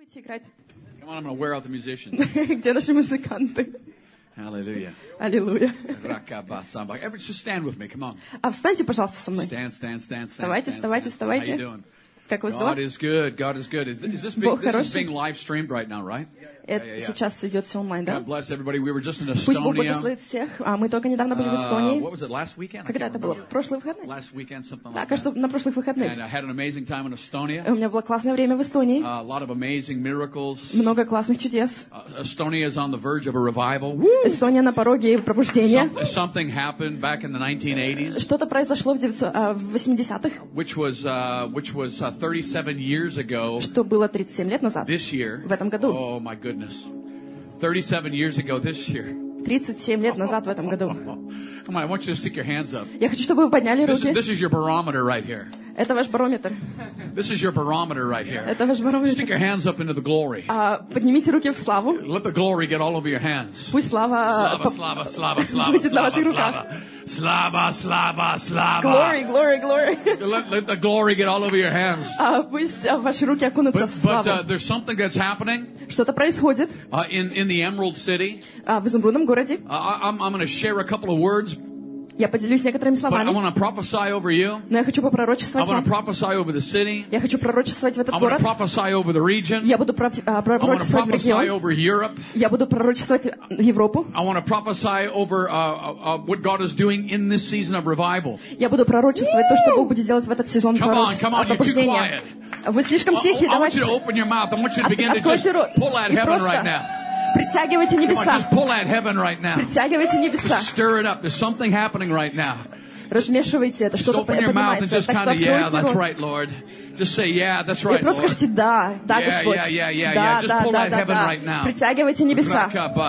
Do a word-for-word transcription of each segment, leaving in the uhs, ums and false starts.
играть. Come on, I'm going to wear out the musicians. Где наши музыканты? Hallelujah. Аллилуйя. Everybody, just stand with me. Come on. А встаньте, пожалуйста, со мной. Stand, stand, stand, stand. Вставайте, stand, вставайте, stand. вставайте. How you doing? Как вы дела? God is good. God is good. Is, is this, being, this is being live streamed right now, right? Это yeah, yeah, yeah. сейчас идет все онлайн, да? God bless everybody. We were just in Пусть Бог Estonia. благословит всех. А мы только недавно были в Uh, Эстонии. what was it, last weekend? I Когда can't это было? remember. Прошлые выходные? Last weekend, something Да, like кажется, that. на прошлых выходных. And I had an amazing time in Estonia. У меня было классное время в Эстонии. Uh, a lot of amazing miracles. Много классных чудес. Uh, Estonia is on the verge of a revival. Эстония на пороге пробуждения. Some, something happened back in the nineteen eighties, Что-то произошло в восьмидесятых, which was uh, which was uh, thirty-seven years ago. что было тридцать семь лет назад. This year. В этом году. Oh my goodness. thirty-seven years ago this year. тридцать семь лет назад в этом году. Come on, I want you to stick your hands up. Я хочу, чтобы вы подняли This is, руки. this is your barometer right here. Это ваш барометр. This is your barometer right here. Это ваш Stick барометр. your hands up into the glory. А, поднимите руки в славу. Let the glory get all over your hands. Пусть слава Slava, slava, slava, slava, будет на slava, ваших руках. slava, slava, slava. Glory, glory, glory. Let, let the glory get all over your hands. А, пусть а, ваши руки окунутся But, в but uh, славу. there's something that's happening Что-то происходит uh, in, in the Emerald City. а, в изумрудном городе. Uh, I, I'm, I'm going to share a couple of words, Я поделюсь некоторыми but I словами, want to prophesy over you. но я хочу I попророчествовать want to вам. prophesy over the city. Я хочу пророчествовать в этот I want to город. prophesy over the region. Я буду пров- а, I want to пророчествовать в prophesy регион. over Europe. Я буду пророчествовать Европу. I want to prophesy over uh, uh, uh, what God is doing in this season of revival. Я буду пророчествовать то, что Бог будет делать в этот сезон Come on, пророчества, come on, you're too пробуждения. Вы слишком тихие, I, I want давайте. you to open your mouth. I want you to begin to just Откройте рот pull at и heaven right просто now. притягивайте Come on, небеса. just pull at heaven right now. Притягивайте небеса. Just stir it up. There's something happening right now. Размешивайте это, Just что-то open your mouth and поднимается. just Так kind что of, yeah, откройте that's рот. right, Lord. Just say, yeah, that's И right, просто Lord. скажите «Да, да, Yeah, Господь». yeah, yeah, yeah, Да, yeah. Just да, pull да, at да, heaven да. right now. Притягивайте небеса.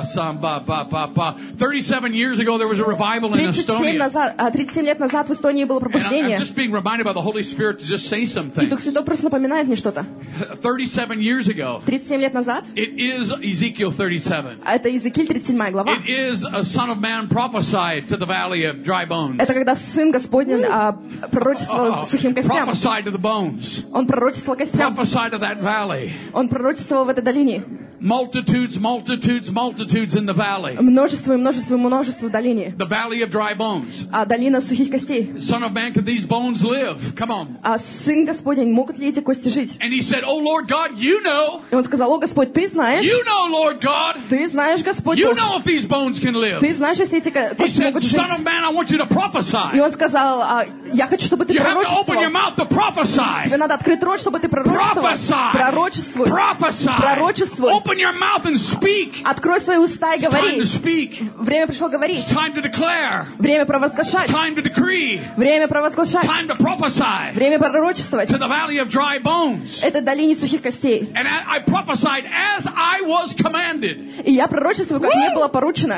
thirty-seven years ago, there was a revival in тридцать семь Estonia. назад, а, тридцать семь лет назад в Эстонии было And I'm пробуждение. just being reminded by the Holy Spirit to just say some И Дух things. Святой просто напоминает мне что-то. thirty-seven years ago, тридцать семь лет назад, it is Ezekiel thirty-seven. а это Иезекииль тридцать седьмая глава. It is a son of man prophesied to the valley of dry bones. Это когда Сын Господень а, пророчествовал сухим костям. Prophesied to the bones. Он пророчествовал костям. Prophesied to that valley. Он пророчествовал в этой долине. Multitudes, multitudes, multitudes in the valley. Множество и множество и множество в долине. The valley of dry bones. А долина сухих костей. Son of man, can these bones live? Come on. А Сын Господень, могут ли эти кости жить? And he said, oh Lord God, you know. И он сказал: «О Господь, ты знаешь, You know, Lord God. ты знаешь, Господь, You Бог, know if these bones can live. ты знаешь, если эти ко- He кости said, могут жить». son of man, I want you to И prophesy. он сказал: а, «Я хочу, чтобы ты You have to open your пророчествовал». mouth to prophesy. Тебе надо открыть рот, чтобы ты пророчествовал. Prophesy. Пророчествуй. Prophesy. Пророчествуй. Open your mouth and speak. Открой свои уста и It's time говори. to speak. Время пришло говорить. It's time to declare. Время провозглашать. It's time to decree. Время провозглашать. Time to prophesy Время пророчествовать. to the valley of dry bones. Это долине сухих костей. And I I prophesied as I was commanded. И я пророчествую, как мне было поручено.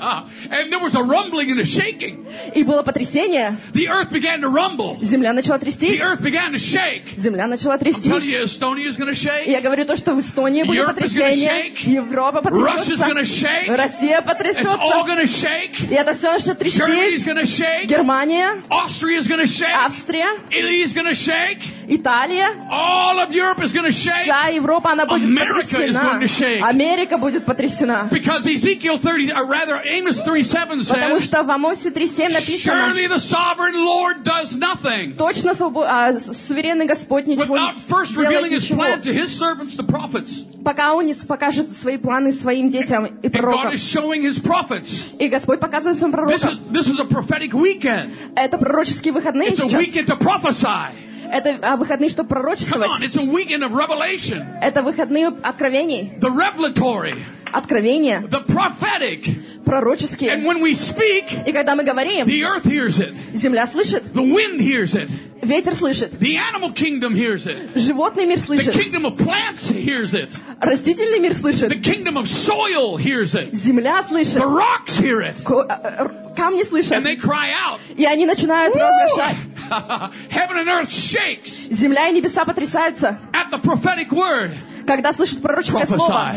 And there was a rumbling and a shaking. И было потрясение. The earth began to rumble. Земля начала The трястись. earth began to shake. Земля начала Tell трястись. you, Estonia is going to И shake. я говорю то, что в Эстонии будет Europe is gonna потрясение. shake. Европа Russia's потрясется. gonna shake. Россия It's all потрясется. going to shake. И это все начнет Germany's трястись. going to shake. Германия, Austria is going to shake. Австрия, Italy is going to shake. Италия. All of Europe is going to shake. Вся Европа, она будет America is going to shake. потрясена. Америка будет потрясена. Because Ezekiel thirty, or rather Amos three seven Потому says, что в Амосе три семь написано: surely the sovereign Lord does nothing точно свобо- а, с- суверенный Господь ничего without не first делает revealing his ничего, plan to his servants, the prophets. пока Он не покажет свои планы своим детям и And God пророкам. is showing his prophets. И Господь показывает своим This is, пророкам. this is a prophetic weekend. Это пророческие выходные It's a сейчас. weekend to prophesy. Это а, выходные, чтобы Come on, пророчествовать. it's a weekend of revelation. Это выходные откровений. The revelatory, Откровения the prophetic. пророческие. And when we speak, И когда мы говорим, the earth hears it. земля слышит, The wind hears it. ветер слышит, The animal kingdom hears it. животный мир The слышит, kingdom of plants hears it. растительный мир The слышит, kingdom of soil hears it. земля слышит, The rocks hear it. ко- а, а, камни слышат. And they cry out. И они начинают провозглашать. Heaven and earth shakes Земля и небеса потрясаются, at the prophetic word. когда слышат пророческое слово. Prophesy.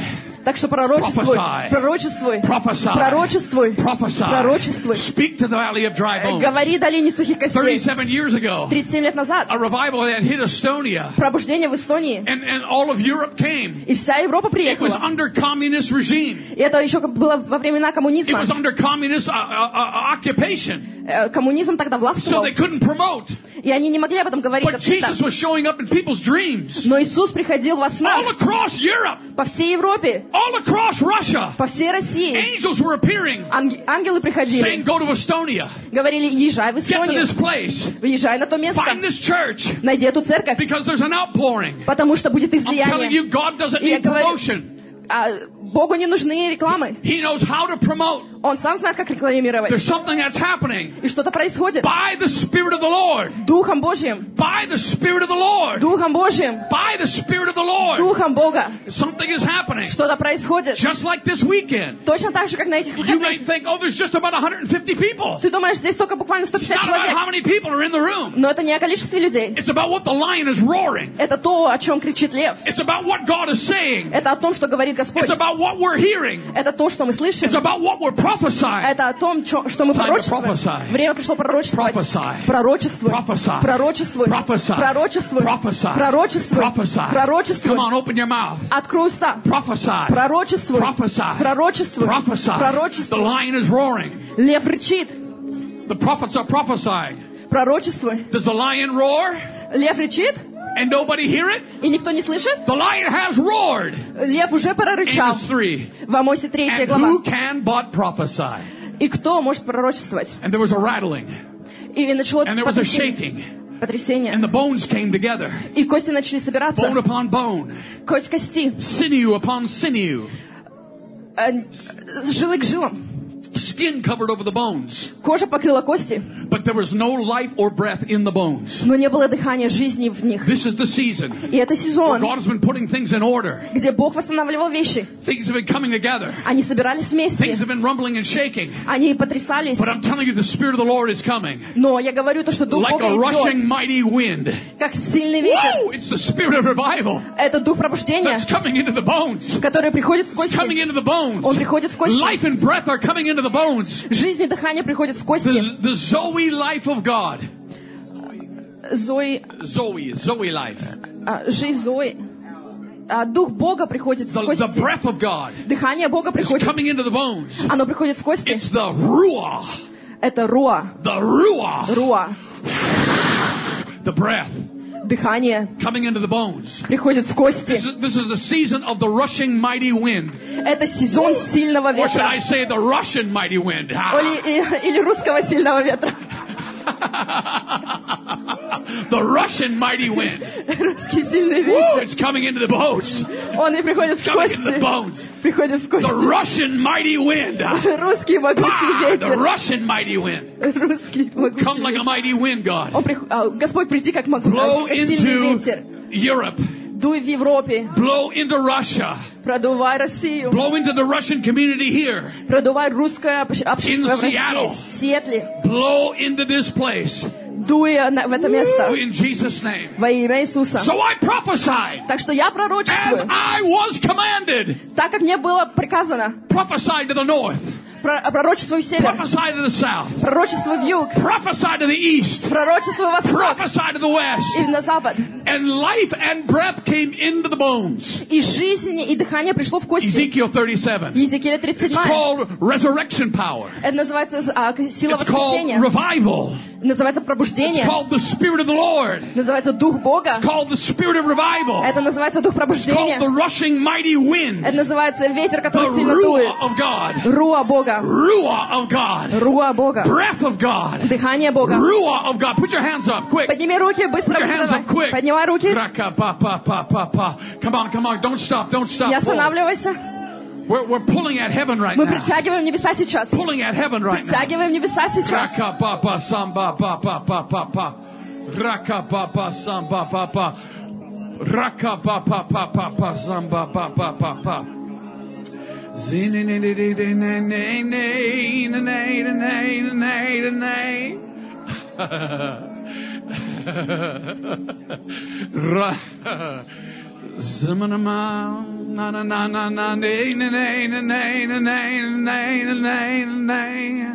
Так что пророчествуй, Prophesy. пророчествуй, Prophesy. пророчествуй, Prophesy. пророчествуй. Speak to the valley of dry bones. Говори долине сухих костей. thirty-seven years ago, тридцать семь лет назад a revival that hit Estonia, пробуждение в Эстонии, and, and all of Europe came. и вся Европа It was приехала. under communist regime. И это еще как было во времена It коммунизма. was under communist uh, uh, uh, occupation. Э, Коммунизм тогда So властвовал, they couldn't promote. и они не могли об этом говорить But открыто. Jesus was showing up in people's dreams. Но Иисус приходил во снах All across Europe, по всей Европе, all across Russia, по всей России. angels were appearing, Анг- Ангелы saying, приходили, go to Estonia, говорили, езжай в get to Эстонию, this place, езжай на то место, find this church, найди эту церковь, because there's an outpouring. потому что будет I'm telling излияние. you, God doesn't И я need говорю, promotion. а, Богу не нужны рекламы. He knows how to promote. Он сам знает, как рекламировать. There's something that's happening И что-то происходит. by the Spirit of the Lord. Духом Божьим. By the Spirit of the Lord. Духом Божьим. By the Spirit of the Lord. Духом Бога. Something is happening. Что-то происходит. Just like this weekend. Точно так же, как на этих You may выходных. think, oh, there's just about one hundred fifty people. Ты думаешь, здесь только буквально сто It's пятьдесят not about человек. how many people are in the room. Но это не о количестве людей. It's about what the lion is roaring. Это то, о чем кричит лев. It's about what God is saying. Это о том, что говорит Господь. It's about what we're hearing. Это то, что мы слышим. It's about what we're prophesying. Это о том, чё- что мы Time to пророчествуем. prophesy. Время пришло пророчествовать. Prophesy. Пророчествуй. Prophesy. Пророчествуй. Prophesy. Пророчествуй. Prophesy. Пророчествуй. Prophesy. Пророчествуй. Come on, open your mouth. Открой уста. Prophesy. Пророчествуй. Prophesy. Пророчествуй. Prophesy. The Пророчествуй. lion is roaring. Лев рычит. The prophets are prophesying. Пророчествуй. Does the lion roar Лев рычит, and nobody hear it? и никто не слышит. The lion has roared. Лев уже прорычал. Amos three. В Амосе третья And глава. who can but prophesy? И кто может пророчествовать? And there was a rattling. И начало And there was a потрясение. shaking. Потрясение. And the bones came together. И кости начали собираться. Bone upon bone. Кость кости. Sinew upon sinew. Э, Жилы к жилам. Skin covered over the bones. Кожа покрыла кости, But there was no life or breath in the bones. но не было дыхания жизни в них. This is the season И это where сезон, God has been putting things in order. где Бог восстанавливал вещи. Things have been coming together. Они собирались вместе. Things have been rumbling and shaking. Они потрясались. But I'm telling you, the Spirit of the Lord is coming. Но я говорю то, что Дух Like Бога a идет, rushing mighty wind. как сильный ветер. Woo! It's the Spirit of revival Это Дух пробуждения, that's coming into the bones. который приходит в It's coming кости. into the bones. Он приходит в кости. Life and breath are coming into the bones. Жизнь и дыхание приходят в кости. The, the Zoe life of God. Зои, Zoe, Zoe life. а, жизнь Зои. А, Дух Бога приходит в The, the кости. breath of God Дыхание Бога is приходит. coming into the bones. Оно приходит в кости. It's the Ruah. Это руа. The Ruah. Руа. The breath Дыхание coming into the bones. приходит в кости. This is, this is the season of the rushing mighty wind. Это сезон сильного Or should ветра. I say the Russian mighty wind? Ah. Или, или русского сильного ветра. The Russian mighty wind. Русский сильный Woo, ветер. it's coming into the bones. Он и приходит в Coming into the кости. bones. Приходит в The кости. Russian mighty wind. Ah, Русский могучий the ветер. Russian mighty wind. Русский Come могучий like a ветер. mighty wind, God. Он прих- а, Господь, приди как могу, Blow как сильный ветер. into Europe. Дуй в Европе, Blow into Russia. продувай Россию, Blow into the Russian community here. продувай русское обще- общество In в Seattle. здесь, в Сиэтле. Blow into this place. Дуй на- в это место In Jesus' name. во имя Иисуса. So I prophesied Так что я as пророчествую, I was commanded. так как мне было приказано. Prophesy to the north. Про- Пророчествуй в север, Prophesy to the south. пророчествуй в юг, Prophesy to the east. пророчествуй в восток Prophesy to the west. и на запад. And life and breath came into the bones. И жизнь, и дыхание пришло в кости. Ezekiel thirty-seven. Иезекииля тридцать It's седьмая. called resurrection power. Это называется а, сила It's called воскресения. revival. Называется It's пробуждение. called the Spirit of the Lord. Называется Дух Бога. It's called the Spirit of revival. Это называется Дух It's called пробуждения. the rushing mighty wind. Это называется ветер, The который сильно дует. Ruah of God. Руа Бога. Ruah of God. Руа Бога. Breath of God. Дыхание Бога. Ruah of God. Put your hands up, quick. Подними руки, быстро Put your hands давай. up, quick. Поднимай руки. Raka-pa-pa-pa-pa-pa. Come on, come on. Don't stop, don't stop. Не Pull. останавливайся. We're, we're pulling at heaven right Мы now. притягиваем небеса сейчас. Pulling at heaven right now. Притягиваем небеса сейчас. Raka-pa-pa-samba-pa-pa-pa-pa. Raka-pa-pa-samba-pa-pa-pa. Raka-pa-pa-pa-pa-pa-samba-pa-pa-pa. Zin-in-in-in-in-in-in-in-in-in-in-in-in. Ra- Zimanama, na na na na na nay nay nay nay nay nay nay nay.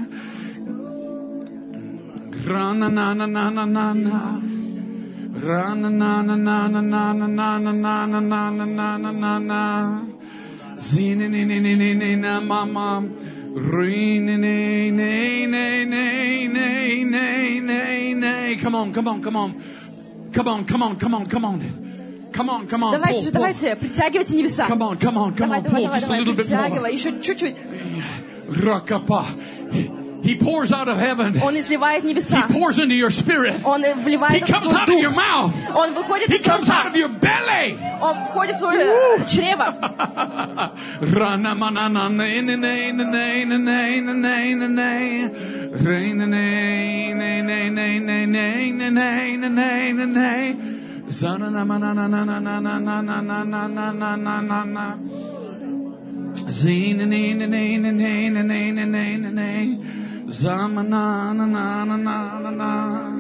Ra na na na na na na na. Ra na na na na na na na na na na na na na na na na. Zee na na na na na na mama. Re na na na na na na na na. Come on, come on, come on. Come on, come on, come on, come on. Come on, come on, Давайте pull, же, pull. давайте, притягивайте небеса. Come on, come on, come Давай, on, давай, pull давай, just a давай, little bit more. притягивай, еще чуть-чуть. Rakapa. He pours out of heaven. Он изливает He небеса. pours into your spirit. Он He вливает в comes твой out of your дух. mouth. Он выходит He из твоего comes out of рта. your belly. Он входит в твое чрево. Rana manana nay nay nay nay nay nay nay. Rain nay nay nay nay nay nay nay nay nay. Zana na na na na na na na na na na na na na na na. Zin nay nay nay nay nay nay nay nay. Zamana na na na na na na.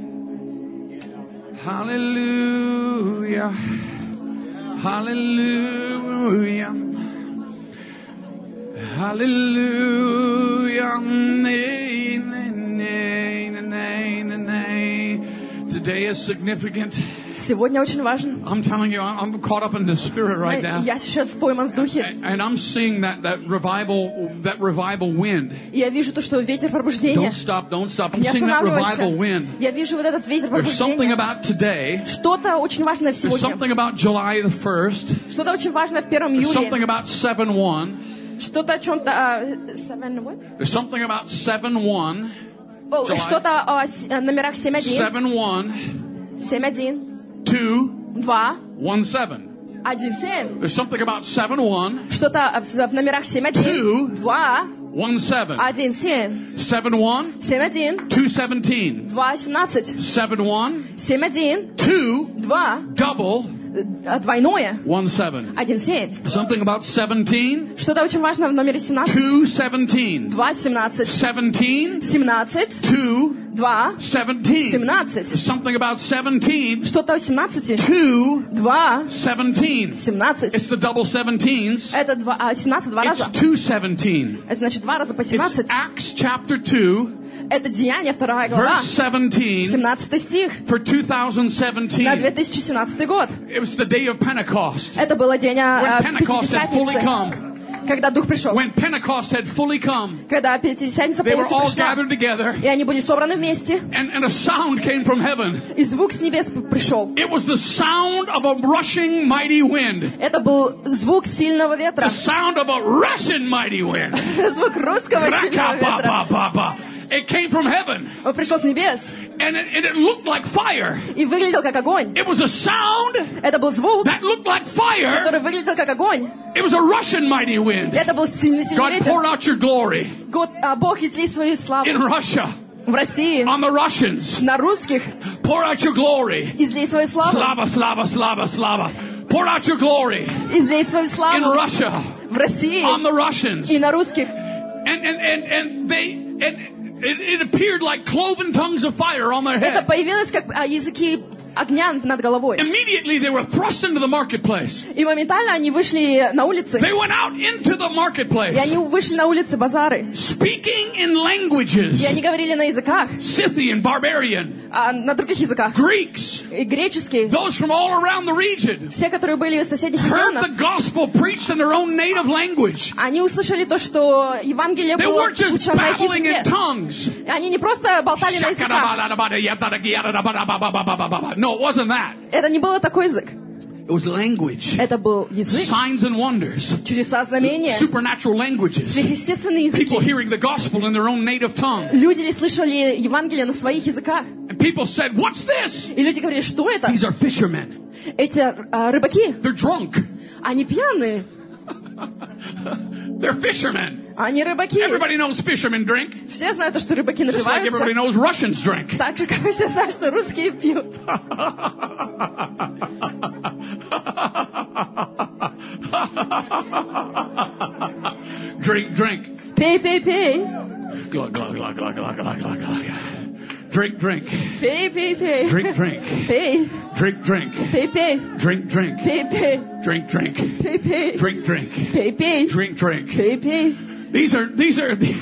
Hallelujah. Hallelujah. Hallelujah. Nay, nay, nay, nay, nay. Today is significant. Сегодня очень важен. I'm telling you, I'm caught up in the spirit right now. Я сейчас пойман в духе. And I'm seeing that, that revival, that revival wind. Я вижу то, что ветер пробуждения. Don't stop, don't stop. I'm Не seeing that останавливайся. revival wind. Я вижу вот этот ветер There's something пробуждения. about today. Что-то очень важное в There's сегодня. something about July the first. Что-то очень важное в первом There's something июля. about seven one. Что-то о чем-то... а, seven what? There's something about seven one. О, July. Что-то о с- о номерах семь один, seven one, семь один, two, два, one seven. один семь. There's something about seven one, Что-то в, в номерах семь один, Two. два, one seven. один семь, seven one, семь один, two seventeen. два семнадцать, seven one, семь один, two, два, double, э, двойное, one seven. один семь. Something about seventeen, Что-то очень важно в номере семнадцать, two seventeen. два семнадцать, seventeen, семнадцать, two, два, seventeen. семнадцать. There's something about seventeen, Что-то в семнадцати, two, два, seventeen. семнадцать. It's the double seventeens. Это два, а, семнадцать два It's раза. two seventeen. Это значит два раза по It's семнадцать. Acts chapter two, Это Деяние, вторая глава, verse seventeen семнадцатый стих for two thousand на seventeen. две тысячи семнадцатый год. It was the day of Pentecost. Это было день а, When Pentecost had fully Пятидесятницы, come. когда Дух пришел. When Pentecost had fully come, Когда Пятидесятница they were полностью all пришла. gathered together, И они были собраны вместе. and, and a sound came from heaven. И звук с небес пришел. It was the sound of a rushing mighty wind. Это был звук сильного ветра. The sound of a Russian mighty wind. Звук русского сильного ветра. Ra-ka-ba-ba-ba-ba. It came from heaven, Он пришел с небес. and it, and it looked like fire. И выглядел как огонь. It was a sound Это был звук, that looked like fire. который выглядел как огонь. It was a Russian mighty wind. Это был сильный сильный God ветер. poured out your glory Год, а, Бог изли свою славу in Russia в России, on the Russians. на русских. Pour out your glory. Изли свою славу. Slava, slava, slava, slava. Pour out your glory Изли свою in славу Russia в России on the Russians. и на русских. And and and and they and it, it appeared like cloven tongues of fire on their Это head. появилось как а, языки огня над головой. Immediately they were thrust into the marketplace. И моментально они вышли на улицы. They went out into the И marketplace, они вышли на улицы, базары. speaking in languages, И они говорили на языках, Scythian, barbarian, а, на других языках. Greeks, И греческий. those from all around the region, Все, которые были из соседних heard регионов, the gospel preached in their own native language. они услышали то, что Евангелие They было weren't just звучало на их babbling in языке. tongues. И они не просто болтали на языках. No, it wasn't that. Это не было такой язык. It was language. Это был язык, Signs and wonders. чудеса, знамения, Supernatural languages. сверхъестественные People языки. hearing the gospel in their own native tongue. Люди ли слышали Евангелие на своих языках. And people said, what's this? И люди говорили, что это? These are fishermen. Эти а, рыбаки, They're drunk. они пьяные, They're fishermen. они рыбаки. Everybody knows fishermen drink. Все знают, что рыбаки Just like everybody напиваются. knows Russians drink. Так же, как и все знают, что русские пьют. Drink, drink. Пей, пей, пей. Glug, glug, glug, glug, glug, glug, glug, glug. Drink, drink. Пей, пей, пей. Drink, drink. Пей, Drink, drink. пей, пей. Drink, drink. Пей, пей. Drink, drink. Пей, пей. Drink, drink. Пей, пей. Drink, drink. Пей, пей. These are, these are the...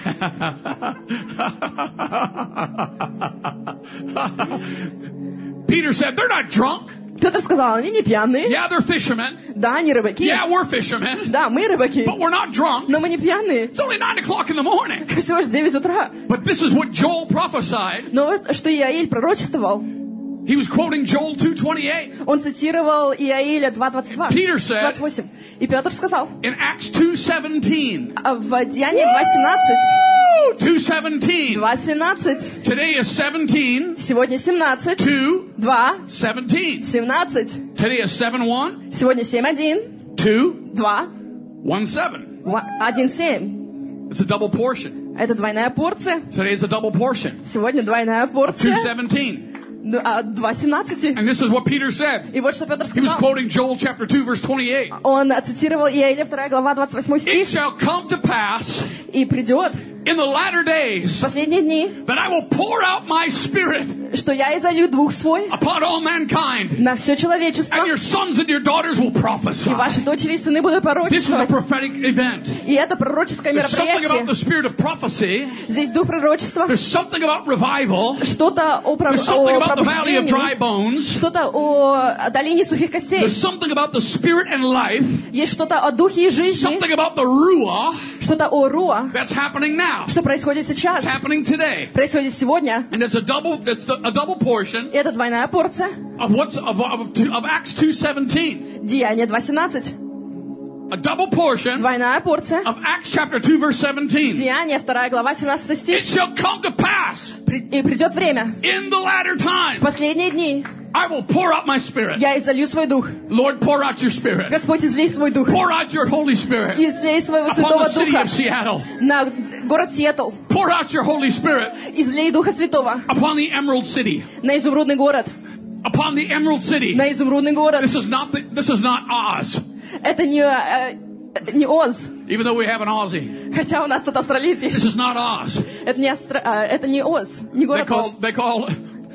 Peter said, they're not drunk. Петр сказал, они не пьяные. Yeah, they're fishermen. Да, они рыбаки. Yeah, we're fishermen. Да, мы рыбаки. But we're not drunk. Но мы не пьяные. It's only nine o'clock in the morning. Всего лишь девять утра. But this is what Joel prophesied. Но вот что Иаиль пророчествовал. He was quoting Joel two twenty-eight. Он цитировал Иаиля два двадцать два. Peter said, двадцать восемь. И Петр сказал. In Acts two seventeen. А в Деянии два семнадцать. two seventeen. два семнадцать. Today is seventeen. Сегодня семнадцать. two два. seventeen. семнадцать. Today is seven one. Сегодня семь один. two. два. one seven. один семь. It's a double portion. Это двойная порция. Today is a double portion. Сегодня двойная порция. two seventeen. два семнадцать. And this is what Peter said. И вот что Петр He was сказал. quoting Joel chapter two verse twenty-eight. Он цитировал Иаиля вторая глава двадцать восьмой It стих. shall come to pass И придет in the latter в days последние дни, that I will pour out my spirit что я изолью дух свой upon all mankind, на все человечество, and your sons and your daughters will prophesy. и ваши дочери и сыны будут This is a пророчествовать. prophetic event. И это пророческое There's something about мероприятие. the spirit of prophecy. Здесь дух пророчества, There's something about revival. что-то о, про- There's something о about the valley of dry пробуждении, bones. что-то о долине сухих костей. There's something about the spirit and life. Есть что-то о духе и жизни, Something about the ruah что-то о руа, that's happening now. что происходит It's сейчас, happening today. происходит сегодня. And it's a double, it's a double portion И это двойная порция. of what's of, of, of Acts two seventeen. Деяние два семнадцать. A double portion Двойная порция. of Acts chapter two verse seventeen. Деяние вторая глава семнадцатый стих. It shall come to pass При- И придет время. in the latter В time. последние дни I will pour out my spirit. я изолью свой дух. Lord, pour out your spirit. Господь, излей свой дух. Pour out your Holy Spirit Излей своего upon Святого the city Духа of Seattle. на город Сиэтл. Pour out your Holy Spirit Излей Духа Святого upon the Emerald City. на изумрудный город. Upon the Emerald City. На изумрудный город. This is not the, this is not Oz. Это не, э, не Оз. Even though we have an Aussie. Хотя у нас тут австралийцы. This is not Oz. Это не, Австра... э, это не Оз. Не They город call Оз. they call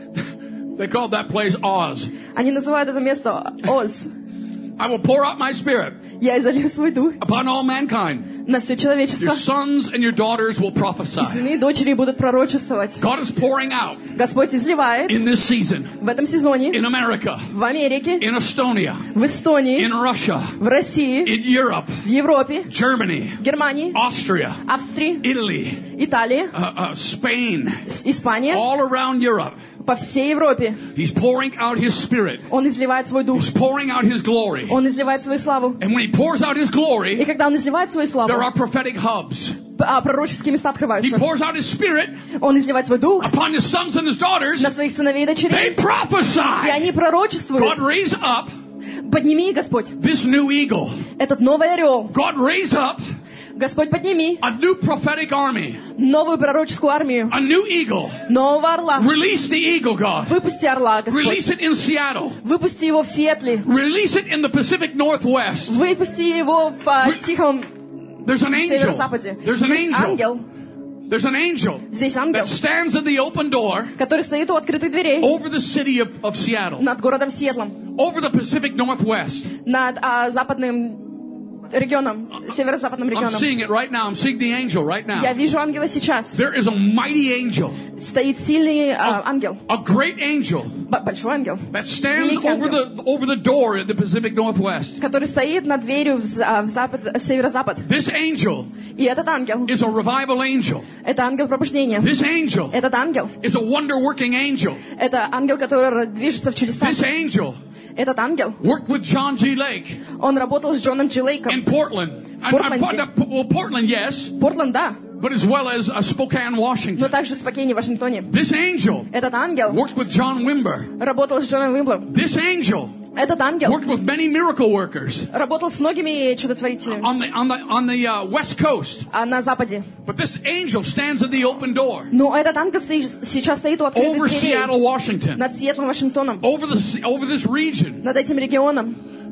they called that place Oz. Они называют это место Оз. I will pour out my spirit Я изолью свой дух upon all mankind. на все человечество. Your sons and your daughters will И prophesy. сыны и дочери будут пророчествовать. God is pouring out Господь изливает in this season в этом сезоне in America, в Америке, in Estonia, в Эстонии, in Russia, в России, in Europe, в Европе, Germany, Германии, Austria, Австрии, Italy, Италии, uh, uh, Spain, С- Испания, all around Europe. по всей Европе. He's pouring out His Spirit. Он изливает свой дух. He's pouring out His glory. Он изливает свою славу. And when He pours out His И glory, когда Он изливает свою славу, there are prophetic hubs. а, пророческие места He открываются. pours out His Spirit Он изливает свой дух upon His sons and His daughters. на своих сыновей и They дочерей. И prophesy. они пророчествуют. God raise up Подними, Господь, this new eagle. этот новый орел. God raise up Господь, подними a new prophetic army. новую пророческую армию. A new eagle. Нового орла. Release the eagle, God. Выпусти орла, Release Господь. it in Seattle. Выпусти его в Сиэтле. Release it in the Pacific Northwest. Выпусти его в а, Вы- Тихом There's an angel. северо-западе. There's an Здесь angel. ангел. There's an angel Здесь ангел, that stands at the open door который стоит у открытых дверей over the city of, of Seattle, над городом Сиэтлом, over the Pacific Northwest. над а, западным регионом, северо-западным I'm регионом. seeing it right now. I'm seeing the angel right Я now. вижу ангела сейчас. There is a mighty angel, Стоит сильный а, ангел, a great angel б- большой ангел, that stands Великий over the over the door at the Pacific Northwest. который стоит над дверью в, з- а, в, запад, в северо-запад. This angel И этот ангел, is a revival angel. это ангел пробуждения. This angel Этот ангел, is a wonder-working angel. это ангел, который движется в чудесах. This angel Этот ангел, worked with John G. Lake он работал с Джоном Дж. Лейком. in Portland. And- and- Портленде. well, Portland, yes, Портленд, да, but as well as uh, Spokane, но Washington. также в Спокейне, Вашингтоне. This angel Этот ангел worked with John Wimber. работал с Джоном Уимблом. This angel Этот ангел worked with many miracle workers работал с многими чудотворителями on the on the on the uh, West Coast. а на Западе. But this angel stands at the open door Но этот ангел стоит- сейчас стоит у открытых over дверей Seattle, Washington, над Сиэтлом, Вашингтоном, over the over this region. над этим регионом.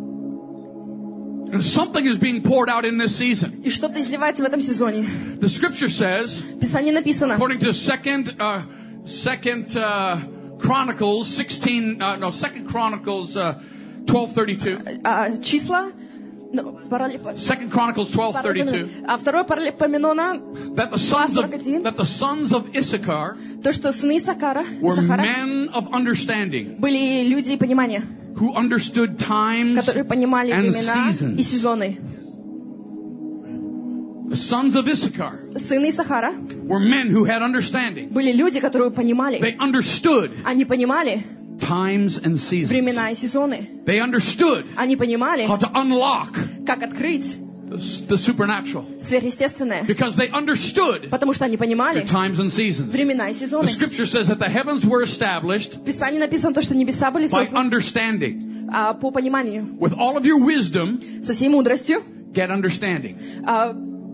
And something is being poured out in this season. И что-то изливается в этом сезоне. The scripture says, В Писании написано, according to second uh, Second uh, Chronicles sixteen, uh, no, Second Chronicles uh, twelve thirty-two. А, числа. Ну, паралипо- Second Chronicles twelve thirty-two. А второй Паралипоменона, That the sons of that the sons of Issachar то, что сыны Исакара, were Исахара men of understanding, были люди понимания, who understood times которые понимали and времена и seasons. сезоны. The sons of Issachar Сыны Исахара were men who had understanding. были люди, которые понимали. They understood Они понимали times and seasons. времена и сезоны. They understood Они понимали, how to unlock как открыть the, the supernatural. сверхъестественное. Because they understood Потому что они понимали the times and seasons. времена и The сезоны. scripture says that the heavens were established В Писании написано то, что небеса были by созданы understanding. а, по пониманию. With all of your wisdom, Со всей мудростью get understanding. а,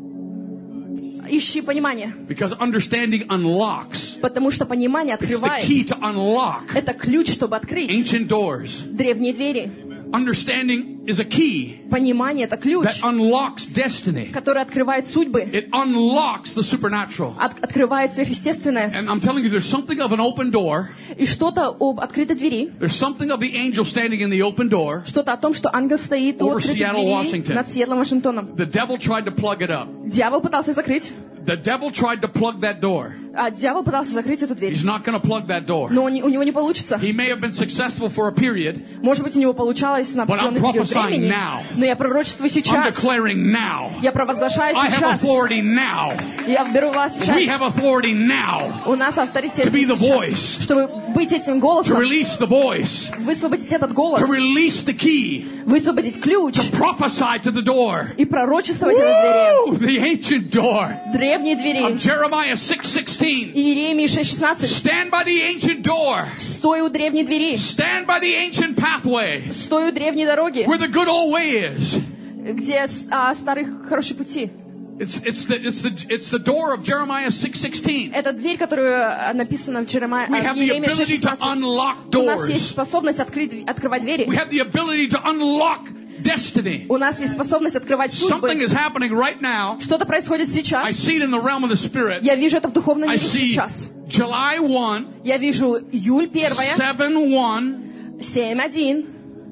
ищи понимание. Because understanding unlocks. Потому что понимание It's the открывает. key to unlock Это ключ, чтобы открыть ancient doors. древние двери. Understanding is a key Понимание — это ключ, that unlocks destiny. который открывает судьбы, It unlocks the supernatural. от- открывает сверхъестественное. And I'm telling you, there's something of an open door. И что-то об открытой двери, There's something of the angel standing in the open door. что-то о том, что ангел стоит у Over открытой Seattle, двери Washington. над Сиэтлом, Вашингтоном. The devil tried to plug it up. Дьявол пытался закрыть, The devil tried to plug that door. а дьявол пытался закрыть эту дверь. He's not going to plug that door. Но он не- у него не получится. He may have been successful for a period. Может быть, у него получалось на But I'm определенный период prophesying времени, now. но я пророчествую I'm сейчас. declaring now. Я провозглашаю I have сейчас. authority now. Я беру вас We have сейчас. authority now У нас авторитет to be the сейчас, voice. чтобы быть этим to голосом, release the voice, высвободить этот голос, to release the key, высвободить ключ to prophesy to the door. и пророчествовать о Woo! The ancient door двери. Древние двери. of Jeremiah six sixteen. Иеремии шесть шестнадцать. Stand by the ancient door. Стой у древней двери. Stand by the ancient pathway Стой у древней дороги, where the good old way is. где а, старые хорошие пути. It's, it's, the, it's, the, it's the door of Jeremiah six sixteen. Это дверь, которая а, написана в Жеремия- We have the Иеремии шесть ability to шестнадцать. unlock У нас есть doors. способность открыть, открывать двери. We have the ability to unlock destiny. У нас есть способность открывать Something судьбы. is happening right now. Что-то происходит I сейчас. see it in the realm of the Spirit. Я вижу это в духовном I мире see сейчас. July first, Я вижу июль первое, seven one, семь один,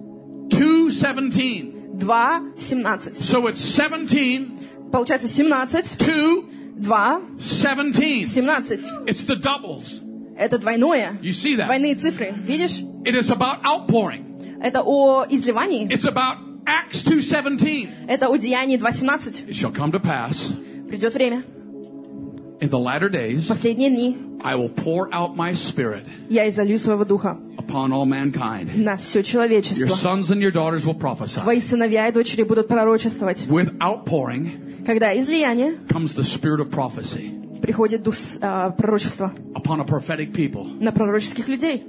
two seventeen. два семнадцать. So it's seventeen, Получается семнадцать, two, два, seventeen. семнадцать. It's the doubles. Это двойное. You see that? Двойные цифры. Видишь? It is about outpouring. Это о изливании. It's about Acts two seventeen. Это о деянии два семнадцать. It shall come to pass Придет время. in the latter В days, последние дни I will pour out my spirit я изолью своего духа upon all mankind. на все Your человечество. sons and your daughters will prophesy. Твои сыновья и дочери будут пророчествовать. With outpouring Когда излияние, comes the spirit of prophecy приходит дух а, пророчества upon a prophetic people. на пророческих людей.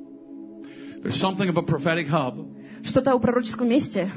There's something of a prophetic hub. Что-то о пророческом месте,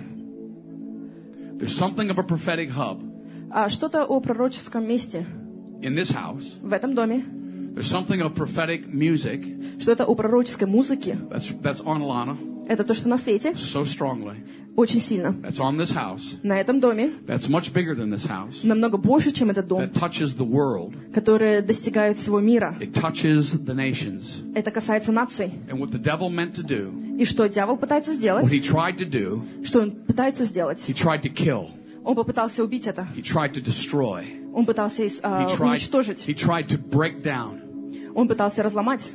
There's something of a prophetic hub а что-то о пророческом месте in this house. в этом доме, There's something of prophetic music что-то о пророческой музыке. that's that's on Lana Это то, что на свете, so strongly. очень сильно. That's on this house. На этом доме, That's much bigger than this house. намного больше, чем этот дом, That touches the world. которые достигают всего мира. It touches the nations. Это касается наций. And what the devil meant to do, И что дьявол пытается what сделать? he tried to do, Что он пытается сделать? he tried to kill. Он попытался убить это. He tried to destroy. Он пытался ис- а, He tried, уничтожить. he tried to break down. Он пытался разломать.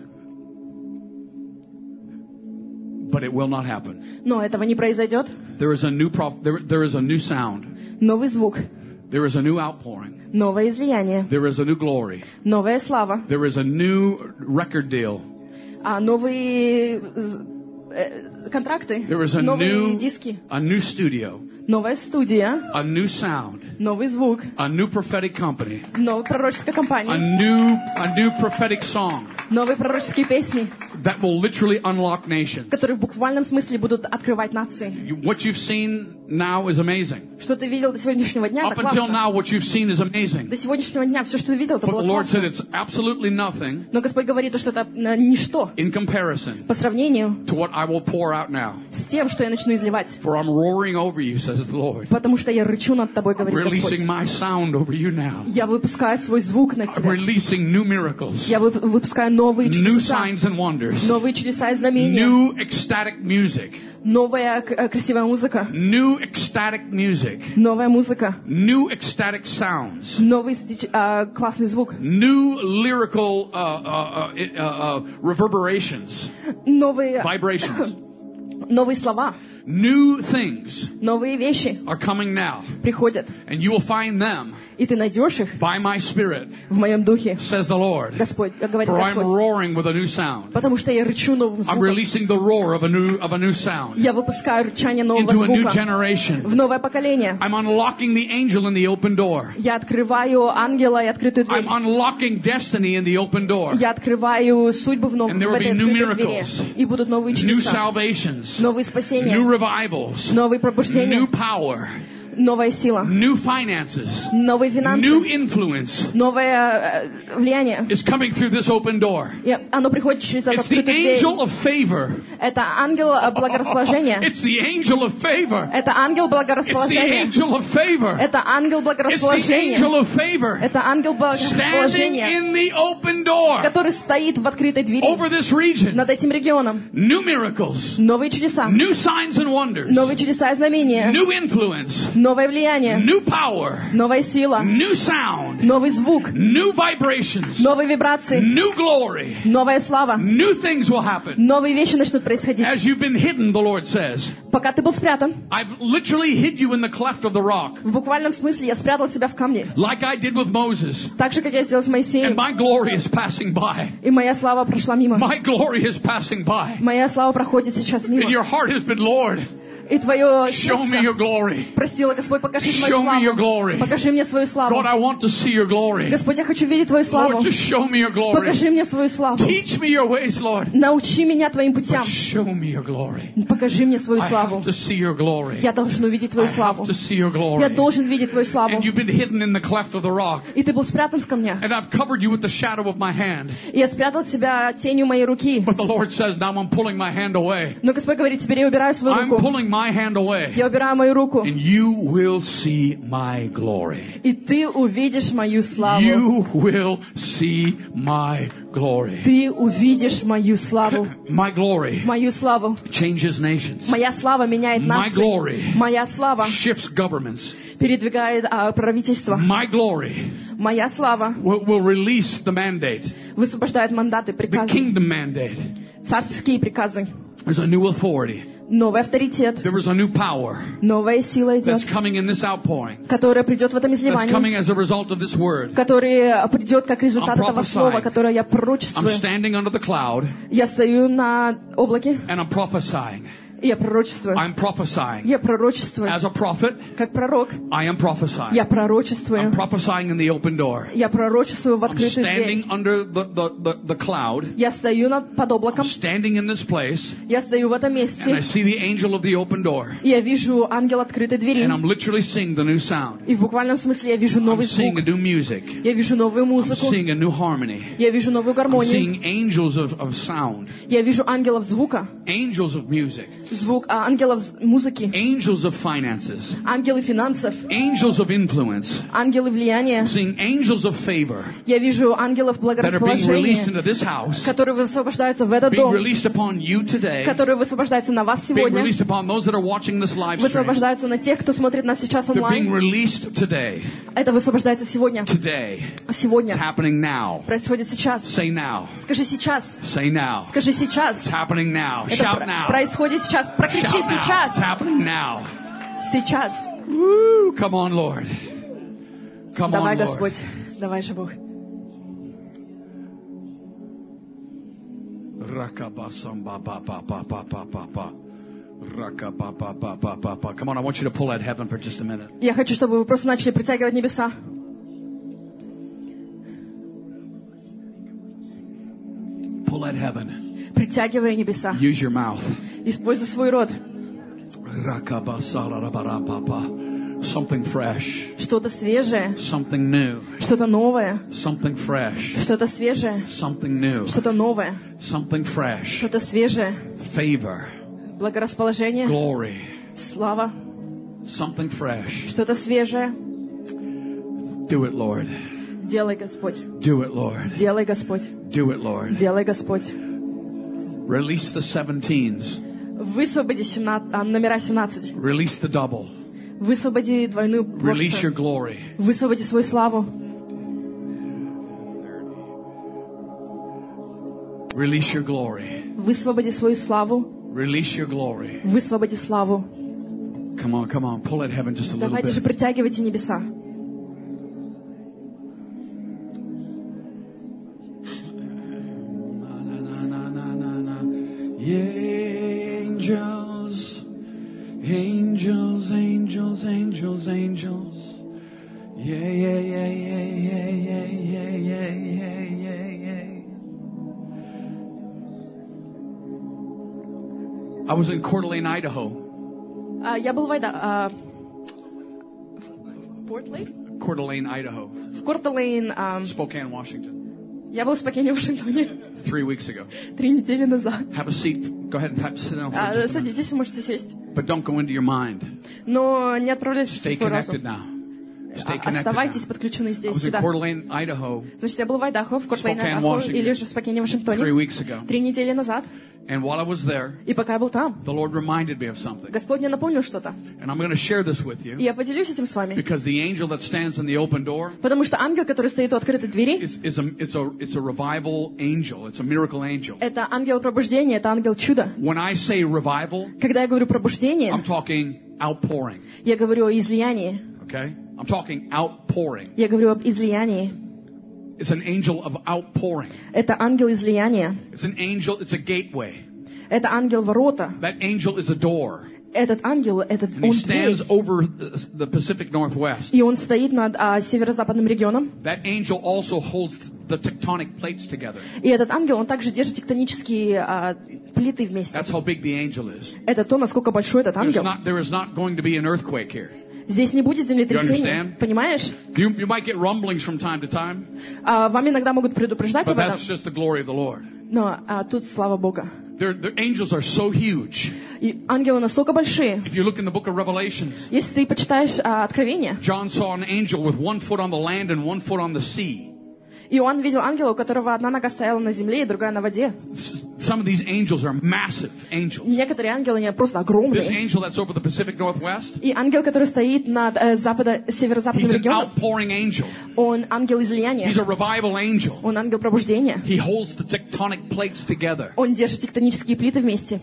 But it will not happen. Но этого не произойдет. There is a new prof- there, there is a new sound. Новый звук, There is a new outpouring. новое излияние, There is a new glory. новая слава, There is a new record deal. а новые з- э, контракты, There is a новые new диски, a new studio, новая студия, a new sound, новый звук, a new prophetic company, новая пророческая a компания, new a new prophetic song новые пророческие песни, that will literally unlock nations. которые в буквальном смысле будут открывать нации. You- What you've seen now is amazing. Что ты видел до сегодняшнего дня, Up это until классно. now, what you've seen is amazing. До сегодняшнего дня все, что ты видел, это But было the Lord said классно. it's absolutely nothing Но Господь говорит, что это э, ничто in comparison по сравнению to what I will pour out now. с тем, что я начну изливать. For I'm roaring over you, says says the Lord. Потому что я рычу над тобой, говорит Releasing Господь. my sound over you now. Я выпускаю свой звук на I'm тебя. releasing new miracles, Я вып- выпускаю новые new чудеса. signs and wonders, Новые чудеса и знамения. new ecstatic music, Новая к- красивая музыка. new ecstatic music, Новая музыка. new ecstatic sounds, Новый стич- а, классный звук. new lyrical uh, uh, uh, uh, uh, reverberations, Новые, vibrations, новые слова. new things Новые вещи are coming now, приходят. and you will find them И ты найдешь их by my Spirit, в моем духе. says the Lord. Господь, говорит For I'm Господь. roaring with a new sound. Потому что я рычу новым I'm звуком. releasing the roar of a new of a new sound Я выпускаю рычание нового into a new звука generation. в новое поколение. I'm unlocking the angel in the open door. Я открываю ангела и открытую дверь. I'm unlocking destiny in the open door. Я открываю судьбу в, нов... And there в will этой be new открытой двери. miracles, И будут новые New чудеса, salvations, новые спасения, new revivals, новые пробуждения, new power, новая сила, new finances, новые финансы, new influence новое э, влияние. is coming through this open door. И оно приходит через эту It's the открытую дверь. angel of favor. Это ангел э, благорасположения. It's the angel of favor. Это ангел It's the благорасположения. angel of favor. Это ангел It's the благорасположения. angel of favor. Это ангел Standing благорасположения, in the open door который стоит в открытой двери over this region. над этим регионом. New miracles, Новые чудеса, new signs and wonders, новые чудеса и знамения, new influence, новое влияние, new power, новая сила, new sound, новый звук, new vibrations, новые вибрации, new glory. новая слава. New things will happen. Новые вещи начнут происходить. As you've been hidden, the Lord says. Пока ты был спрятан, I've literally hid you in the cleft of the rock, в буквальном смысле я спрятал тебя в камне. like I did with Moses. Так же, как я сделал с And Моисеем. my glory is passing by. И моя слава прошла мимо. My glory is passing by. Моя слава проходит сейчас And мимо. your heart has been, Lord, И твое show me your сердце glory. просило: Господь, покажи мою Show me your славу. glory. Покажи мне свою God, славу. I want to see your glory. Господь, я хочу видеть Твою славу. Lord, just show me your glory. Покажи мне свою славу. Teach me your ways, Lord. Научи меня Твоим путям. Show me your glory. Покажи мне свою I славу. have to see your glory. Я должен увидеть I Твою have славу. to see your Я glory. должен видеть Твою славу. And you've been hidden in the cleft of the rock. И ты был спрятан в камнях. And I've covered you with the shadow of my hand. И я спрятал тебя тенью моей руки. But the Lord says, now I'm pulling my hand away. Но Господь говорит: теперь я убираю свою I'm руку. pulling my hand away. Я убираю мою руку. And you will see my glory. И ты увидишь мою славу. You will see my glory. Ты увидишь мою славу. My glory Мою славу. changes nations. Моя слава меняет My нации. glory Моя слава shifts governments. передвигает а, правительство. My glory Моя слава will, will release the mandate, высвобождает мандаты, the приказы, kingdom mandate. царские приказы. There's a new authority. Новый авторитет, There is a new power новая сила that's идет, coming in this outpouring, которая придет в этом that's изливании, coming as a result of this word. который придет как результат I'm этого prophesying. слова, которое я I'm пророчествую. standing under the cloud Я стою на облаке, and I'm prophesying. и я пророчествую. I'm prophesying. Я пророчествую. As a prophet, Как пророк, I am prophesying. я I'm пророчествую. prophesying in the open door. Я пророчествую в I'm открытую standing дверь. under the, the, the, the cloud. Я стою над, под I'm облаком. standing in this place, Я стою в этом and I месте. see the angel of the open door. И я вижу ангел открытой двери. And I'm literally seeing the new sound. И в буквальном смысле я вижу I'm новый seeing звук. a new music. Я вижу новую I'm музыку. seeing a new harmony. Я вижу новую I'm гармонию. seeing angels of, of sound, Я вижу ангелов звука. angels of music, Звук, а, ангелов з- музыки. angels of finances, Ангелы финансов. angels of influence. Ангелы I'm влияния. seeing angels of favor Я вижу ангелов that are being released благорасположения, into this house, которые высвобождаются в этот being дом, released upon you today, которые высвобождаются на вас being сегодня, released upon those that are watching this live stream. высвобождаются на тех, кто смотрит нас сейчас They're being онлайн. released today. Это высвобождается сегодня. Today. It's Сегодня. happening now. Происходит сейчас. Say now. Скажи сейчас. Say now. Скажи сейчас. It's happening now. Это Shout про- now. происходит сейчас. Прокричи Shout now. It's сейчас. happening now. Сейчас. Woo. Come on, Lord. Come Давай, on, Lord. Господь. Давай же, Бог. Come on, I want you to pull at heaven for just a minute. Я хочу, чтобы вы просто начали притягивать небеса. Pull at heaven. Притягивай небеса. Use your mouth. Используй свой рот. Something fresh. Что-то свежее. Something new. Что-то новое. Something fresh. Что-то свежее. Something new. Что-то новое. Something fresh. Что-то свежее. Favor. Благорасположение. Glory. Слава. Something fresh. Что-то свежее. Do it, Lord. Делай, Господь. Do it, Lord. Делай, Господь. Do it, Lord. Делай, Господь. Release the seventeens. Высвободи семнадцать, а, номера семнадцать. Release the double. Высвободи двойную Release your порцию. glory. Высвободи свою славу. Release your glory. Высвободи свою славу. Release your glory. Высвободи славу. Come on, come on. Pull at heaven just a little Давайте же bit. притягивайте небеса. Na, na, na, na, na, na. Angels, angels, angels, angels, angels. Yeah, yeah, yeah, yeah, yeah, yeah, yeah, yeah, yeah, yeah, yeah. I was in Coeur d'Alene, Idaho. А, Я был в Айда... а, в Порт-Лейн? Coeur d'Alene, Idaho. В Корт-Лейн. а, Spokane, Washington. Я был в Спокейне, Вашингтоне Three weeks ago. три недели назад. Have a seat. Go ahead and type, sit down for А, just a minute. Садитесь, можете сесть. But don't go into your mind. Но не отправляйтесь в Stay свой разум. connected now. Stay А, connected Оставайтесь now. подключены I здесь, was in сюда. Coeur d'Alene, Idaho, Значит, я был в Айдахо, в Корт-Лейн, Spokane, Айдахо, Washington. или же в Спокейне, three Вашингтоне, weeks ago. три недели назад. And while I was there, И пока я был там, the Lord reminded me of something. Господь мне напомнил что-то. And I'm going to share this with И you я поделюсь этим с вами. because the angel that stands in the open door Потому что ангел, который стоит у открытой двери, is, is a, it's a, it's a revival angel. It's a miracle angel. это ангел пробуждения, это ангел чуда. When I say revival, Когда я говорю пробуждение, I'm talking outpouring. я говорю о излиянии. Okay? I'm talking outpouring. Я говорю об излиянии. It's an angel of outpouring. Это ангел излияния. It's an angel, it's a gateway. Это ангел ворота. That angel is a door. Этот ангел, этот And он he дверь. stands over the the Pacific Northwest. И он стоит над а, северо-западным регионом. That angel also holds the tectonic plates together. И этот ангел, он также держит тектонические а, плиты вместе. That's how big the angel is. Это то, насколько большой этот There's ангел. not, there is not going to be an earthquake here. Здесь не будет You землетрясения. understand? Понимаешь? You, you might get rumblings from time to time, А, вам иногда могут предупреждать but об этом. that's just the glory of the Lord. Но а, тут слава Бога. Their, their angels are so huge. И ангелы настолько большие. If you look in the book of Revelations, Если ты почитаешь а, Откровение, John saw an angel with one foot on the land and one foot on the sea. Иоанн видел ангела, у которого одна нога стояла на земле и другая на воде. Some of these angels are massive angels. Некоторые ангелы, они просто This огромные. angel that's over the Pacific Northwest, И ангел, который стоит над э, западо, he's северо-западным an регионом, outpouring angel. он ангел излияния, He's a revival angel. он ангел пробуждения. He holds the tectonic plates together. Он держит тектонические плиты вместе.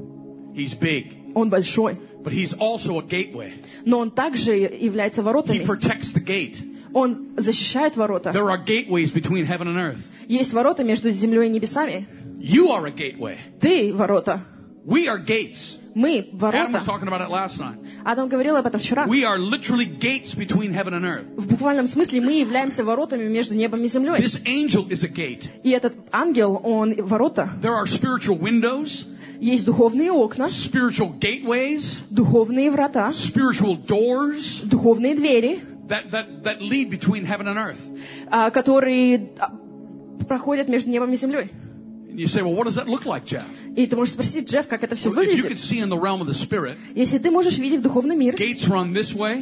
He's big, Он большой. but he's also a gateway. Но он также является He воротами. protects the gate. Он защищает ворота. There are gateways between heaven and earth. Есть ворота между землей и небесами. You are a gateway. Ты ворота. We are gates. Мы Adam ворота. was talking about it last night. Адам говорил об этом вчера. We are literally gates between heaven and earth. В буквальном смысле мы являемся воротами между небом и землей. This angel is a gate. И этот ангел, он ворота. There are spiritual windows, Есть духовные окна, spiritual gateways, духовные врата, spiritual doors духовные двери, that, that, that lead between heaven and earth. а, которые а, проходят между небом и землей. And you say, well, what does that look like, Jeff? И ты можешь спросить, Джефф, как это все Well, if you could выглядит? see in the realm of the spirit, Если ты можешь видеть духовный мир, gates run this way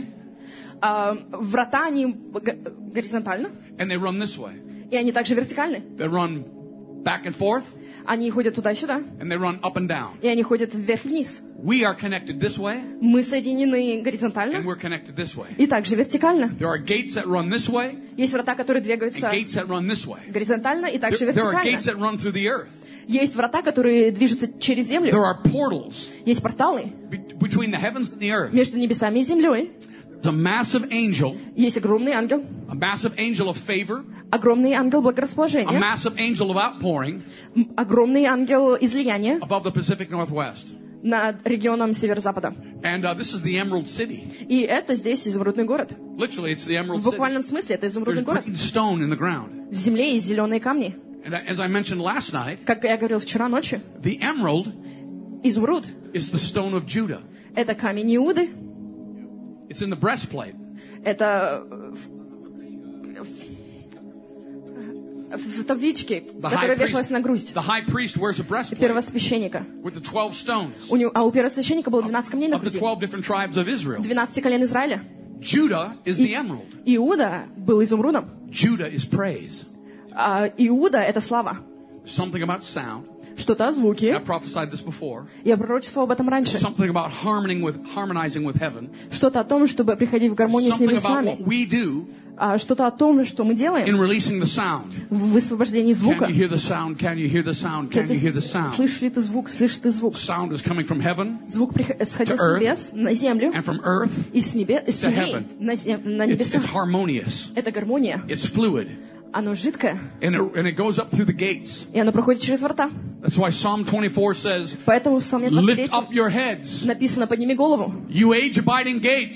а, врата, они г- горизонтально, and they run this way. и они также вертикальны. They run back and forth Они ходят туда и сюда, and they run up and down. и они ходят вверх и вниз. We are connected this way Мы соединены горизонтально and we're connected this way. и также вертикально. There are gates that run this way Есть врата, которые and двигаются gates that run this way. горизонтально и также There, there are gates вертикально. that run through the earth. Есть врата, которые движутся через There землю. are portals Есть порталы be- between the heavens and the earth. между небесами и землей. There's a massive angel, Есть огромный ангел, a massive angel of favor, огромный ангел a благорасположения, massive angel of outpouring м, огромный ангел излияния above the Pacific Northwest. над регионом северо-запада. And uh, this is the Emerald City. И это здесь изумрудный город. Literally, it's the Emerald В City. буквальном смысле это There's изумрудный город. green stone in the ground. В земле есть зеленые камни. And uh, as I mentioned last night, Как я говорил вчера ночью, the emerald изумруд is the stone of Judah. — это камень Иуды, It's in the breastplate. это... в табличке, которая вешалась на грудь the high priest wears a breastplate первосвященника. with the twelve stones У него, а у первосвященника было двенадцать камней на of the груди. twelve different tribes of Israel. двенадцать колен Израиля. Judah is the emerald. Иуда был изумрудом. Judah is praise. А Иуда — это слава. Something about sound. Что-то о звуке. I prophesied this before. Я пророчествовал об этом раньше. Something about harmonizing with, harmonizing with heaven. Что-то о том, чтобы приходить в гармонию с Something about небесами. what we do А что-то о том, что мы in делаем releasing the sound. в высвобождении звука. Can you hear the sound? Can you hear the sound? Can you hear the sound? Слышишь ли ты звук? Слышишь ты звук? Sound is coming from heaven Звук приход- сходил to с earth небес на землю, and from earth. и с небес, с to земли heaven. на, зем- на It's, небеса. it's harmonious. Это гармония. It's fluid. Оно жидкое, And it, and it goes up through the gates. и оно проходит через врата. That's why Psalm twenty-four says, Поэтому в Псалме двадцать lift up третьем your heads, написано: «Подними голову». you age-abiding gates.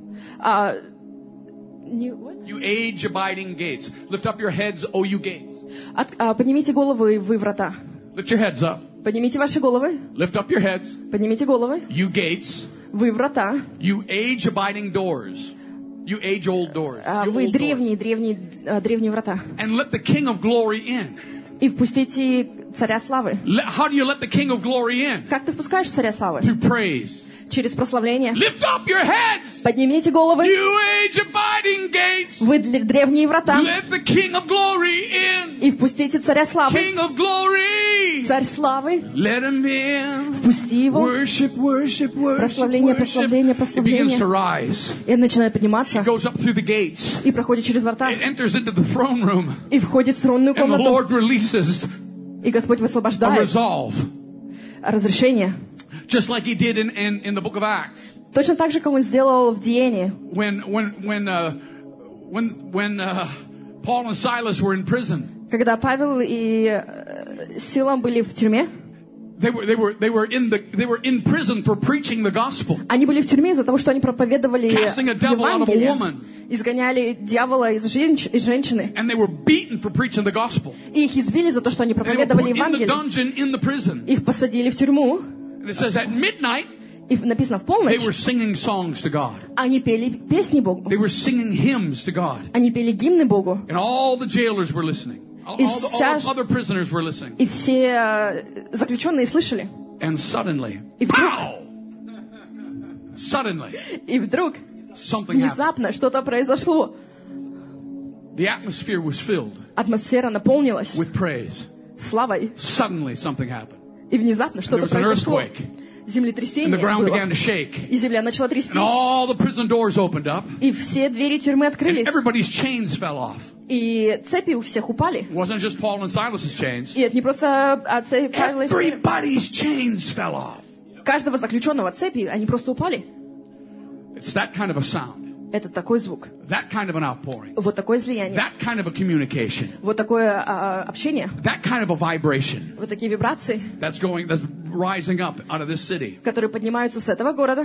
А, не- what? You age-abiding gates. Lift up your heads, O you gates. От- а, поднимите головы, вы врата. Lift your heads up. Поднимите ваши головы. Lift up your heads, Поднимите головы. you gates. Вы врата. You age-abiding doors. You age-old doors. А, You вы old doors. древние, древние, а, древние врата. And let the King of Glory in. И впустите царя славы. Let, how do you let the King of Glory in? Как ты впускаешь царя славы? Through praise. Через прославление. Lift up your heads, Поднимите головы. you age-abiding gates. Вы дл- древние врата. Let the King of Glory in. И впустите царя славы. King of Glory. Царь славы. Let him in. Впусти его. Worship, worship, worship, Прославление, worship. прославление, It begins прославление. to rise. И начинает подниматься. It goes up through the gates. И проходит через врата. It enters into the throne room. И входит в тронную And the комнату. Lord releases И Господь a высвобождает resolve. разрешение. Just like he did in, in, in the book of Acts. Точно так же, как Он сделал в Деянии. When, when, when, uh, when, when, uh, Paul and Silas were in prison. Когда Павел и э, Сила были в тюрьме, They were, they were, they were in the, they were in prison for preaching the gospel. они были в тюрьме из-за того, что они проповедовали Casting a devil out of a Евангелие, woman. изгоняли дьявола из, женщ- из женщины, And they were beaten for preaching the gospel. и их избили за то, что они And they were проповедовали put in the Евангелие. dungeon in the prison. Их посадили в тюрьму, And it says at midnight, и написано в they полночь, were singing songs to God. они пели песни Богу, They were singing hymns to God. они пели гимны Богу, And all the jailers were listening. All, И all the, all вся- the other prisoners were listening. и все э, заключенные слышали. And suddenly, И вдруг, pow! Suddenly, и вдруг, something happened. внезапно что-то произошло. The atmosphere was filled Атмосфера наполнилась with praise. славой, Suddenly, something happened. и внезапно There что-то was an произошло. earthquake. And Землетрясение the ground began было, to shake. и земля начала And трястись, all the prison doors opened up. и все двери тюрьмы And открылись, everybody's chains fell off. и цепи у всех упали. It wasn't just Paul and Silas's chains. И это не просто от цепи Павла и Силы. Everybody's chains fell off. Каждого заключенного цепи, они просто упали. It's that kind of a sound. Это такой звук, That kind of an outpouring. вот такое слияние, That kind of a communication. вот такое а, общение, That kind of a vibration вот такие вибрации, that's going, that's rising up out of this city. которые поднимаются с этого города.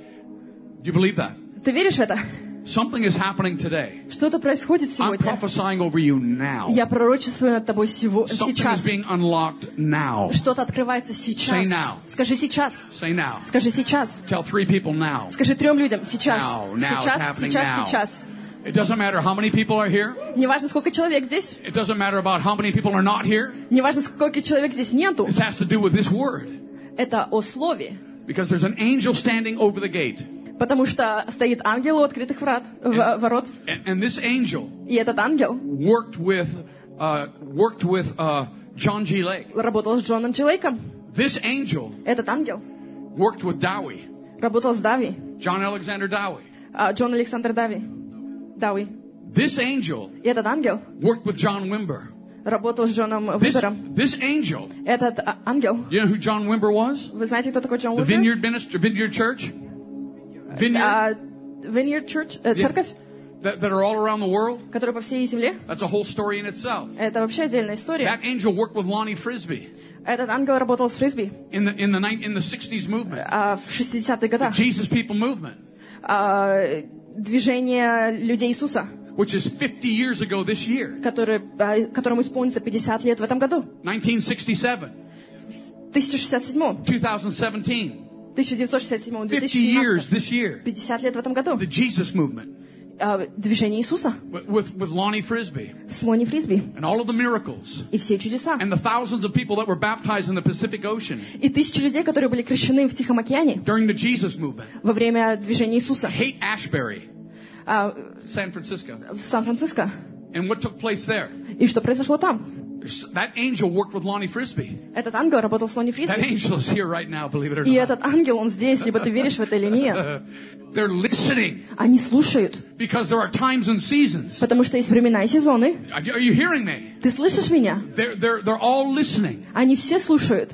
Do you believe that? Ты веришь в это? Something is happening today. Что-то происходит I'm сегодня. prophesying over you now. Я пророчествую над тобой сего- Something is сейчас. being unlocked now. Что-то открывается Say сейчас. now. Скажи сейчас. Say now. Скажи сейчас. Tell three people now. Скажи трем людям сейчас. Now, now, it's Сейчас, happening сейчас, now. сейчас. It doesn't matter how many people are here. Неважно, сколько человек здесь. It doesn't matter about how many people are not here. Неважно, сколько человек здесь нету. This has to do with this word. Это о слове. Because there's an angel standing over the gate. Потому что стоит ангел у открытых врат, в- ворот. And, and this angel И этот ангел worked with, uh, worked with uh, John G. Lake. работал с Джоном Джи Лейком. This angel Этот ангел worked with Dowie. работал с Дави. John Alexander Dowie. А, Джон Александр Дави. Дауи. This angel И этот ангел worked with John Wimber. работал с Джоном This, Уимбером. this angel, Этот а, ангел, you know who John Wimber was? вы знаете, кто такой Джон The Уимбер? Vineyard Minister, Vineyard Church? Vineyard? А, Vineyard Church, э, церковь, That, that are all around the world? которая по всей земле. That's a whole story in itself. Это вообще отдельная история. That angel worked with Lonnie Frisbee Этот ангел работал с Фрисби in the, in the, ni- in the sixties movement. а, в шестидесятых годах. Jesus People Movement, А, движение людей Иисуса, which is fifty years ago this year, который, а, которому исполнится пятьдесят лет в этом году. nineteen sixty-seven, В тысяча девятьсот шестьдесят седьмом, twenty seventeen, тысяча девятьсот шестьдесят седьмом, fifty years две тысячи семнадцатом, this year. пятьдесят лет в этом году. The Jesus Movement. а, движение Иисуса with, with Lonnie Frisbee с Лони Фрисби and all of the miracles и все чудеса. and the thousands of people that were baptized in the Pacific Ocean И тысячи людей, которые были крещены в Тихом океане during the Jesus movement. во время движения Иисуса Haight Ashbury, а, San Francisco. в Сан-Франциско. And what took place there? И что произошло там? That angel worked with Lonnie Frisbee. Этот ангел работал с Лони That Фрисби. angel is here right now, believe it or И not. этот ангел, он здесь, либо ты веришь в это или нет. They're listening Они слушают, because there are times and seasons. потому что есть времена и сезоны. Are you hearing me? Ты слышишь меня? They're, they're, they're all listening. Они все слушают.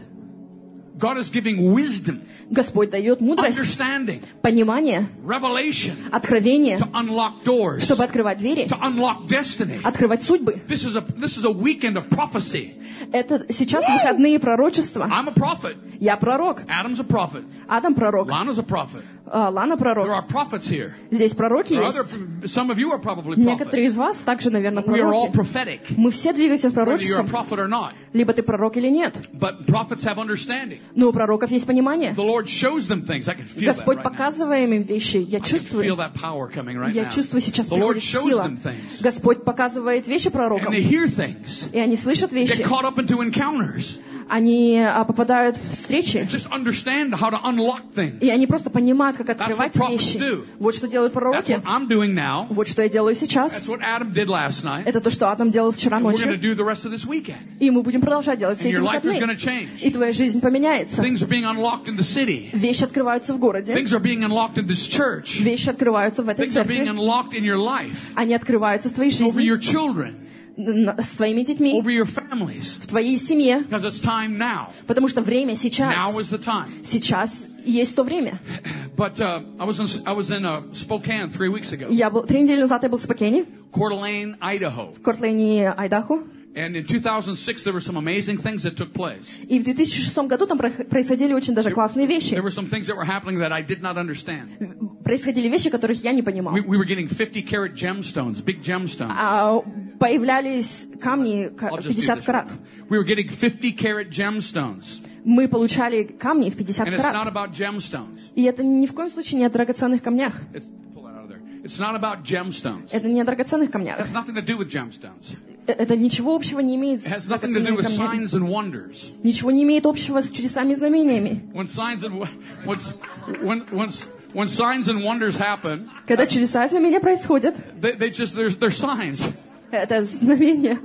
God is giving wisdom, Господь дает мудрость, understanding, понимание, revelation откровение, to unlock doors, чтобы открывать двери, to unlock destiny. открывать судьбы. This is a this is a weekend of prophecy. Это сейчас выходные пророчества. I'm a prophet. Я пророк. Adam's a prophet. Адам пророк. Lana's a prophet. А, Лана There пророк. are prophets here. Здесь пророки There are other, есть. some of you are probably Некоторые prophets. из вас также, наверное, We are all пророки. prophetic, Мы все двигаемся в whether you're a пророчестве. prophet or not. Либо ты пророк или нет. But prophets have understanding. Но у пророков есть понимание. The Lord shows them things. I can feel that Господь right now. показывает им вещи. Я I can feel чувствую. that power coming right Я now. чувствую, сейчас The Lord приходит shows сила. them things. Господь показывает вещи And пророкам. they hear things. И они слышат Get вещи. caught up into encounters. Они а, попадают в встречи. Just understand how to unlock things. И они просто понимают, как открывать what prophets вещи. do. Вот что делают That's пророки. what I'm doing now. Вот что я делаю сейчас. That's what Adam did last night. Это то, что Адам делал вчера And we're going to ночью. do the rest of this weekend. И мы будем продолжать делать все And эти your life is going to выходные. change. И твоя жизнь поменяется. Things are being unlocked in the city. Вещи открываются в городе. Things are being unlocked in this church. Вещи открываются в этой Things are being церкви. unlocked in your life. Они открываются в твоей Over жизни, your children. н- с твоими детьми, Over your families. в твоей семье. Because it's time now. Потому что время Now сейчас. is the time. Сейчас есть то время. But uh, I was in, I was in uh, Spokane three weeks ago. Я был, три недели назад я был в Спокене, Coeur d'Alene, Idaho. в Кортлейне, Айдахо. And in two thousand six, there were some amazing things that took place. И в две тысячи шестом году там прох- происходили очень даже классные вещи. There were some things that were happening that I did not understand. Происходили вещи, которых я не понимал. We, we were getting fifty carat gemstones, big gemstones. А, появлялись камни ка- I'll just do пятьдесят this карат. right now. We were getting fifty carat gemstones. Мы получали камни в пятьдесят And it's not карат. about gemstones. И это ни в коем случае не о драгоценных камнях. It's, pull that out of there. It's not about gemstones. Это не о драгоценных It камнях. has nothing to do with gemstones. Э- Это ничего общего не имеет с It has nothing to do драгоценными with камнями. signs and wonders. Ничего не имеет общего с чудесами и знамениями. When signs and wo- what's, when, when, when signs and wonders happen, Когда чудеса и знамения происходят, they, they just they're, they're signs. это знамения.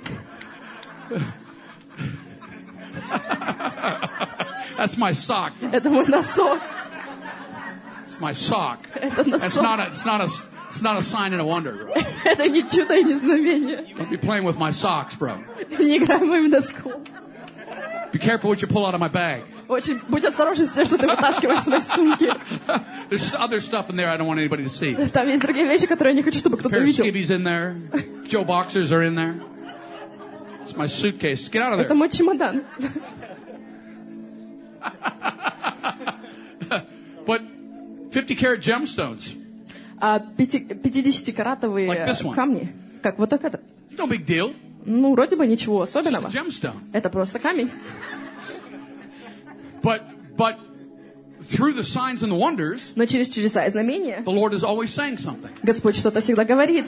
That's my sock. Это мой носок. It's my sock. Это That's носок. not a. It's not a. It's not a sign and a wonder. Bro. Это не чудо и не знамение. Don't be playing with my socks, bro. Не играй моим носком. Be careful what you pull out of my bag. Очень будь осторожен с тем, что ты вытаскиваешь из моей сумки. There's other stuff in there I don't want anybody to see. Там есть другие вещи, которые я не хочу, чтобы A кто-то pair of видел. skivvies in there. Joe boxers are in there. It's my suitcase. Get out of Это there. мой чемодан. But fifty carat gemstones. А пятидесятикаратовые Like this one. камни, как вот так это. No big deal. Ну, вроде бы ничего It's just особенного. a gemstone. Это просто камень. But but through the signs and the wonders, Но через чудеса и знамения the Lord is always saying something. Господь что-то всегда говорит.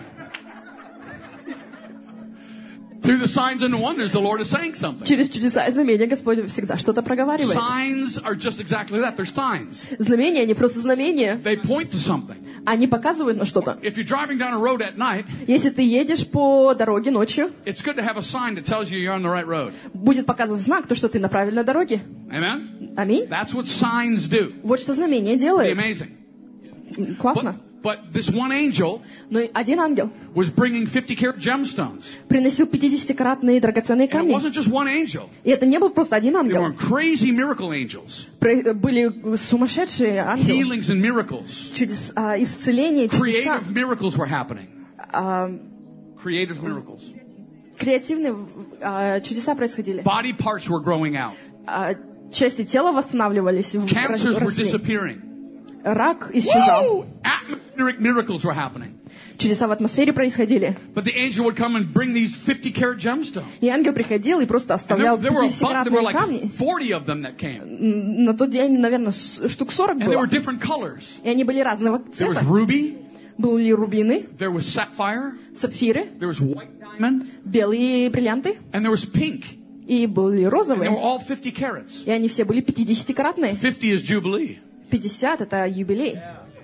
Through the signs and the wonders, the Lord is saying something. Через чудеса и знамения Господь всегда что-то проговаривает. Signs are just exactly that. They're signs. Знамения, они просто знамения. They point to something. Они показывают на что-то. If you're driving down a road at night, Если ты едешь по дороге ночью, it's good to have a sign that tells you you're on the right road. будет показан знак, то, что ты на правильной дороге. Amen? Аминь. That's what signs do. Вот что знамение Pretty делает. amazing. Классно. But, but this one angel Но один ангел was bringing fifty carat gemstones. приносил пятидесятикратные драгоценные And it камни. wasn't just one angel. И это не был просто один They ангел. were crazy miracle angels. Про- Были сумасшедшие ангелы. Healings and miracles. Чудес, а, исцеление, чудеса. Creative miracles were happening. А, Creative miracles. креативные а, чудеса происходили. Body parts were growing out. А, части тела восстанавливались. в- Cancers were росли. disappearing. Рак исчезал. Woo! Atmospheric miracles were happening. Чудеса в атмосфере происходили. But the angel would come and bring these fifty carat gemstones. И ангел приходил и просто And there, оставлял there were about, there were пятидесятикратные like камни. forty of them that came. На тот день, наверное, с- штук сорок And they were было. different colors. И они были разного There was цвета. ruby, Были рубины, there was sapphire, сапфиры, there was white diamond, белые бриллианты, and there was pink. и были And they were розовые. all fifty carats. И они все были пятидесятикратные. fifty is Jubilee. пятьдесят — это юбилей.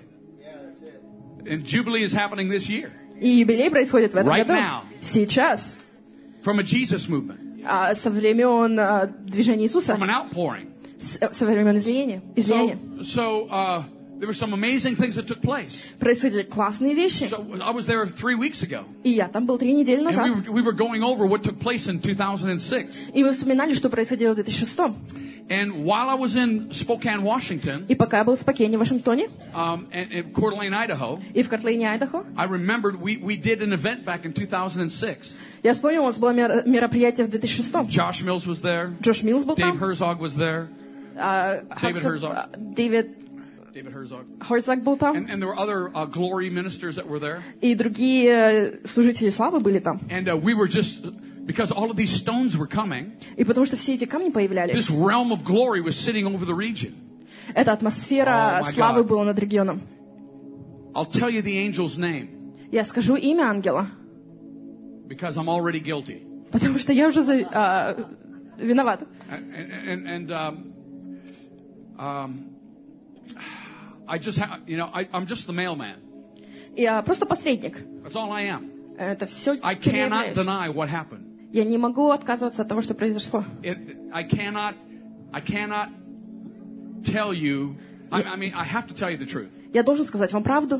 And Jubilee is happening this year. И юбилей происходит в этом Right году. now. Сейчас. From a Jesus movement. А, со времен а, движения Иисуса. From an outpouring. С, со времен излияния. излияния. So, so uh, there were some amazing things that took place. Происходили классные вещи. So I was there three weeks ago. И я там был три недели And назад. we were, we were going over what took place in two thousand six. И мы вспоминали, что происходило в две тысячи шестом. And while I was in Spokane, Washington, И пока я был в Спокейне, в Вашингтоне, um, and in Coeur d'Alene, Idaho, и в Кортлейне, Айдахо, I remembered we, we did an event back in two thousand six. я вспомнил, у нас было мер- мероприятие в две тысячи шестом. Josh Mills was there. Джош Миллс был Dave там. Herzog was there. а, David Хадсон- Herzog. а, Дэвид David Herzog. Хорзак был там. And, and there were other uh, glory ministers that were there. И другие э, служители славы были там. And uh, we were just, because all of these stones were coming, И потому что все эти камни this появлялись, realm of glory was sitting over the region. эта атмосфера Oh my славы God. была над регионом. I'll tell you the angel's name, Я скажу имя ангела, because I'm already guilty. потому что я уже за- а, виновата. And, and, and um, um, I just, ha- you know, I, I'm just the mailman. Я просто посредник. That's all I am. Это все, I кем я cannot являюсь. deny what happened. Я не могу отказываться от того, что произошло. It, I cannot, I cannot tell you. I, I mean, I have to tell you the truth. Я должен сказать вам правду.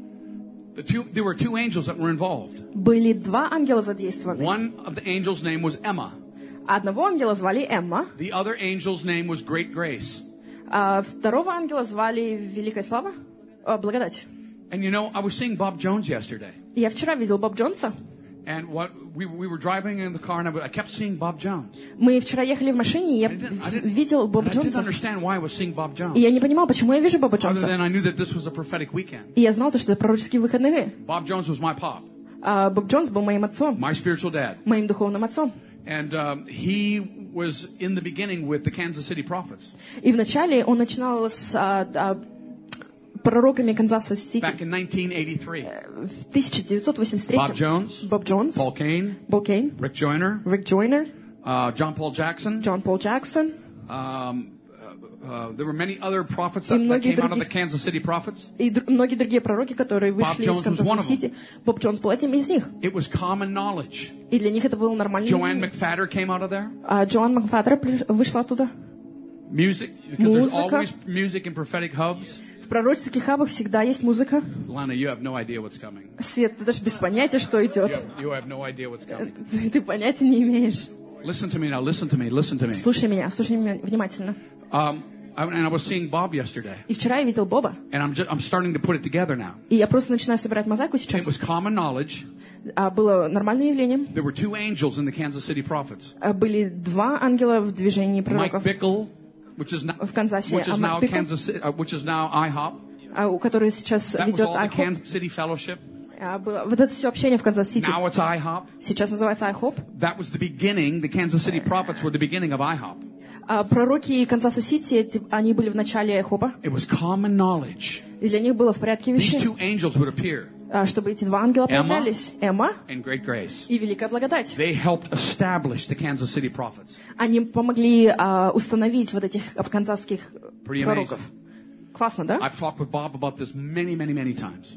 The two, there were two angels that were involved. Были два ангела задействованы. One of the angels' name was Emma. Одного ангела звали Эмма, The other angel's name was Great Grace. а второго ангела звали Великая Слава, а, Благодать. And you know, I was seeing Bob Jones yesterday. И я вчера видел Боб Джонса. And what we, we were driving in the car, and I, I kept seeing Bob Jones. Мы вчера ехали в машине, и я I didn't, I didn't, видел and Боба I didn't Джонса. understand why I was seeing Bob Jones. И я не понимал, почему я вижу Боба Other Джонса. than I knew that this was a prophetic weekend. И я знал, то, что это пророческие выходные. Bob Jones was my pop, А Боб Джонс был моим отцом, my spiritual dad. моим духовным отцом. And um, he was in the beginning with the Kansas City Prophets И вначале он начинал с а, а, пророками Канзаса-Сити back in nineteen eighty-three. в тысяча девятьсот восемьдесят третьем. Bob Jones, Боб Джонс, Paul Cain, Бол Кейн, Rick Joyner, Рик Джойнер, uh, John Paul Jackson. Джон Пол Джексон. Um, uh, there were many other prophets И that, that многие came out of the других. Kansas City Prophets. И др- многие другие пророки, которые вышли Jones из was one of Канзас-Сити. Боб Джонс был одним из них. It was common knowledge. И для них это было нормально. Joanne McFadder came out of there. А Джоан Макфадер при- вышла оттуда. Music, because there's Музыка. always music in prophetic hubs. В пророческих хабах всегда есть музыка. Lana, you have no idea what's coming. Свет, ты даже без понятия, что You идет. have, you have no idea what's coming. Ты понятия не имеешь. Listen to me now. Listen to me. Listen to me. Слушай меня, слушай меня внимательно. Um, I, and I was seeing Bob yesterday, И вчера я видел Боба. and I'm just I'm starting to put it together now. И я просто начинаю собирать мозаику It сейчас. was common knowledge. А было нормальным явлением. There were two angels in the Kansas City Prophets. А были два ангела в движении Mike пророков Bickle, which is now, в Канзасе. which А is now Мак Пикл, Kansas, City- uh, which is now IHOP. а, у которой сейчас That was ведет all the айхоп. Kansas City Fellowship. А, было- Вот это все общение в Канзас-Сити. Now it's IHOP. Сейчас называется айхоп. That was the beginning. The Kansas City Prophets were the beginning of IHOP. А пророки Канзаса-Сити, эти- они были в начале айхопа. It was common knowledge. И для них было в порядке These вещей, two angels would appear, а, чтобы эти два ангела Эмма. появлялись. Эмма and Great Grace. и Великая Благодать. They helped establish the Kansas City Prophets. Они помогли а, установить вот этих канзасских Pretty пророков. Классно, да? I've talked with Bob about this many, many, many times.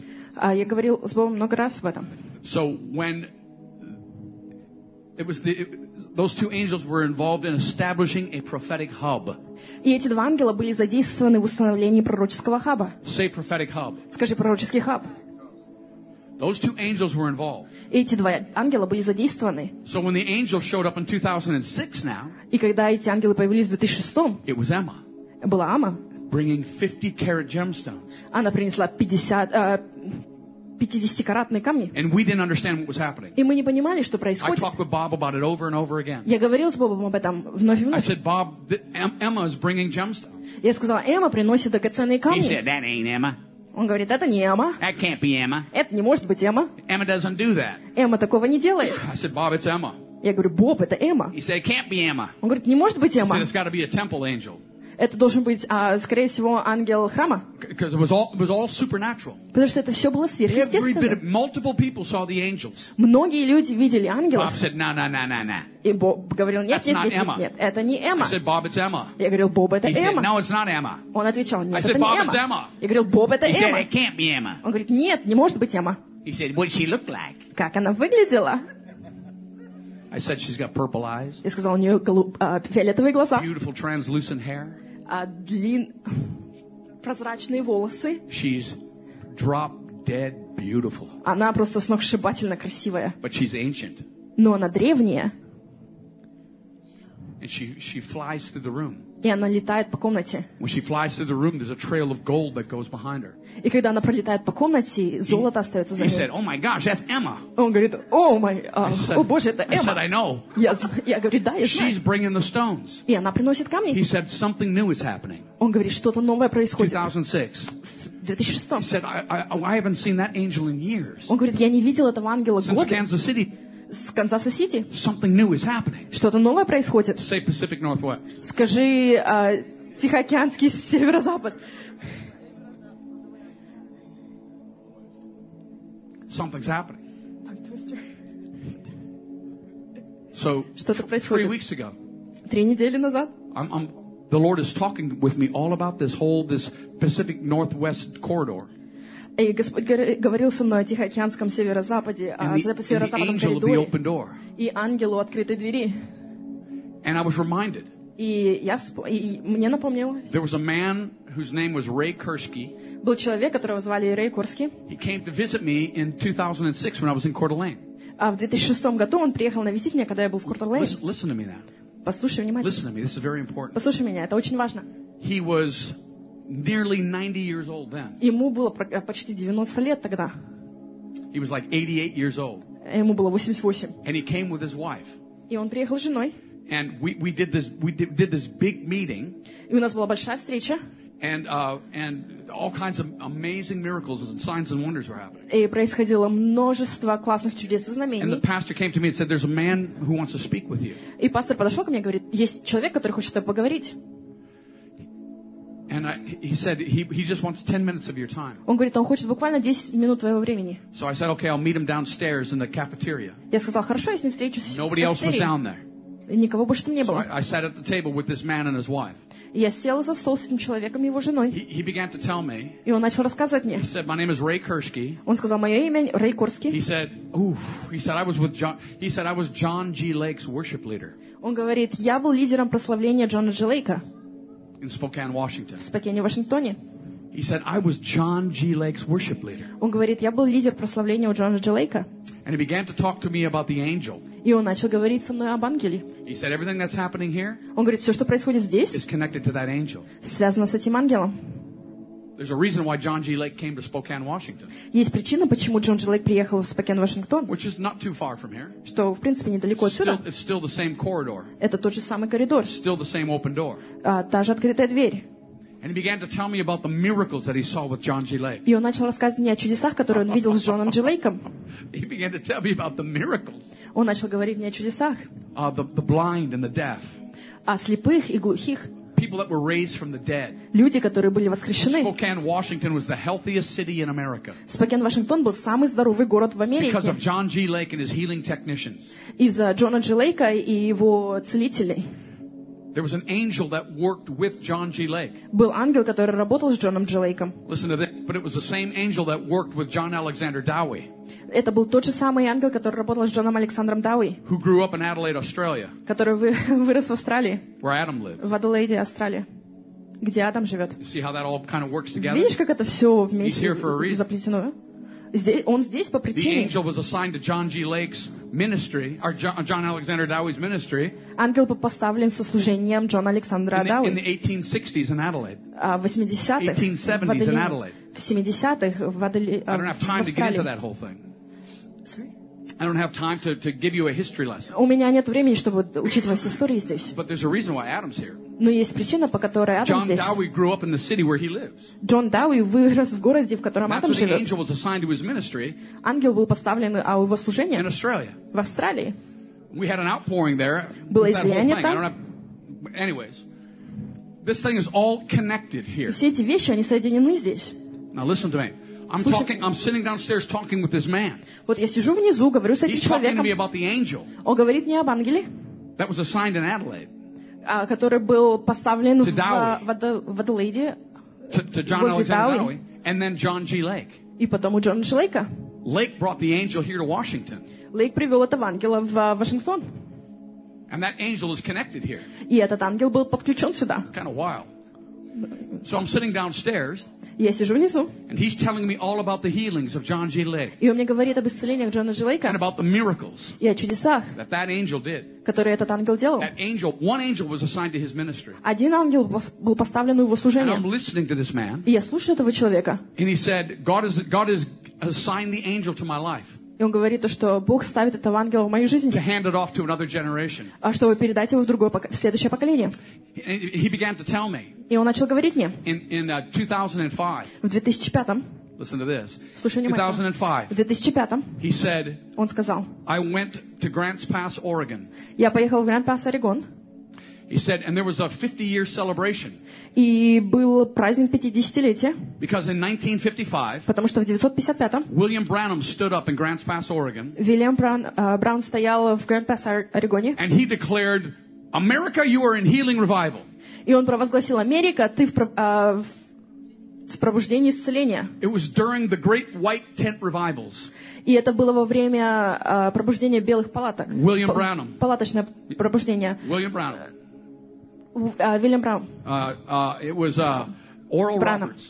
А, я говорил с Богом много раз об этом. So when it was the, it, those two angels were involved in establishing a prophetic hub. И эти два ангела были задействованы в установлении пророческого хаба. Say prophetic hub. Скажи, пророческий хаб. Those two angels were involved. И эти два ангела были задействованы. So when the angel showed up in two thousand six now, И когда эти ангелы появились в две тысячи шестом, it was Emma была Ама. bringing fifty carat gemstones. Она принесла пятьдесят, а, пятидесятикаратные камни. And we didn't understand what was happening. И мы не понимали, что I происходит. talked with Bob about it over and over again. Я говорил с Бобом об этом вновь и I вновь. said, Bob, th- Em- Emma is bringing gemstones. Я сказала, Эмма приносит драгоценные He камни. said, that ain't Emma. Он говорит, это не Эмма. That can't be Emma. Это не может быть Эмма. Emma doesn't do that. Эмма такого не делает. I said, Bob, it's Emma. Я говорю, Боб, это Эмма. He said, it can't be Emma. Он говорит, не может быть He said, Эмма. it's got to be a temple angel. Это должен быть, а, скорее всего, ангел храма. Because it was all, it was all supernatural. Потому что это все было Every bit сверхъестественно. of, multiple people saw the angels. Многие люди видели ангелов. Bob said, no, no, no, no, no. И Боб говорил, нет, That's нет, not нет, нет, Emma. нет, это не I Эмма. said, Bob, it's Emma. Я говорил, Боб, это He said, Эмма. no, it's not Emma. Он отвечал, нет, I это said, не Bob, it's Эмма. Emma. Я говорил, Боб, это He said, Эмма. it can't be Emma. Он говорит, нет, не может быть Эмма. He said, what did she look like? Как она выглядела? I said, she's got purple eyes, Я сказал, у нее голуб- а, фиолетовые глаза, beautiful translucent hair. а, длин... прозрачные волосы. She's drop dead beautiful. Она просто сногсшибательно красивая. But she's ancient. Но она древняя, And she, she flies through the room. и она летает по комнате. When she flies through the room, there's a trail of gold that goes behind her. И когда она пролетает по комнате, золото остается за He said, ней. oh my gosh, that's Emma. Он говорит, о мой, а, I said, о боже, это I said, I Эмма. know. Я, зна- я говорю, да, я знаю. She's bringing the stones. И она приносит He камни. said, something new is happening. Он говорит, что-то новое two происходит. thousand six. В две тысячи шестом. He said, I, I, I haven't seen that angel in years. Он говорит, я не видел этого ангела Since годы. Kansas City, С Канзаса-Сити. something new is happening. Что-то новое происходит. Say Pacific Northwest. Скажи, а, Тихоокеанский северо-запад. Something's happening. So, Что-то three происходит. weeks ago, Три недели назад I'm, I'm, the Lord is talking with me all about this whole, this Pacific Northwest corridor. и Господь говори- говорил со мной о Тихоокеанском северо-западе, And о the, and the северо-западном angel of the коридоре open door. и ангелу открытой двери. And I was reminded, И я всп- и мне напомнило, there was a man whose name was Ray Kursky. был человек, которого звали Рэй Курский. He came to visit me in two thousand six when I was in Coeur d'Alene. А в две тысячи шестом году он приехал навестить меня, когда я был в Курт-Лейн. Listen, listen to me now. Послушай внимательно. Listen to me. This is very important. Послушай меня, это очень важно. He was nearly ninety years old then. Ему было про- почти девяносто лет тогда. He was like eighty-eight years old. Ему было восемьдесят восемь. And he came with his wife. И он приехал с женой. And we, we did this, we did, did this big meeting. И у нас была большая встреча. And, uh, and all kinds of amazing miracles and signs and wonders were happening. И происходило множество классных чудес и And the знамений. pastor came to me and said, there's a man who wants to speak with you. И пастор подошел ко мне и говорит, есть человек, который хочет с тобой поговорить. And I, he said, he, he just wants ten minutes of your time. Он говорит, он хочет буквально десять минут твоего времени. So I said, okay, I'll meet him downstairs in the cafeteria. Я сказал, хорошо, я с ним встречусь в Nobody else was кафетерии. down there. И никого больше там не So было. I, I sat at the table with this man and his wife. И я села за стол с этим человеком и его женой. He, he began to tell me, И он начал рассказывать мне. he said, my name is Ray Kursky. Он сказал, мое имя Рэй He Курский. said, ooh, he said, I was with John, he said, I was John G. Lake's worship leader Он говорит, я был лидером прославления Джона Джи Лейка in Spokane, Washington. в Спокене, Вашингтоне. He said, I was John G. Lake's worship leader. Он говорит, я был лидер прославления у Джона Джи Лейка. And he began to talk to me about the angel. И он начал говорить со мной об ангеле. He said, everything that's happening here Он говорит, все, что происходит is здесь, connected to that angel. связано с этим ангелом. There's a reason why John G. Lake came to Spokane, Washington, Есть причина, почему Джон Джи Лейк приехал в Спокен, Вашингтон, which is not too far from here. что, в принципе, недалеко Still, отсюда. it's still the same corridor, Это тот же самый коридор, still the same open door. а, та же открытая дверь. And he began to tell me about the miracles that he saw with John G. Lake. И он начал рассказывать мне о чудесах, которые он видел с Джоном Джи Лейком. He began to tell me about the miracles, Он начал говорить мне о чудесах, uh, the, the blind and the deaf, о слепых и глухих, people that were raised from the dead. люди, которые были воскрешены. Spokane, Washington was the healthiest city in America Спокен, Вашингтон был самый здоровый город в because of Америке John G. Lake and his healing technicians. из-за Джона Джи Лейка и его целителей. There was an angel that worked with John G. Lake. Был ангел, который работал с Джоном Джи Лейком. Listen to this. But it was the same angel that worked with John Alexander Dowie, Это был тот же самый ангел, который работал с Джоном Александром Дауи, who grew up in Adelaide, Australia, который вы- вырос в Австралии, where Adam lives. в Аделаиде, Австралия, где Адам живет. You see how that all kind of works together? Видишь, как это все He's вместе here for a reason. заплетено? Здесь, он здесь по The причине. angel was assigned to John G. Lake's ministry, or John, John Alexander Dowie's ministry, Ангел был поставлен со служением Джона Александра in the, in Дауи the eighteen sixties in Adelaide. а в восьмидесятых, eighteen в seventies in Аделаиде, Adelaide. в семидесятых в, Адели- I а, don't have в time to get into Австралии. that whole thing. Sorry? I don't have time to, to give you a history lesson. У меня нет времени, чтобы учить вас истории здесь. But there's a reason why Adam's here. Но есть причина, по которой Адам John здесь. Dowie grew up in the city where he lives. Джон Дауи вырос в городе, в котором That's Адам where the живет. angel was assigned to his ministry Ангел был поставлен, а его in служение Australia. в Австралии. We had an outpouring there. Было with that whole излияние thing. I там. don't have, anyways, this thing is all connected И here. все эти вещи, они соединены здесь. Now listen to me. I'm Слушай. talking, I'm sitting downstairs talking with this man. Вот я сижу внизу, говорю с этим He's talking to человеком. me about the angel Он говорит мне об ангеле, that was assigned in Adelaide а, который был поставлен To в, Dowie. в, Ада- в Аделаиде, to, to John возле Alexander Дауи. Dowie, and then John G. Lake. И потом у Джона Джи Лейка. Lake brought the angel here to Washington. Лейк привел этого ангела в а, Вашингтон. And that angel is connected here. И этот ангел был подключен сюда. It's kind of wild. So I'm sitting downstairs, Я сижу внизу, and he's telling me all about the healings of John G. Lake и он мне говорит об исцелениях Джона Джи and Лейка about the miracles и о чудесах, that that angel did. которые этот ангел делал. That angel, one angel was assigned to his ministry. Один ангел пос- был поставлен на его And служение. I'm listening to this man, И я слушаю этого человека. and he said, God has, God has assigned the angel to my life И он говорит, то, что Бог ставит этого ангела в мою жизнь, to hand it off to another generation. а чтобы передать его в другое, пока- в следующее поколение. And he began to tell me И он начал говорить мне in, in uh, two thousand five, в две тысячи пятом, listen to this, слушай внимательно, two thousand five, в две тысячи пятом he said, он сказал, I went to Grants Pass, Oregon. я поехал в Гранд-Пас, Орегон, He said, and there was a fifty-year celebration и был праздник пятидесятилетия, because in nineteen fifty-five, потому что в девятьсот пятьдесят пятом William Branham stood up in Grants Pass, Oregon, Вильям Браун, э, Браун стоял в Гранд-Пас, Ор- Орегоне, and he declared, America, you are in healing revival. и он провозгласил: Америка, ты в, про- э, в- в пробуждении исцеления. It was during the great white tent revivals. И это было во время э, пробуждения белых палаток. William Пал- Branham. Палаточное пробуждение. William Branham. В- э, Вильям Браун. Uh, uh, it was uh, Oral Branham. Roberts.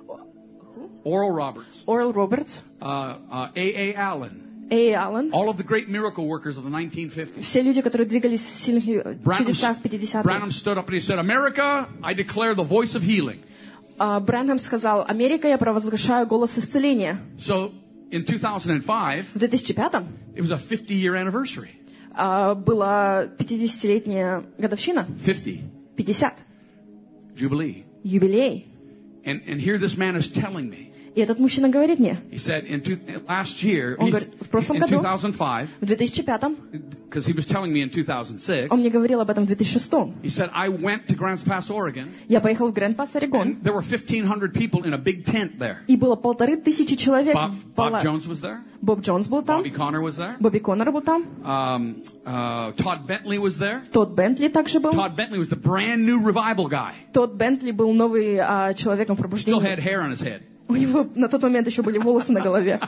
Oral Roberts. Орел Робертс, Uh, uh, A A. Allen. Эй Аллен. All of the great miracle workers of the nineteen fifties. Все люди, которые двигались в сильных э, Branham, чудесах в пятидесятые. Branham stood up and he said, America, I declare the voice of healing. А, Брэнхэм сказал: Америка, я провозглашаю голос исцеления. So in two thousand five, В две тысячи пятом it was a fifty-year anniversary. а, была пятидесятилетняя годовщина, fifty. пятьдесят, Jubilee. юбилей. And, and here this man is telling me. И этот мужчина говорит мне, He said in two, last year, Он he's- говорит, в прошлом in году, two thousand five, в две тысячи пятом, because he was telling me in two thousand six, он мне говорил об этом в две тысячи шестом. he said, I went to Grants Pass, Oregon, Я поехал в Гранд-Пас, Орегон, and there were fifteen hundred people in a big tent there. и было полторы тысячи человек Bob, в Bob палатке. Jones was there. Боб Джонс был там, Bobby Connor was there. Бобби Коннор был там, Um, uh, Todd Bentley was there. Тодд Бентли также был. Todd Bentley was the brand new revival guy. Тодд Бентли был новый а, человеком в Still пробуждении. had hair on his head. У него на тот момент еще были волосы на голове.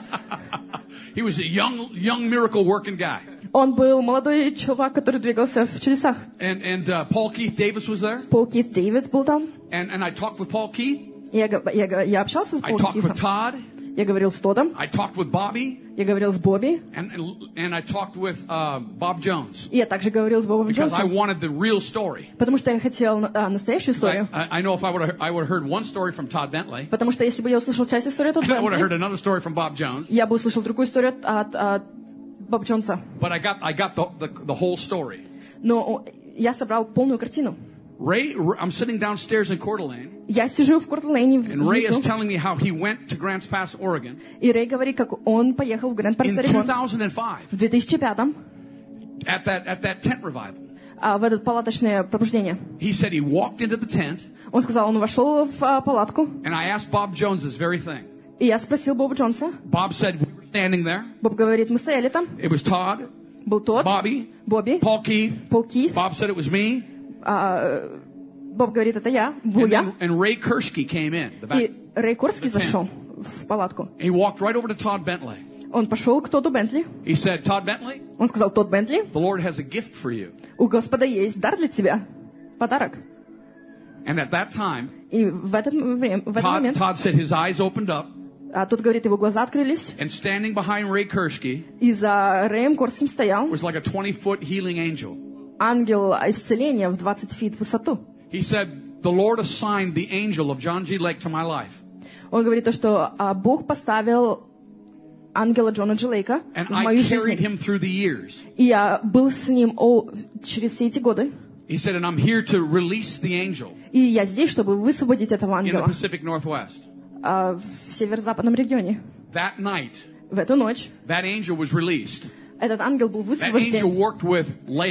He was a young, young miracle working guy. Он был молодой чувак, который двигался в чудесах. And, and uh, Paul Keith Davis was there. Пол Кит Дэвидс был там. And, and I talked with Paul Keith. Я, г- я, г- я общался с I Полом talked with Китом. Todd. Я говорил с Тодом. I talked with Bobby. Я говорил с Бобби. And, and I talked with uh, Bob Jones. И я также говорил с Бобом Because I Джонсом. wanted the real story. Потому что я хотел а, настоящую I, историю. I know if I would have I would have heard one story from Todd Bentley, Потому что если бы я услышал часть истории от I would have heard Бентли, another story from Bob Jones. я бы услышал другую историю от, от, от Боба Джонса. But I got I got the, the, the whole story. Но о, я собрал полную картину. Ray, I'm sitting downstairs in Coeur d'Alene, Я сижу в Корт-Лейне and Ray is внизу, telling me how he went to Grants Pass, Oregon и Рэй говорит, как он поехал в Гранд-Парс, in Орегон two thousand five в две тысячи пятом at that at that tent revival. а, в это палаточное пробуждение. He said he walked into the tent, Он сказал, он вошел в а, палатку, and I asked Bob Jones this very thing. и я спросил Боба Джонса. Bob said we were standing there. Боб говорит, мы стояли там. It was Todd, Был тот, Bobby, Бобби, Paul Keith. Пол Кит. Bob said it was me, а, Боб говорит, это я, был and, я. then, and Ray Kershke came in. The back. И Рэй Корский the tent. зашел в палатку. He walked right over to Todd Bentley. Он пошел к Тодду Бентли. He said, Todd Bentley, Он сказал, Тодд Бентли, the Lord has a gift for you. у Господа есть дар для тебя. Подарок. And at that time, И в этот, время, в этот Todd, момент, Todd said his eyes opened up, а тут, говорит, его глаза открылись, and standing behind Ray Kershke и за Рэем Корским стоял was like a twenty-foot healing angel. ангел исцеления в двадцать фит в высоту. He said, the Lord assigned the angel of John G. Lake to my life. Он говорит то, что а, Бог поставил ангела Джона Джи Лейка And в I мою carried жизнь. him through the years. И я был с ним о, через все эти годы. He said, and I'm here to release the angel И я здесь, чтобы высвободить этого in the ангела Pacific Northwest. а, в северо-западном регионе. That night, В эту ночь that angel was released. этот ангел был That angel высвобожден. worked with Lake.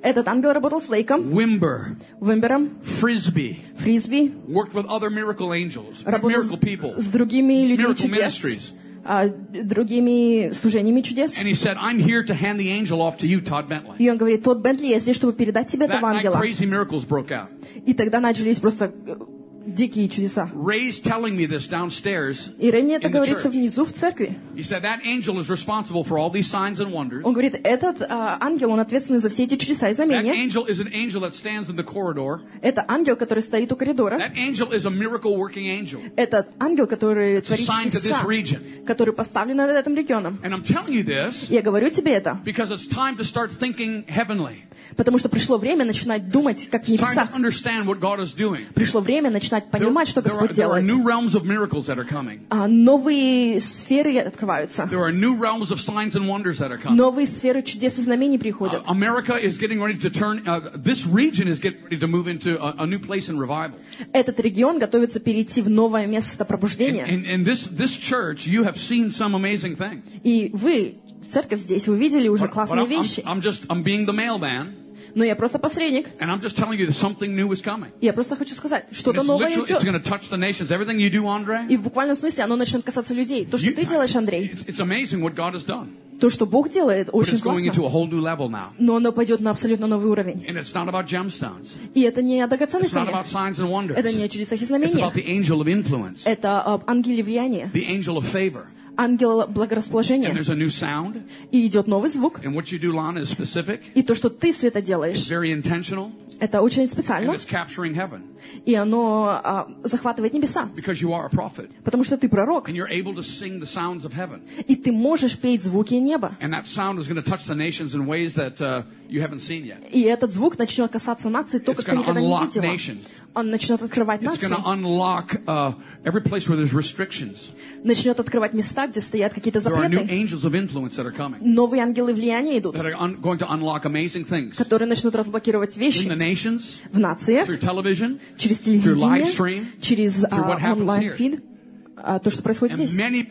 Этот ангел работал с Лейком, Wimber, Вимбером, Frisbee, Фрисби, worked with other miracle angels, работал miracle people, с другими людьми miracle чудес, ministries. а, другими служениями чудес. And he said, I'm here to hand the angel off to you, Todd Bentley. И он говорит, тот Бентли, я здесь, чтобы передать тебе That этого night, ангела. crazy miracles broke out. И тогда начались просто дикие чудеса. Ray's telling me this downstairs И Рэй мне это in the говорит все church. внизу в церкви. He said that angel is responsible for all these signs and wonders. Он говорит, этот а, ангел, он ответственный за все эти чудеса и That знамения. angel is an angel that stands in the corridor. Это ангел, который стоит у коридора. That angel is a miracle working angel. Этот ангел, который творит assigned to this чудеса, region. который поставлен над этим регионом. And I'm telling you this Я говорю тебе это, because it's time to start thinking heavenly. потому что пришло время начинать думать, как в It's time небесах. to understand what God is doing. Пришло время начинать понимать, что There are, Господь there are делает. new realms of miracles that are coming. А новые сферы открываются. There are new realms of signs and wonders that are coming. Новые сферы чудес и знамений приходят. Uh, America is getting ready to turn, uh, this region is getting ready to move into a, a new place in revival. Этот регион готовится перейти в новое место пробуждения. And, and this, this church, you have seen some amazing things. И вы, церковь здесь, вы видели уже But, but классные I'm, I'm, вещи. I'm just, I'm being the mailman, Но я просто посредник. and I'm just telling you that something new is coming. Я просто хочу сказать, And что-то it's новое literally, it's идет. going to touch the nations. Everything you do, Andre, И в буквальном смысле оно начнет касаться людей. То, что you- ты делаешь, Андрей, it's, it's amazing what God has done. то, что Бог делает, But очень it's going into классно. a whole new level now. Но оно пойдет на абсолютно новый уровень. And it's not about gemstones. И это не о драгоценных It's not about камнях. signs and wonders. Это не о чудесах и It's about знамениях. the angel of influence, Это об ангеле влияния, the angel of favor. ангел And благорасположения. there's a new sound. И идет новый звук. And what you do, Lana, is specific. И то, что ты, Света, It's делаешь, very intentional. это очень And специально. it's capturing heaven. И оно а, захватывает небеса. Because you are a prophet. Потому что ты пророк. And you're able to sing the sounds of heaven. И ты можешь петь звуки неба. And that sound is going to touch the nations in ways that uh, you haven't seen yet. И этот звук начнет касаться наций, то, It's как ты gonna никогда не unlock видела. nations. Он начнет открывать It's going нации. to unlock uh, every place where there's restrictions. Начнет открывать места, где стоят какие-то There are new запреты. angels of influence that are coming. Новые ангелы влияния идут, That are un- going to unlock amazing things. которые начнут разблокировать In the вещи nations, в нациях, through television, через through live телевидение, stream, через through what а, happens онлайн-фид, а, то, что происходит and здесь. many,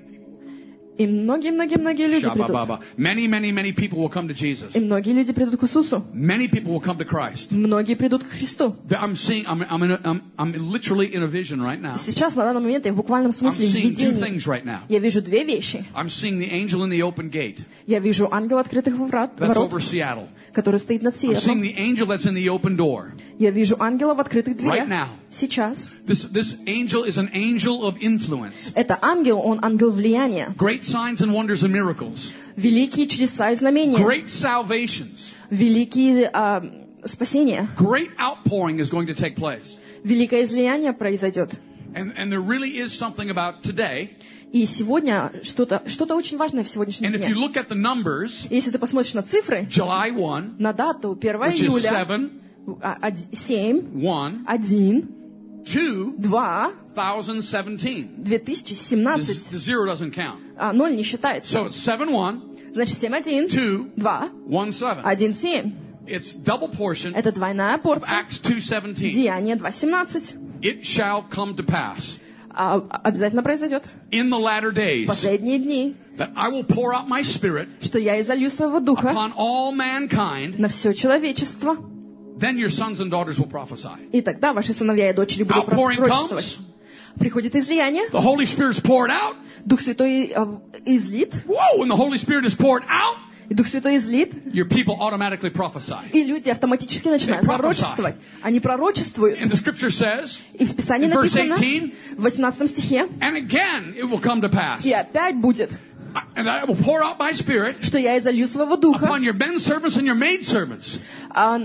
И многие-многие-многие люди придут. Shabba-baba. many, many, many people will come to Jesus. И многие люди придут к Иисусу. Many people will come to Christ. Многие придут к Христу. I'm seeing, I'm, I'm, in a, I'm, I'm literally in a vision right now. Сейчас, на данный момент, я в буквальном I'm смысле в seeing two видении. things right now. Я вижу две вещи. I'm seeing the angel in the open gate. Я вижу ангела открытых ворот, That's ворот, over Seattle. который стоит над I'm seeing Сиэтлом. the angel that's in the open door. Я вижу ангела в открытых Right дверях. now. Сейчас. This, this angel is an angel of influence. Это ангел, он ангел влияния. Great signs and wonders and miracles. Великие чудеса и знамения. Great salvations. Великие а, спасения. Great outpouring is going to take place. Великое излияние произойдет. And, and there really is something about today. И сегодня что-то что-то очень важное в сегодняшнем And if you дне. look at the numbers, Если ты посмотришь на цифры, July first, на дату первого which is июля, seven, а, од- семь, one, один, two, два, thousand seventeen. две тысячи This, семнадцать. the zero doesn't count. А, ноль не считается. So it's seven one, Значит, семь один, two, два, one seven. один семь. It's double portion Это двойная of порция. Acts two seventeen. Деяние два семнадцать. It shall come to pass А, обязательно произойдет in the latter в days последние дни, that I will pour out my spirit что я изолью своего духа upon all mankind. на все человечество, Then your sons and daughters will prophesy. и тогда ваши сыновья и дочери будут Outpouring пророчествовать. Приходит излияние, The Holy Spirit's poured out. Дух Святой а, излит, Whoa, when the Holy Spirit is poured out, и Дух Святой излит, your people automatically prophesy. и люди автоматически начинают They prophesy. пророчествовать. Они пророчествуют. And the scripture says, И в Писании in verse написано, eighteen, в восемнадцатом стихе, and again it will come to pass. и опять будет, And I will pour out my spirit что я изолью своего духа upon your men servants and your maid servants. а,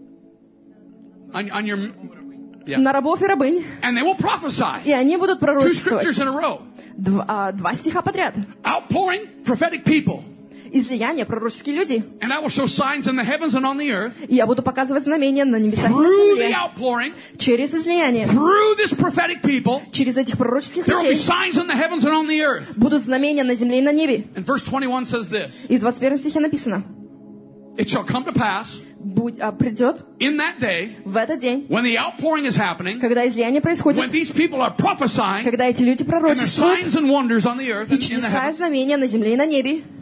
On, on your, yeah. на рабов и рабынь, And they will prophesy. и они будут Two пророчествовать. scriptures in a row. Два, а, два стиха подряд. Outpouring prophetic people. Излияние, пророческие люди. And I will show signs in the heavens and on the earth И я буду показывать знамения на небесах и на through the земле. outpouring, Через излияние, through this prophetic people. через этих пророческих There will be людей signs in the heavens and on the earth. будут знамения на земле и на небе. And verse twenty-one says this. И в двадцать первом стихе написано, It shall come to pass будь, а, придет in that day в этот день, when the outpouring is happening, когда излияние when происходит, these people are prophesying, когда эти люди and there's пророчествуют, signs and wonders on the earth и and in the чудеса и heavens, знамения на земле и на небе,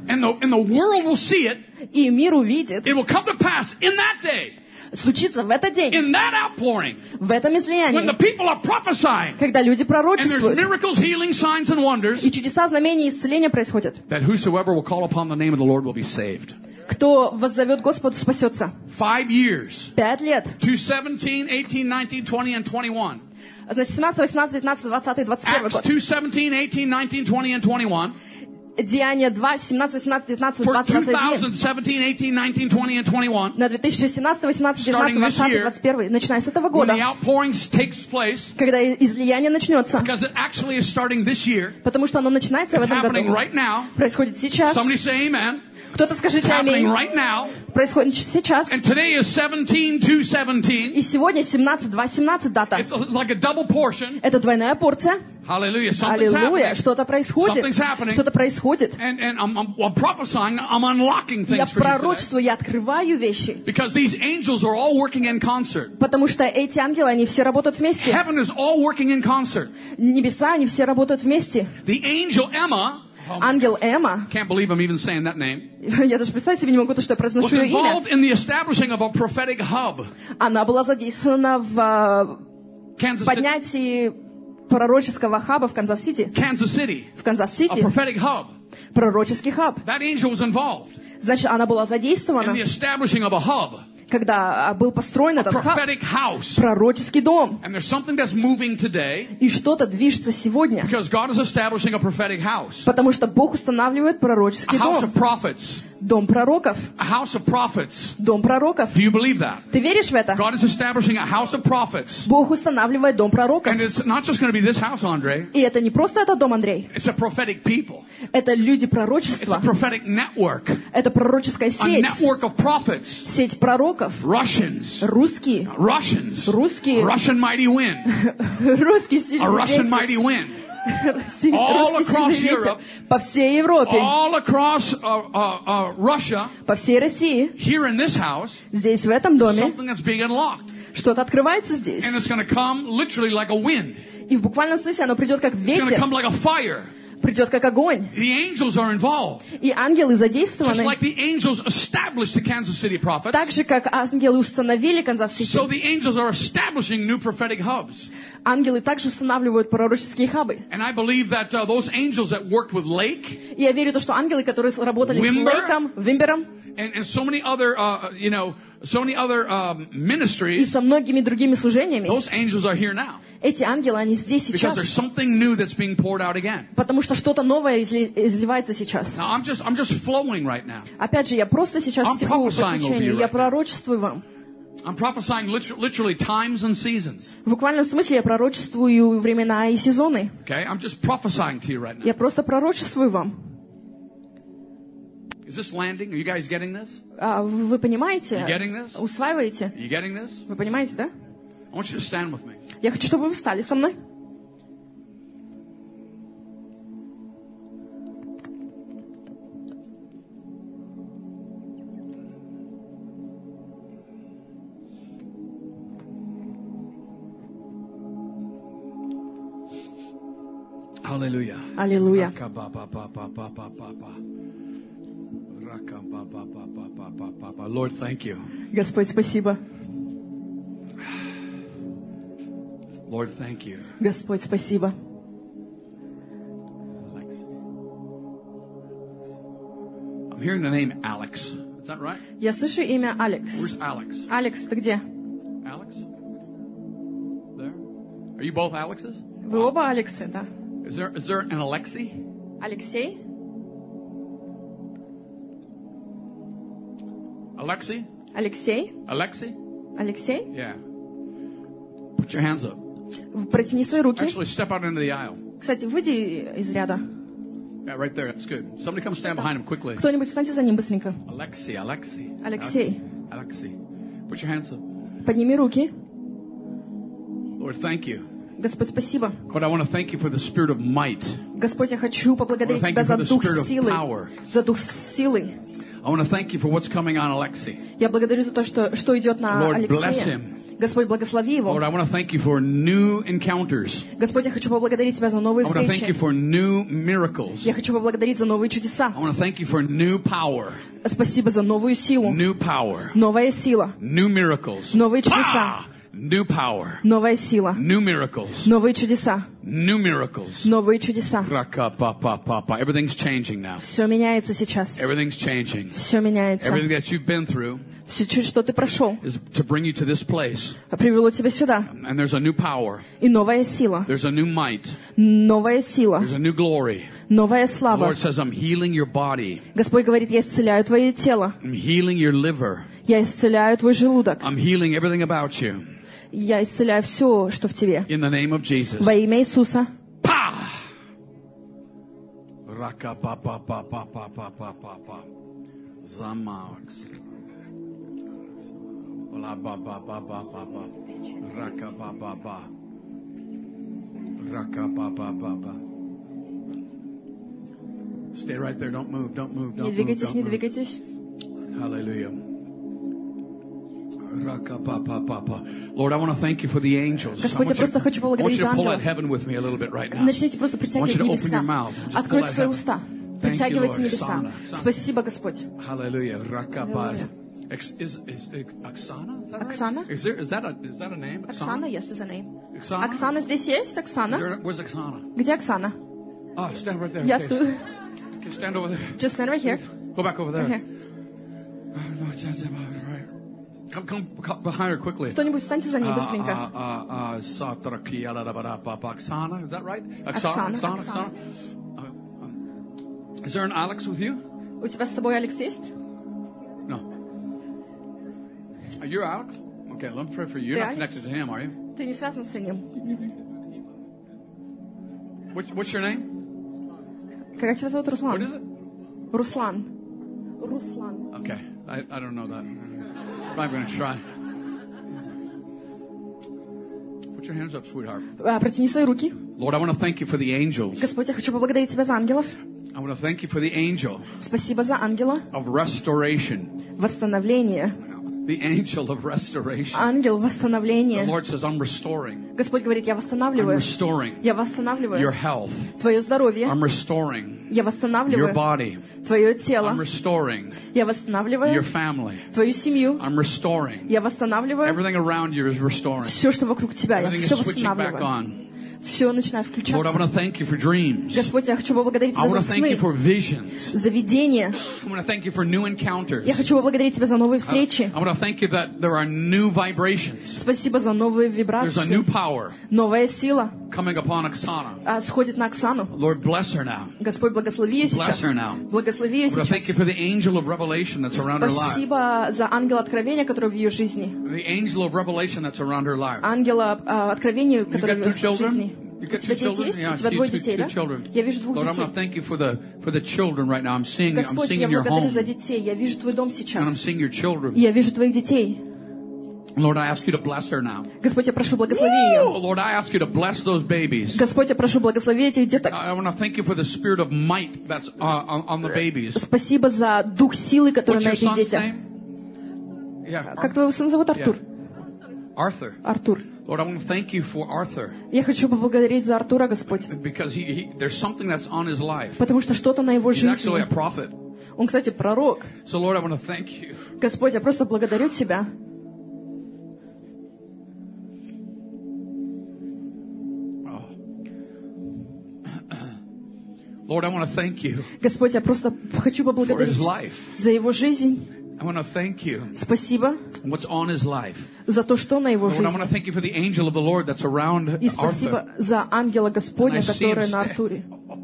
And the, and the world will see it. И мир увидит. It will come to pass in that day. Случится в этот день. In that outpouring. В этом излиянии. When the people are prophesying. Когда люди пророчествуют. And there's miracles, healing, signs, and wonders. И чудеса, знамения, исцеления происходят. That whosoever will call upon the name of the Lord will be saved. Кто воззовет Господу, спасется. Five years. Пять лет. two, seventeen, eighteen, nineteen, twenty, and twenty-one. Значит, семнадцать, восемнадцать, девятнадцать, двадцать, двадцать первый год. Acts two, seventeen, eighteen, nineteen, twenty, and twenty-one. Деяния два, семнадцать, восемнадцать, девятнадцать, For двадцать, двадцать один. twenty seventeen, eighteen, nineteen, twenty, and twenty-one. На две тысячи семнадцать, восемнадцать, девятнадцать, двадцать, двадцать один. Начиная с этого When года. the outpouring takes place. Когда излияние начнется. Because it actually is starting this year. Потому что оно начинается в It's этом happening году. right now. Происходит сейчас. Somebody say amen. Кто-то скажите It's happening аминь. right now. Происходит сейчас. And today is seventeen two seventeen. И сегодня семнадцать два семнадцать дата. It's like a double portion. Это двойная порция. Hallelujah. Something's Аллилуйя. happening. Что-то происходит. Something's happening. Что-то происходит. And, and I'm, I'm, I'm prophesying, I'm unlocking things Я for you today. пророчествую, я открываю вещи. Because these angels are all working in concert. Потому что эти ангелы, они все работают вместе. Heaven is all working in concert. Небеса, они все работают вместе. The angel Emma, Ангел Эмма, can't believe I'm even saying that name, я даже представить себе не могу, то, что я was произношу ее имя. involved in the establishing of a prophetic hub. Она была задействована в Kansas City. поднятии пророческого хаба в Канзас-Сити. Kansas City. В A Канзас-Сити. prophetic hub. Пророческий хаб. That angel was involved Значит, она была in задействована, the establishing of a hub. когда был построен A этот хаб. prophetic house. Пророческий дом. And there's something that's moving today И что-то движется сегодня. because God is establishing a prophetic house. Потому что Бог устанавливает A пророческий house дом. of prophets. Дом пророков. A house of prophets. Дом пророков. Do you believe that? Ты веришь в это? God is establishing a house of prophets. Бог устанавливает дом пророков. And it's not just going to be this house, Andre. И это не просто этот дом, Андрей. It's a prophetic people. Это люди It's пророчества. a prophetic network. Это пророческая A сеть. network of prophets. Сеть пророков. Russians. Русские. Russians. Русские. Russian mighty wind. Русский A сильный Russian ветер. mighty wind. Русский All across сильный ветер. Europe. По всей Европе. All across uh, uh, uh, Russia. По всей России. Here in this house. Здесь, в этом доме. Something that's being unlocked. Что-то открывается здесь. And it's going to come literally like a wind. И в буквальном смысле оно придет как It's going to ветер. come like a fire. Придет как огонь. The angels are involved. И ангелы Just задействованы. like the angels established the Kansas City prophets. Так же, как ангелы установили So Канзас-Сити. the angels are establishing new prophetic hubs. Ангелы также устанавливают пророческие хабы. And I believe that uh, those angels that worked with Lake И я верю, что ангелы, которые работали Wimber. с Лейком, Вимбером and, and so many other, uh, you know, so many other um, и ministries, со многими другими служениями, those angels are here now. эти ангелы, они здесь Because there's сейчас. something new that's being poured out again. Потому что что-то новое изли- изливается сейчас. Now I'm just, I'm just flowing right now. Опять же, я просто сейчас I'm теку по prophesying over you течению. Я right now. пророчествую вам. I'm prophesying liter- literally times and seasons. В буквальном смысле я пророчествую времена и сезоны. Okay, I'm just prophesying to you right now. Я просто пророчествую вам. Is this landing? Are you guys getting this? А вы понимаете? You getting this? Усваиваете? Are you getting this? Вы понимаете, да? I want you to stand with me. Я хочу, чтобы вы встали со мной. Hallelujah. Аллилуйя. Lord, thank you. Господь, спасибо. Lord, thank you. Господь, спасибо. I'm hearing the name Alex. Is that right? Я слышу имя Алекс. Where's Alex? Алекс, ты где? Alex? There? Are you both Alexes? Вы оба Алексы, да? Is there is there an Alexei? Алексей? Alexei? Алексей? Alexei? Алексей? Yeah. Put your hands up. Протяни свои руки. Actually, step out into the aisle. Кстати, выйди из ряда. Yeah, right there. That's good. Somebody come stand behind him quickly. Кто-нибудь встаньте за ним быстренько. Alexei, Alexei. Алексей. Alexei. Put your hands up. Подними руки. Lord, thank you. Господь, спасибо. God, I want to thank you for the spirit of might. Господь, я хочу поблагодарить Thank Тебя you за for the дух spirit of силы. power. За дух силы. I want to thank you for what's coming on Alexei. Я благодарю за то, что, что идет на Lord, bless Алексея. him. Господь, благослови его. Lord, I want to thank you for new encounters. Господь, я хочу поблагодарить Тебя за новые I want to thank you встречи. for new miracles. Я хочу поблагодарить за новые чудеса. I want to thank you for new power. Спасибо за новую силу. New power. Новая сила. New miracles. Новые чудеса. Ah! New power. Новая сила. New miracles. Новые чудеса. New miracles. Новые чудеса. Raka-pa-pa-pa-pa. Everything's changing now. Все меняется сейчас. Everything's changing. Все меняется. Everything that you've been through Все, через что ты прошел, is to bring you to this place. привело тебя сюда. And there's a new power. И новая сила. There's a new might. Новая сила. There's a new glory. Новая The слава. Lord says, I'm healing your body. Господь говорит, я исцеляю твое тело. I'm healing your liver. Я исцеляю твой желудок. I'm healing everything about you. Я исцеляю все, что в тебе. In the name of Jesus. Во имя Иисуса. Pa! Raka-pa-pa-pa-pa-pa-pa-pa-pa. Zamax. Bla-ba-ba-ba-ba-ba-ba. Raka-ba-ba-ba. Raka-ba-ba-ba-ba. Stay right there. Don't move. Don't move. Don't Не move. двигайтесь, Don't не move. двигайтесь. Hallelujah. Lord, I want to thank you for the angels. Господь, я просто хочу I want поблагодарить you за to pull at ангелов. heaven with me a little bit right now. Начните просто I want you притягивать to open небеса. your mouth. and just pull Откройте at свои heaven. уста. Thank you, Притягивайте Lord. небеса. Sana, Sana. Спасибо, Господь. Hallelujah. Rakaba. Ex- Is is is Oksana? Is that right? Оксана? Is there is that a is that a name? Оксана, yes, is a name. Oksana? Оксана здесь есть? Оксана? Where- Where's Oksana? Где Оксана? Oh, stand right there. Я Okay. тут. Okay, stand over there. Just stand right here. Go back over there. Right here. Right. Come, come, come behind her quickly. Кто-нибудь встаньте за ней Uh, быстренько. uh, uh, uh, Satraki, yadadabadababa. Oksana, is that right? Oksana, Oksana, Oksana. Uh, um, Is there an Alex with you? У тебя с собой Алекс есть? No. Are you Alex? Okay, let me pray for you. You're Ты not Алекс? connected to him, are you? Ты не связан с ним. What, what's your name? Как тебя зовут? What is Руслан. it? Руслан. Руслан. Okay, I, I don't know that. I'm not going to try. Put your hands up, sweetheart. А, Протяни свои руки. Lord, I want to thank you for the angels. Господь, я хочу поблагодарить Тебя за ангелов. I want to thank you for the angel Спасибо за ангела. of restoration. Восстановление. The angel of restoration. Ангел The восстановления. Lord says, I'm restoring. Господь говорит, я I'm восстанавливаю. restoring Я your восстанавливаю health. твое здоровье. I'm restoring Я your восстанавливаю body. твое I'm тело. restoring Я your восстанавливаю family. твою семью. I'm restoring. Я восстанавливаю Everything around you is restoring. все, что вокруг тебя. Я Everything все is switching back восстанавливаю. on. Все начинает Lord, I want to включаться. thank you for dreams. Господь, я хочу поблагодарить I Тебя want за to thank you сны, for visions. за видение. I want to thank you for new encounters. Я хочу поблагодарить Тебя за новые встречи. I want to thank you that there are new vibrations. Спасибо за новые There's a new вибрации. power Новая сила coming upon Oksana. а, сходит на Оксану. Lord, bless her now. Господь, благослови ее Bless сейчас. her now. Благослови ее I want to thank you сейчас. for the angel of revelation that's around her life. Спасибо за ангела откровения, который в ее жизни. The angel of revelation that's around her life. Ангела а, откровения, You который got в two ее children? жизни. You У got тебя two дети children? есть? Yeah, I У тебя see двое two, детей, two да? children. Я вижу двух Lord, I want to детей. thank you for the for the children right now. I'm seeing I'm Господь, seeing я in your благодарю home. за детей. Я вижу твой дом And I'm сейчас. seeing your children. И я вижу твоих детей. Lord, I ask you to bless her now. Господь, я прошу, благослови Oh, ее. Lord, I ask you to bless those babies. Господь, я прошу, благослови этих деток. I want to thank you for the spirit of might that's uh, on, on the babies. Спасибо за дух силы, который What's на your этих son's детях. name? Yeah, Как твоего сына зовут? Артур. Arthur. Артур. Lord, I want to thank you for Arthur Я хочу поблагодарить за Артура, Господь. because he, he there's something that's on his life. Потому что что-то на его He's actually a жизни. prophet. Он, кстати, пророк. So, Lord, I want to thank you. Господь, я просто благодарю Тебя. Lord, I want to thank you Господь, я просто хочу for his поблагодарить life. за его жизнь. I want to thank you Спасибо what's on his life. за то, что на его Lord, I want жизни. to thank you for the angel of the Lord that's around И Arthur. спасибо за ангела Господня, And I see him который на sta- Артуре.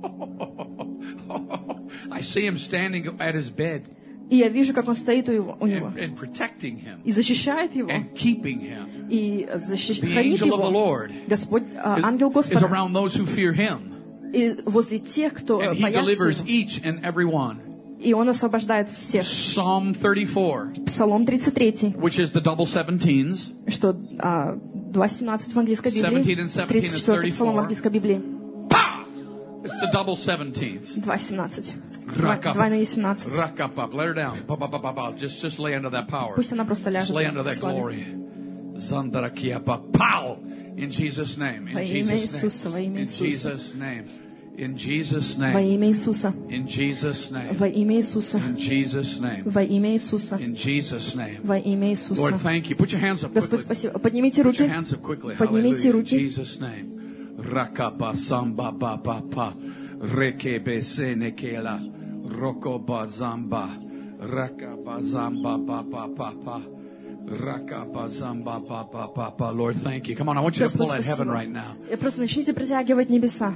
I see him standing at his bed И я вижу, как он стоит у, его, у него. and, and protecting him И защищает его. and keeping him. И защищ- The хранит angel of the его. Lord Господь, а, is, ангел is Господа. around those who fear him. И возле тех, кто And he боятся delivers его. each and every one. И он освобождает всех. Psalm thirty-four, Псалом тридцать три, which is the double seventeens. что а, два семнадцать в английской seventeen Библии. and seventeen тридцать is четвёртый псалом в thirty-four. английской Библии. Pa! It's the double seventeens. два семнадцать. Rakap. Двойные семнадцать. Rakap up. Let her down. Pa, pa, pa, pa, pa. Just, just lay under that power. Пусть она просто Just ляжет lay under в that славе. glory. Pow! In Jesus' name. In Во имя Jesus' Иисуса, во name. имя In Иисуса. Jesus' name. In Jesus' Во name. имя Иисуса. In Jesus' name. Во имя Иисуса. In Jesus' name. Во имя Иисуса. In Jesus' name. Во имя Иисуса. Lord, thank you. Put your hands up Господь, quickly. спасибо. Поднимите Put your руки. hands up quickly. Поднимите Hallelujah. In руки. Jesus' name. Rakaba samba ba ba pa. Rekebe sene kela. Rokoba zamba. Rakaba zamba ba ba pa pa. Rakaba zamba ba ba pa pa. Lord, thank you. Come on, I want you to pull Господь, at heaven спасибо. right now. И просто начните притягивать небеса.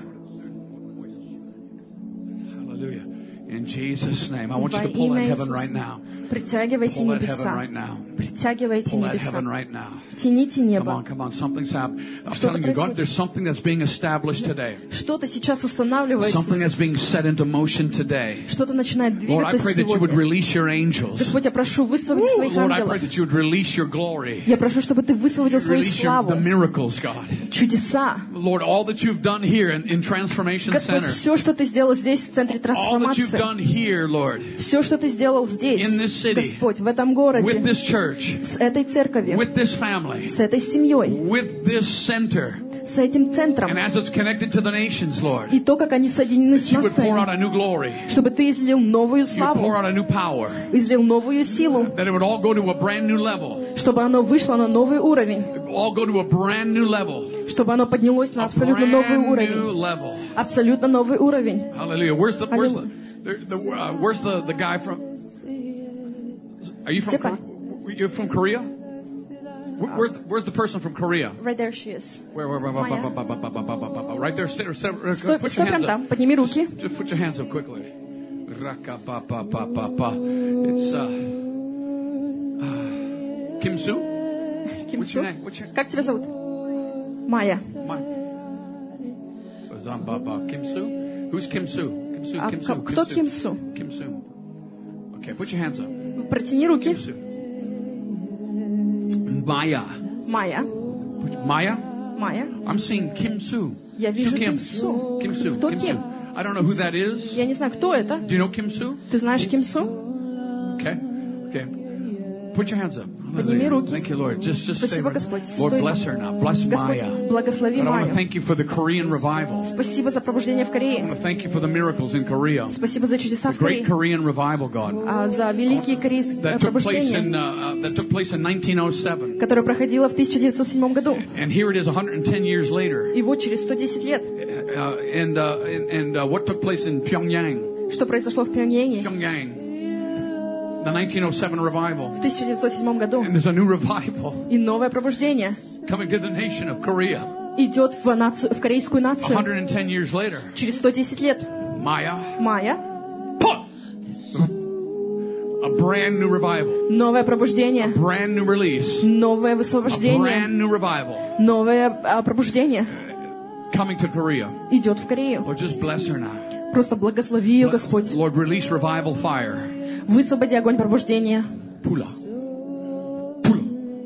Hallelujah. In Jesus' name. I want you Во to pull at имя heaven right Иисуса. now. Притягивайте Pull at heaven небеса. right now. Притягивайте Pull at небеса. heaven right now. Тяните Come небо. on, come on. Something's happening. I'm Что-то telling you, God, происходит. there's something that's being established today. Что-то сейчас Something устанавливается. that's being set into motion today. Что-то начинает Lord, I двигаться pray that you would сегодня. release your angels. Господь, я прошу, высвободи своих Lord, I pray ангелов. that you would release your glory. Я прошу, чтобы ты высвободил свою Release your, славу, the miracles, God. чудеса. Lord, all that you've done here in, in Transformation Господь, Center, все, что ты сделал здесь, в центре all that you've трансформации, done here, Lord, все, что ты сделал здесь, in this city, Господь, в этом with городе, this church, с этой церковью, with this family, с этой семьей, with this center, с этим центром, and as it's connected to the nations, Lord, и то, как они соединены с that you would pour out нациями, a new glory, чтобы ты излил новую you would pour славу, out a new power, излил новую силу, that it would all go to a brand new level, чтобы оно вышло на новый уровень, it would all go to a brand new level, чтобы оно поднялось на a абсолютно новый brand new уровень, level. абсолютно новый уровень. Hallelujah. Where's the where's the, the, the uh, where's the, the guy from? Are you from Japan. Korea? You're from Korea? Where, where's the, where's the person from Korea? Right there she is. Where, where, where, where, Maya. where, where, where, where, where, where, where, right there. Stay, stay, Стой, put стой your прям hands там, up. подними руки. Just put your hands up quickly. Raka-pa-pa-pa-pa-pa. It's uh, uh, Kim Soo. Ким What's Су. your name? What's your Как тебя зовут? Майя. my? Zambaba. Kim Soo. Who's Kim Soo? Kim Soo. А Kim к- Soo. кто Ким Су? Kim Soo. Okay, put your hands up. Протяни руки. Kim Soo. Maya. Майя. Put- Maya? Майя. I'm seeing Kim Soo. Я Soo вижу Kim. Ким Су. Kim Soo. Кто Kim Ким? Soo. I don't know who that is. Я не знаю, кто это. Do you know Kim Soo? Ты знаешь Ким Су? Okay. Okay. Put your hands up. Подними руки. Thank you, Lord. Just, just Спасибо, favor. Господь. Lord, Стой. bless her now. Bless Господь, Maya. благослови And I want Майю. to thank you for the Korean revival. Спасибо за пробуждение в I Корее. want to thank you for the miracles in Korea. Спасибо за чудеса The в great Корее. Korean revival, God, А, за великие корейские that took place пробуждения, in uh, uh, that took place in nineteen oh seven. которое проходило в тысяча девятьсот седьмом году. And here it is, one hundred ten years later. И вот через сто десять лет, Uh, and uh, and, and uh, what took place in Pyongyang? что произошло в Пхеньяне Pyongyang, the nineteen oh seven revival. в тысяча девятьсот седьмом году. And there's a new revival И новое пробуждение coming to the nation of Korea. идет в, нацию, в корейскую one нацию hundred ten years later, через сто десять лет. Maya, Майя, a brand new revival, новое пробуждение, brand new release, новое a высвобождение, brand new revival новое а, пробуждение coming to Korea. идет в Корею. Lord, just bless her now. Просто благослови ее, Господь. Lord, release revival fire. Высвободи огонь пробуждения. Pula. Pula.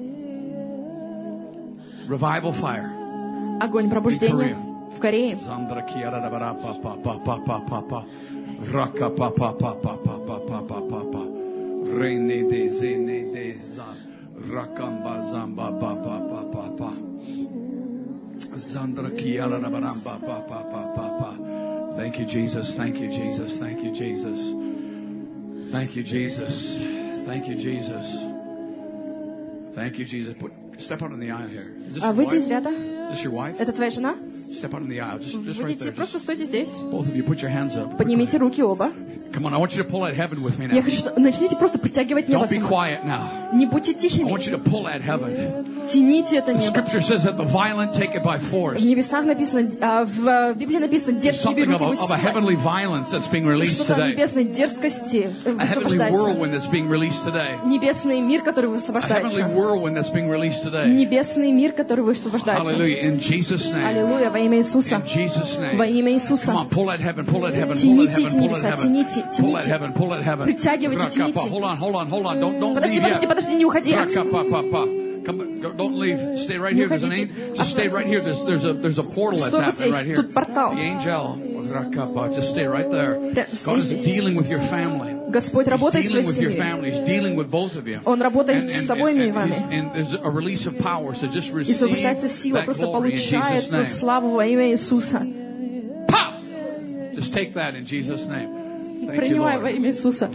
Revival fire. Огонь пробуждения в Корее. Zandra kiara da bara pa pa pa pa pa pa pa. Raka pa pa pa pa pa pa pa pa pa pa. Reine de zene de za. Rakamba zamba ba pa pa pa pa. Zandra kiara da bara pa pa pa pa pa pa. Thank you, Jesus. Thank you, Jesus. Thank you, Jesus. Thank you, Jesus. Thank you, Jesus. Thank you, Jesus. Put, step out in the aisle here. Is this А your выйди из wife? ряда. Is this your wife? Это твоя жена? Step out in the aisle. Just, just right Выйдите, there. просто Just, стойте здесь. both of you, put your hands up. Поднимите руки оба. Come on, I want you to pull at heaven with me now. Я хочу, что начните просто притягивать небо Don't be сама. quiet now. Не будьте I тихими. want you to pull at heaven. Тяните это The небо. scripture says that the violent take it by force. В небесах написано, а в Библии написано, There's дерзкие something берут of a, его of a силой. heavenly violence that's being released Что-то today. небесной дерзкости A heavenly высвобождается. whirlwind that's being released today. Небесный мир, который A heavenly высвобождается. whirlwind that's being released today. Небесный мир, который высвобождается. Hallelujah. In Jesus' name. Аллилуйя, во имя Иисуса. In Jesus' Во name. имя Иисуса. Come on, pull at heaven, pull at heaven, pull at Тяните heaven, эти pull at небеса, heaven. тяните, Pull at тяните. heaven, pull at heaven. Притягивайте, тяните. Hold on, hold on, hold on. Don't, don't Подожди, leave подожди, yet. подожди, не уходи. Rakapapapa. Come, go, don't leave. Stay right here. There's an angel. Just stay right here. There's, there's a, there's a portal that's happening right here. The angel. Just stay right there. God is dealing with your family. Господь работает He's dealing with your family. He's dealing with both of you. Он работает And, с and, обоими and, вами. and, and there's a release of power. So just И receive освобождается сила, that просто glory in получай Jesus' эту name. славу во имя Иисуса. Pa! Just take that in Jesus' name. Thank you, Принимай Lord. во имя Иисуса.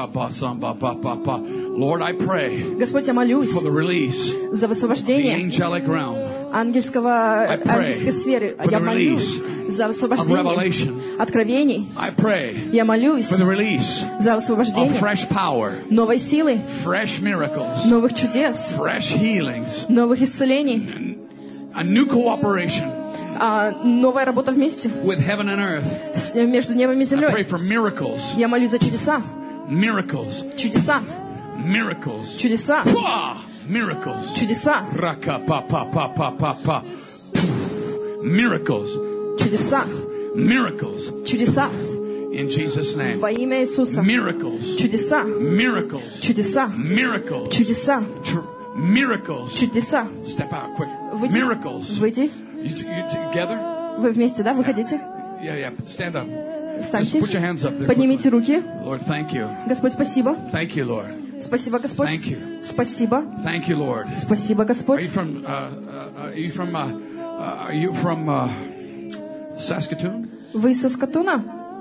Lord, I pray Господь, я молюсь for the release за of the высвобождение angelic realm, ангельского, I pray ангельской сферы. for Я the молюсь release за of высвобождение revelation. откровений. I pray Я молюсь for the release за of высвобождение fresh power, новой силы, fresh miracles, новых чудес, fresh healings, новых исцелений, a new cooperation а, новая работа вместе with heaven and earth. с- между небом и I pray землей. for miracles, Я молюсь за чудеса, miracles, чудеса, miracles, чудеса, Pwah! Miracles. чудеса, Raka pa pa pa pa pa pa. Miracles. чудеса, Miracles. чудеса In Jesus' name. во имя Иисуса. Miracles. Чудеса, Miracles. чудеса, Miracles. чудеса, Tr- Miracles. чудеса. Step out quick. Выйди, Miracles. выйди. You, t- you together? Вы вместе, да? Выходите. Yeah, yeah. Stand up. Just Встаньте. put your hands up there. Поднимите quickly. руки. Lord, thank you. Господь, спасибо. Thank you, Lord. Спасибо, Господь. Thank you. Спасибо. Thank you, Lord. Спасибо, Are Господь. you from? Uh, uh, are you from? Uh, uh, are you from uh, Saskatoon? Вы из Саскатуна?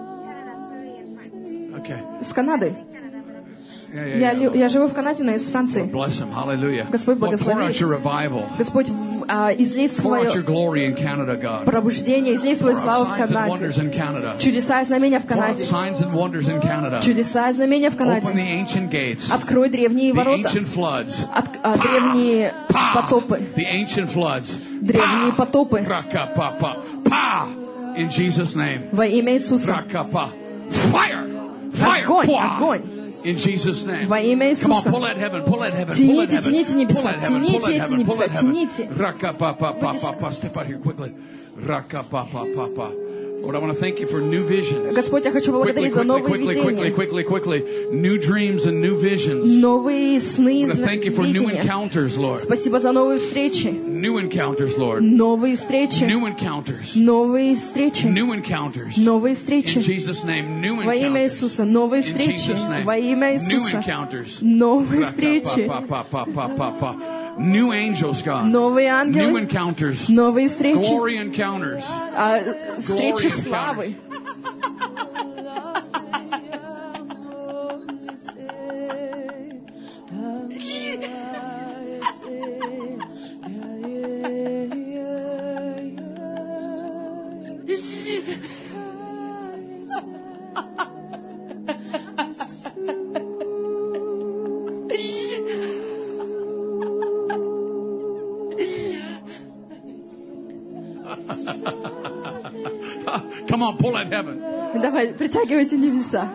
Okay. Из Канады? Yeah, yeah, Я, yeah. лю- я живу в Канаде, но из Франции. Bless him. Hallelujah. Господь Lord, pour благослови. out your revival. Господь, в- а, излей Pour out your свое glory in Canada, God. пробуждение, излей свою Pour out славу в signs and Канаде. wonders in Canada. Чудеса и знамения в Pour out Канаде. signs and wonders in Canada. Чудеса и знамения в Open the Канаде. ancient gates. Открой древние The ворота. ancient floods. От- а, древние Pa! потопы. The ancient floods. Древние Pa! потопы. Raka pa pa. Pa! In Jesus' name. Во имя Иисуса. Raka pa. Fire! Fire! Огонь, Pwah! огонь. In Jesus' name. Во имя Come on, Иисуса. pull at heaven, pull at heaven, pull Тяните, at heaven. тяните небеса, Pull at heaven, pull тяните at эти heaven, pull небеса, at heaven. тяните. Raka pa pa pa pa pa. Step out here quickly. Raka pa pa pa pa. Lord, I want to thank you for new visions. Господь, я хочу Quickly, благодарить за quickly, новые quickly, quickly, видения. quickly, quickly. New dreams and new visions. Новые сны I и want to thank you for new видения. encounters, Lord. Спасибо за новые встречи. New encounters, Lord. Новые встречи. New encounters. Новые встречи. New encounters. Новые In встречи. Jesus' name, new Во имя encounters. Иисуса. Новые In встречи. Jesus' name. Во имя New Иисуса. encounters. Новые встречи. Ra-ka-pa-pa-pa-pa-pa-pa. New angels, God. Новые New ангелы. encounters. Новые встречи. Glory encounters. А, Встречи Glory славы. Come on, pull at heaven. Давай, притягивайте небеса.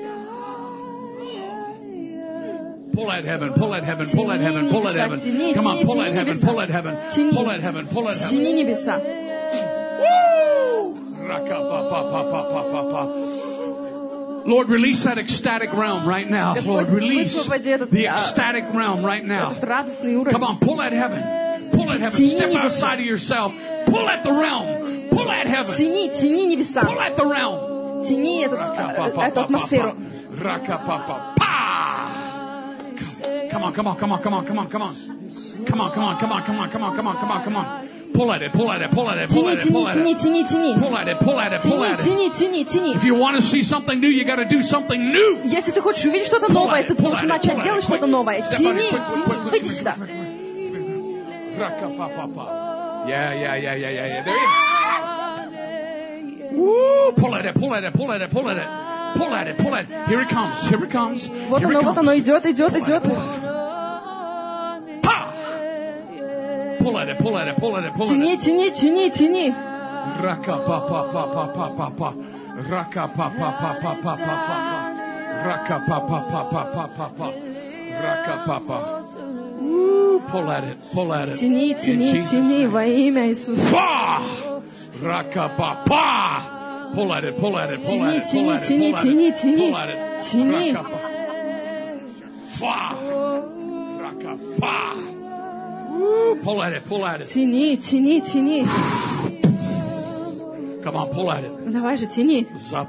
Pull at heaven, pull at heaven, pull at heaven, pull at heaven. Тяни, Come on, тяни, pull тяни at heaven, небеса. pull at heaven, Тяни. pull at heaven, pull at heaven. Тяни небеса. Woo! Ra-ka-pa-pa-pa-pa-pa-pa. Lord, release that ecstatic realm right now. Lord, Господь, release высвободи этот, the а, ecstatic realm right now. Этот радостный Come уровень. on, pull at heaven. Pull at heaven. Тяни Step небеса. outside of yourself. Pull at the realm. Pull at heaven. Тяни, тяни небеса. Pull at the realm. Тяни эту, э, эту атмосферу. Ra-ka-pa-pa. Pa! Come on, come on, come on, come on, come on, come on. Come on, come on, come on, come on, come on, come on, come on, come on. Pull at it, pull at it, pull at it, pull Тяни, at it, pull тяни, at тяни, it. тяни, тяни. Pull at it, pull at it, pull Тяни, at it. тяни, тяни, тяни. If you want to see something new, you got to do something new. Если ты хочешь увидеть что-то Pull новое, at ты it, pull должен at it, начать pull at делать it, что-то quick. новое. Step on Тяни, it, quick, quick, тяни, quick, quick, выйди quick, сюда. quick, quick, quick. Ra-ka-pa-pa-pa. Yeah, yeah, yeah, yeah, yeah, yeah. There you go. Woo! Pull at it, pull at it, pull at it, pull at it. Pull at it, pull at it. Here it comes, here it comes. Вот Here it оно, вот оно comes. идет, идет, Pull at идет. it, pull at it. Pa! Pull at it, pull at it, pull at it, pull at Тяни, it. тяни, тяни, тяни. Raka-pa-pa-pa-pa-pa-pa-pa. Raka-pa-pa-pa-pa-pa-pa-pa. Raka-pa-pa-pa-pa-pa-pa-pa. Raka-pa-pa. Woo! Pull at it, pull at it. Тяни, In тяни, Jesus' тяни name. во имя Иисуса. Pa! Raka-pa-pa! Pull at it, pull at it, pull at it, pull at it, Тяни, pull at тяни, it, тяни, pull at it. тяни. Raka-pa. Pa! Raka-pa! Pull at it, pull at it. Тяни, тяни, тяни. Come on, pull at it. Давай же, тяни.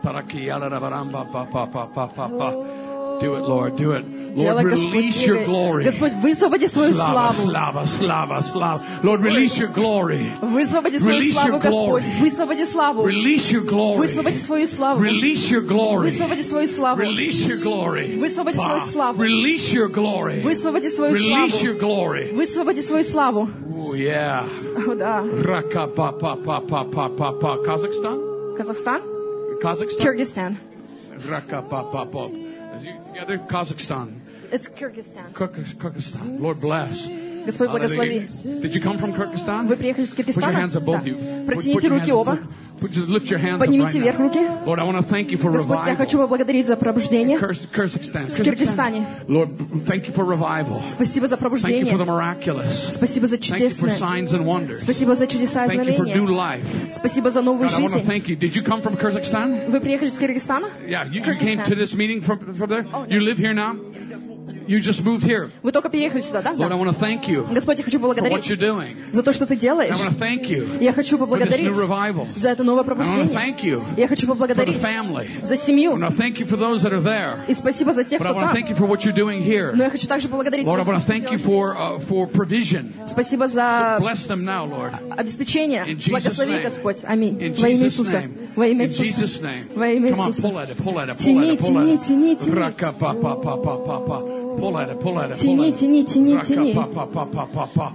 Do it, Lord, do it. Делай, Lord, Господь, release your делай. glory. Господь, высвободи свою Slava, славу. slava, slava, slava. Lord, release your glory. Высвободи свою Release славу, your glory. Господь. Высвободи славу. Release your glory. Высвободи свою славу. Release your glory. Высвободи свою славу. Release your glory. Высвободи свою славу. Release your glory. Высвободи свою Release your славу. glory. Высвободи свою славу. Oh, yeah. О, да. Raka pa pa pa pa pa pa pa. Kazakhstan? Казахстан? Kazakhstan? Кыргызстан. Raka pa pa pa. Together, Kazakhstan. It's Kyrgyzstan. Kyrgyzstan. Lord bless. Господь благослови. Did you come from Kyrgyzstan? Вы приехали из Put your Киргизстана? hands up, both of Да. you. Put- put Протяните your руки hands up. оба. Put- just lift your hands up Поднимите right вверх now. руки. Lord, I want to thank you for Господь, я revival. хочу поблагодарить за пробуждение Kyr- Kyrgyzstan. в Киргизстане. Lord, thank you for revival. Спасибо за Thank you for the пробуждение. miraculous. Спасибо за Thank you for чудесное. signs and wonders. Спасибо за чудеса и Thank you for new знамения. life. Спасибо за новую God, I want to жизнь. thank you. Did you come from Kyrgyzstan? Вы приехали из Кыргызстана? Yeah, you, you came Kyrgyzstan. to this meeting from, from there? You live here now? You just moved here. Вы только переехали сюда, да? Lord, I Да. want to thank you Господь, я хочу for what поблагодарить you're doing. за то, что ты I делаешь. want to thank you Я хочу for this поблагодарить new revival. за это новое I want to пробуждение. thank you Я хочу for the поблагодарить family. за I семью. want to thank you for those that are there. И спасибо за тех, But I кто want to там. thank you for what you're doing here. Но я хочу также поблагодарить Lord, I тебя want за to thank you for, uh, for provision. Спасибо за Bless them now, Lord. обеспечение. In Jesus' Благослови, name. Господь. Аминь. In Во имя Jesus' Иисуса. name. Во имя In Иисуса. Jesus' name. Во имя Come on, Иисуса. pull at it, pull at it, pull Тяни, at it, pull тяни, at it. тяни, тяни. Ра-ка-па-па-па-па-па-па. Pull at it, pull at it, pull Тяни, at it. тяни, тяни, тяни. Ра-ка-па-па-па-па-па.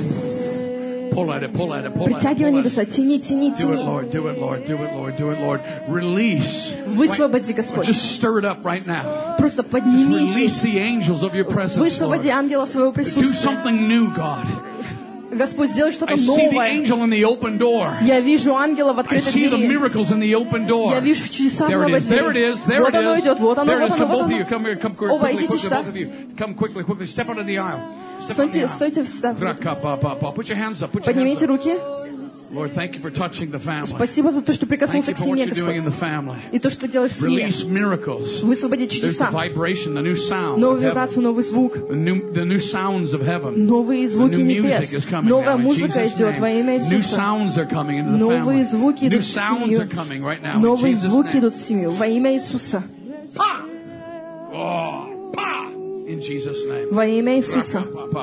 Pull at it, pull at it, pull at it. Притягивай pull at небеса. it. Тяни, тяни, Do it, тяни. Lord, do it, Lord, do it, Lord, do it, Lord. Release. Высвободи, Right- Господь. Just stir it up right now. Просто Just подними release здесь. the angels of your presence, Lord. Высвободи ангелов Твоего Do присутствия. something new, God. Господь, сделай что-то I see the новое. angel in the open door. Я вижу ангела в I открытой see the двери. miracles in the open door. Я вижу чудеса в There it новой is, there it двери. is, there Вот it оно is. идет, вот оно, There it вот is. оно, Come вот both of you, оно. come here, come Оба, quickly, идите quickly, сюда. both of you. Come quickly, quickly, step out of the aisle. Step on the Стойте, aisle. стойте сюда. Ra-ka-pa-pa-pa. Put your hands up, put your hands Поднимите up. руки. Lord, thank you for touching the family. Спасибо за то, что Thank прикоснулся you к for what семье, you're doing in Господь. the family. И то, что делаешь в семье. Release miracles. Высвободи There's the чудеса. vibration, the new sound of Новую heaven. вибрацию, новый звук. The new, the new sounds of heaven. Новые The звуки new music небес. is coming Новая now in музыка Jesus' идет во имя name. New Иисуса. sounds are coming into the Новые family. звуки New идут в sounds семью. are coming right now in Новые Jesus' звуки name. идут в семью во имя Иисуса. Pa! Oh, pa! In Jesus' name. Во имя Иисуса.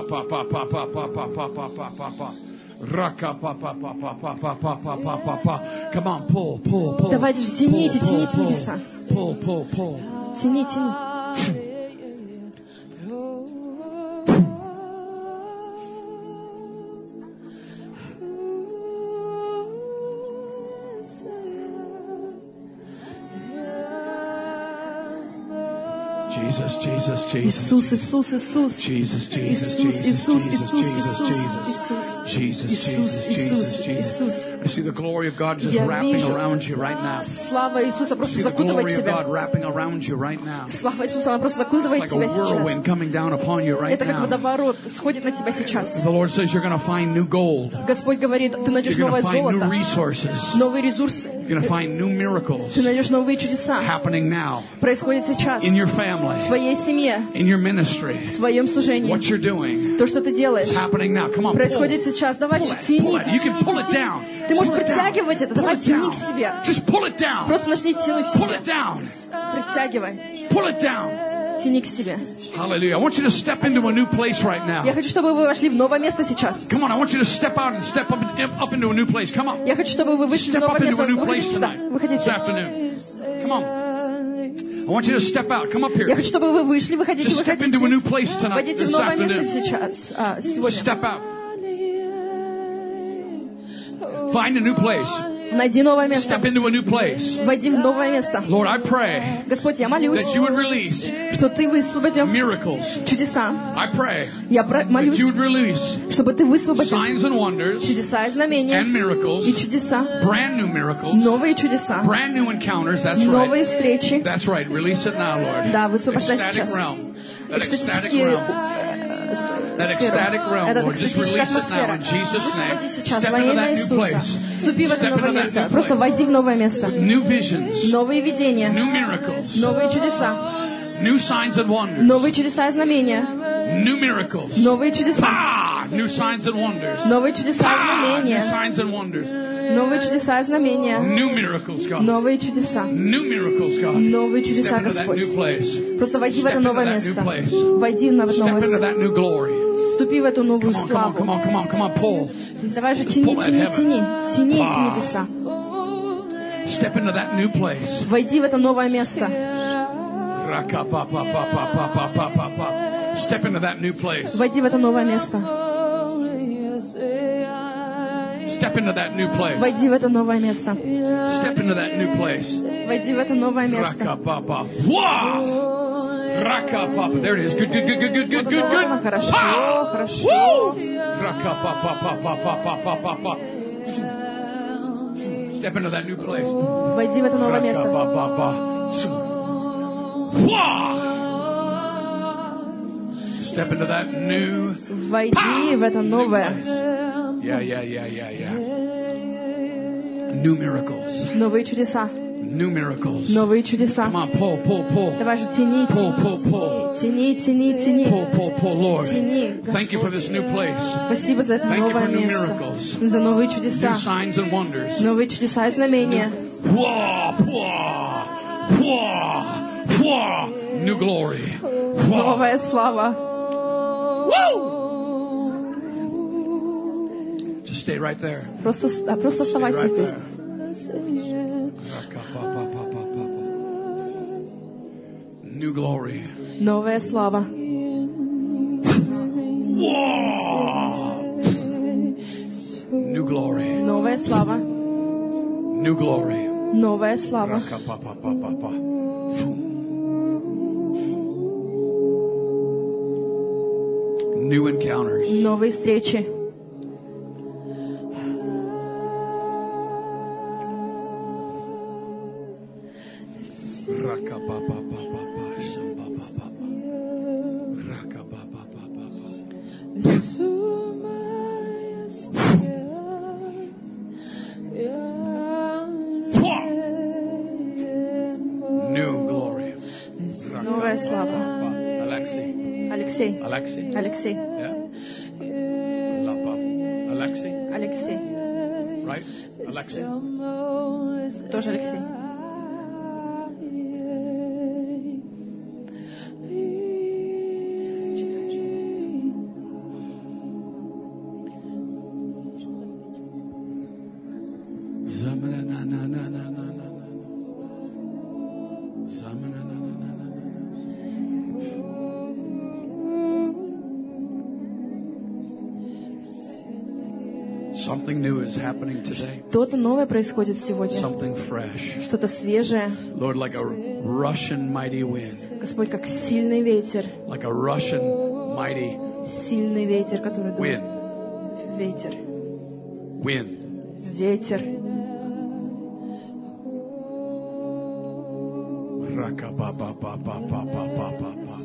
Come on, pull, pull, pull. Давайте же, тяните, Pull, тяните pull, небеса. Pull, pull, pull. Тяни, тяни. Jesus, Jesus, Jesus. Иисус, Иисус, Иисус. Jesus, Jesus, Иисус, Jesus, Иисус, Jesus, Иисус, Jesus, Иисус, Jesus, Иисус, Jesus, Иисус, Jesus, Jesus. Иисус. I see the glory of God just Я wrapping вижу around you right now. Слава Иисуса I просто see the закутывает glory of God тебя. wrapping around you right now. Слава Иисуса, она просто It's закутывает like a тебя сейчас. whirlwind coming down upon you right Это как now. водоворот сходит на тебя сейчас. The Lord says you're going to find new gold. Господь говорит, ты найдешь You're going новое to find new золото, resources. новые ресурсы. You're going to find new miracles Ты найдешь новые чудеса. happening now Происходит сейчас. in your family, В твоей семье, in your ministry. в твоем служении. What you're doing То, что ты делаешь, happening now. Come on, pull. происходит сейчас. Давай Pull it, тяни, pull it. You тяни, can pull it тяни. down. Ты можешь Pull it down. притягивать это. Pull Давай it тяни down. к себе. Just pull it down. Просто начни тянуть к Pull себе. it down. Притягивай. Pull it down. Тяни к себе. Hallelujah. I want you to step into a new place right now. Я хочу, чтобы вы вошли в новое место сейчас. Come on, I want you to step out and step up, up into a new place. Come on. Я хочу, чтобы вы вышли в Step новое up into место. a new Выходите place сюда. tonight. This Выходите. afternoon. Come on. I want you to step out. Come up Я here. хочу, чтобы вы вышли. Выходите, Just step into a выходите. new place tonight. Войдите в This новое место afternoon. сейчас. А, сегодня. Step out. Find a new place. Найди новое место. Step into a new place. Войди в новое место. Lord, I pray Господь, я молюсь, that you would release что Ты высвободил miracles. чудеса. I pray Я про- that молюсь, you would release чтобы Ты высвободил signs and wonders чудеса и знамения and miracles, и чудеса, brand new miracles, новые чудеса, brand new encounters. That's новые right. встречи. That's right. Release it now, Lord. Да, высвобождай Ecstatic сейчас. realm. That ecstatic Экстатические realm. э, That сферу. ecstatic realm, Этот Lord. Just экстатическая release it now атмосфера. in Jesus' name. Высвободи сейчас Step во into имя that new Иисуса. place. Вступи в это Step into новое that место. new Просто place. войди в новое место. New visions, Новые видения, new miracles, новые чудеса, new signs and wonders, новые чудеса и знамения, new miracles. новые чудеса. Ah! New signs and wonders. Новые чудеса и New знамения. signs and wonders. Новые чудеса и знамения. New miracles, God. Новые чудеса. New miracles, God. Новые чудеса, Step into that Господь. new place. Просто войди в Step это into новое that new место. place. Войди в Step новое into место. that new glory. Вступи в эту новую Come on, come on, славу. come on, come on, come on, pull. Давай же тяни, тяни, тяни. Тяни эти небеса. Step into that new place. Войди в это новое место. Step into that new place. Войди в это новое место. Step into that new place. Войди в это новое место. Step into that new place. Войди в это новое место. Rakapapa. There it is. Good, good, good, good, good, good, good, Вот оно, good. хорошо, хорошо. Rakapapa. Step into that new place. Войди в это новое место. Step into that new. Войди в это новое. Yeah, yeah, yeah, yeah, yeah. New miracles. Новые чудеса. New miracles. Новые чудеса. Come on, pull, pull, pull. Давай же тяни, Pull, pull, pull. тяни, тяни, тяни. Pull, pull, pull, Lord. Тяни, Thank you for this new place. Спасибо за это Thank you новое for new место. miracles. За новые New чудеса. signs and wonders. Новые чудеса и знамения. Whoa, whoa, whoa, whoa. New glory. Whoa. Новая слава. Just stay right there. Просто, а, просто Stay оставайся right здесь. there. New glory. Новая слава. Whoa. New glory. Новая слава. New glory. Новая слава. New encounters. Новые встречи. New glory. Новая слава. Alexei. Алексей. Alexei. Алексей. Yeah. Alexei. Алексей. Right? Alexei. Тоже Алексей. Something new is happening today. Что-то новое происходит сегодня. Something fresh. Что-то свежее. Lord, like a Russian mighty wind. Господь, как сильный ветер. Like a Russian mighty Сильный ветер, который дует. wind. Ветер. Wind. Ветер. Raka-ba-ba-ba-ba-ba-ba-ba-ba.